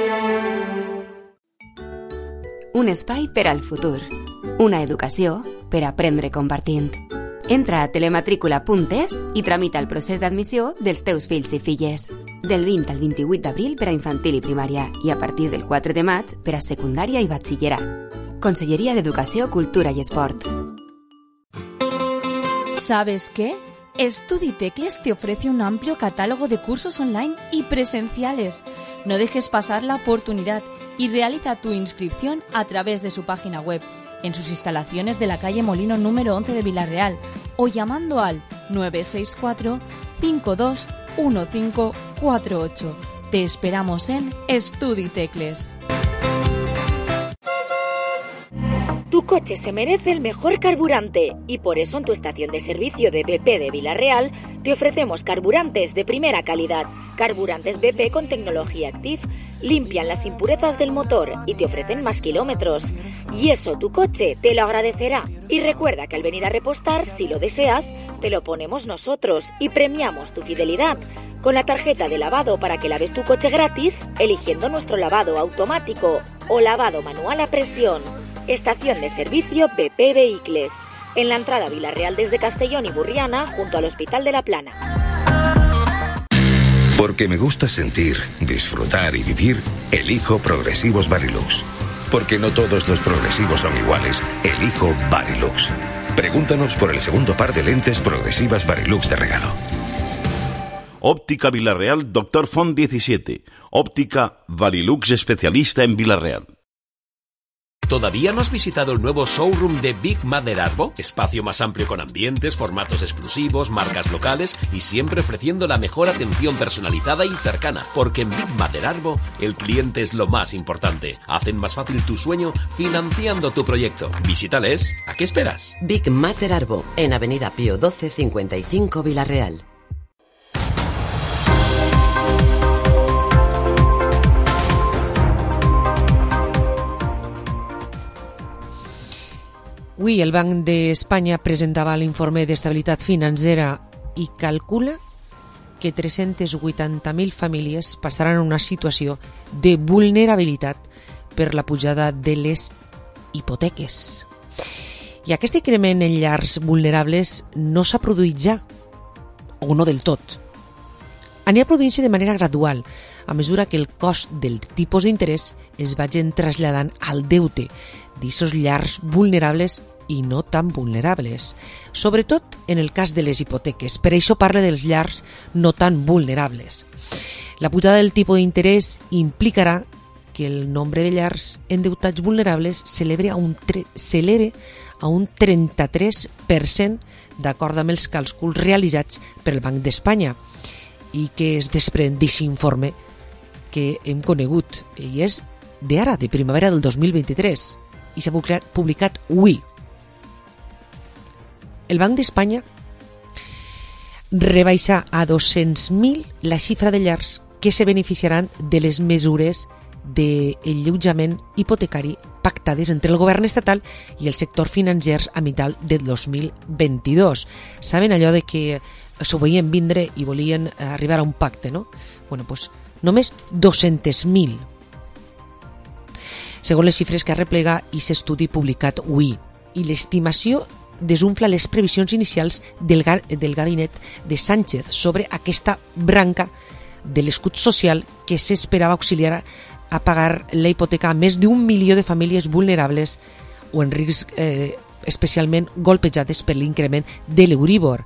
Un espai per al futur. Una educació per aprendre compartint. Entra a telematrícula.es i tramita el procés d'admissió dels teus fills i filles. Del 20 al 28 d'abril per a infantil i primària i a partir del 4 de maig per a secundària i batxillerat. Conselleria d'Educació, Cultura i Esport. ¿Sabes qué? Estuditecles te ofrece un amplio catálogo de cursos online y presenciales. No dejes pasar la oportunidad y realiza tu inscripción a través de su página web, en sus instalaciones de la calle Molino número 11 de Villarreal o llamando al 964 521548. Te esperamos en Estuditecles. Tu coche se merece el mejor carburante y por eso en tu estación de servicio de BP de Villarreal te ofrecemos carburantes de primera calidad. Carburantes BP con tecnología Active limpian las impurezas del motor y te ofrecen más kilómetros. Y eso tu coche te lo agradecerá. Y recuerda que al venir a repostar, si lo deseas, te lo ponemos nosotros y premiamos tu fidelidad con la tarjeta de lavado para que laves tu coche gratis eligiendo nuestro lavado automático o lavado manual a presión. Estación de servicio BP Vehicles, en la entrada a Villarreal desde Castellón y Burriana, junto al Hospital de la Plana. Porque me gusta sentir, disfrutar y vivir, elijo Progresivos Varilux. Porque no todos los progresivos son iguales, elijo Varilux. Pregúntanos por el segundo par de lentes progresivas Varilux de regalo. Óptica Villarreal Dr. Font 17. Óptica Varilux especialista en Villarreal. ¿Todavía no has visitado el nuevo showroom de Big Mother Arbo? Espacio más amplio con ambientes, formatos exclusivos, marcas locales y siempre ofreciendo la mejor atención personalizada y cercana. Porque en Big Mother Arbo el cliente es lo más importante. Hacen más fácil tu sueño financiando tu proyecto. Visítales. ¿A qué esperas? Big Mother Arbo, en Avenida Pío 12, 55 Villarreal. Avui el Banc d'Espanya presentava l'informe d'estabilitat financera i calcula que 380.000 famílies passaran una situació de vulnerabilitat per la pujada de les hipoteques. I aquest increment en llars vulnerables no s'ha produït ja, o no del tot. Anirà produint-se de manera gradual, a mesura que el cost del tipus d'interès es vagin traslladant al deute d'aquestes llars vulnerables i no tan vulnerables, sobretot en el cas de les hipoteques. Per això parla dels llars no tan vulnerables. La pujada del tipus d'interès implicarà que el nombre de llars endeutats vulnerables s'eleve a un 33%, d'acord amb els càlculs realitzats pel Banc d'Espanya, i que es desprèn d'aquest informe que hem conegut, i és d'ara, de primavera del 2023. i s'ha publicat avui. El Banc d'Espanya rebaixa a 200.000 la xifra de llars que se beneficiaran de les mesures d'alleujament hipotecari pactades entre el govern estatal i el sector financer a mitjà del 2022. Saben allò de que s'ho veien vindre i volien arribar a un pacte, no? Bueno, doncs només 200.000. Segons les xifres que arreplega i s'estudi publicat avui. I l'estimació desunfla les previsions inicials del gabinet de Sánchez sobre aquesta branca de l'escut social que s'esperava auxiliar a pagar la hipoteca a més d'1 milió de famílies vulnerables o en risc especialment golpejades per l'increment de l'Euríbor.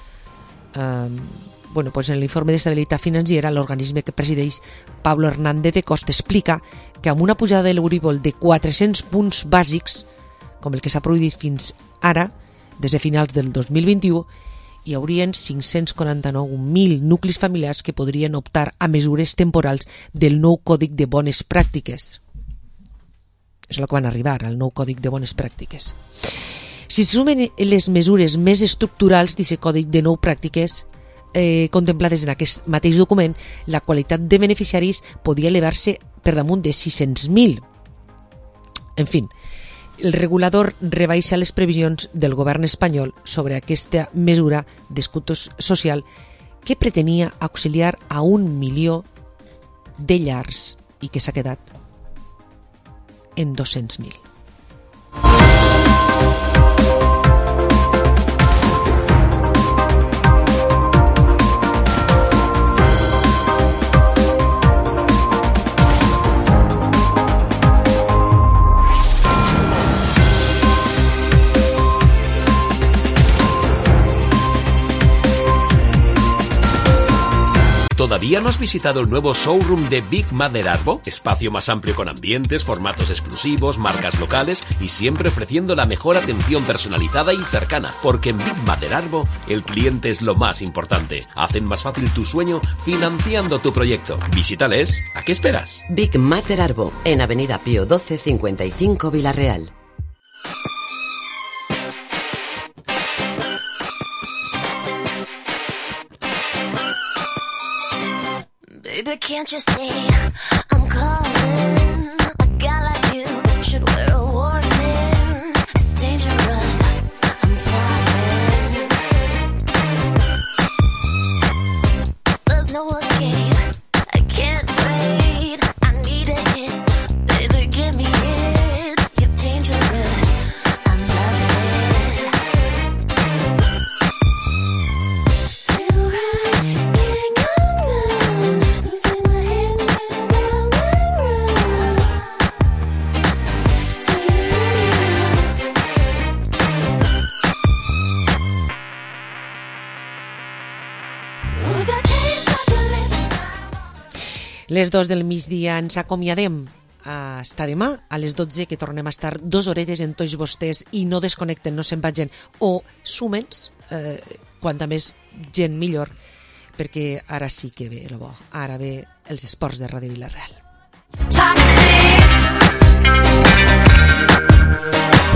Bueno, pues en l'informe d'estabilitat financera, l'organisme que presideix Pablo Hernández de Costa explica que amb una pujada de l'Euríbor de 400 punts bàsics, com el que s'ha produït fins ara, des de finals del 2021, hi haurien 549.000 nuclis familiars que podrien optar a mesures temporals del nou Còdic de Bones Pràctiques. És el que van arribar, al nou Còdic de Bones Pràctiques. Si sumen les mesures més estructurals d'aquest Còdic de Nou Pràctiques contemplades en aquest mateix document, la qualitat de beneficiaris podia elevar-se per damunt de 600.000. En fi, el regulador rebaixa les previsions del govern espanyol sobre aquesta mesura d'escut social que pretenia auxiliar a 1 milió de llars i que s'ha quedat en 200.000. ¿Todavía no has visitado el nuevo showroom de Big Mother Arbo? Espacio más amplio con ambientes, formatos exclusivos, marcas locales y siempre ofreciendo la mejor atención personalizada y cercana. Porque en Big Mother Arbo el cliente es lo más importante. Hacen más fácil tu sueño financiando tu proyecto. Visítales. ¿A qué esperas? Big Mother Arbo, en Avenida Pío 12, 55 Villarreal. Baby, can't you see I'm calling? A guy like you should wear a warning. It's dangerous, I'm falling. There's no escape, I can't wait. I need a hit, baby, give me it. You're dangerous, I'm loving it. Too high, can't come down. Losing my head, spinning round and round. Till you feel me now. Ooh, that taste of your lips. Les 2 del migdia ens acomiadem. Hasta demà a les 12, que tornem a estar 2 horetes en tots vostès i no desconnecten, no se'n vagin o sumens, quanta més gent millor, perquè ara sí que ve el bo. Ara ve els esports de Ràdio Vila-real.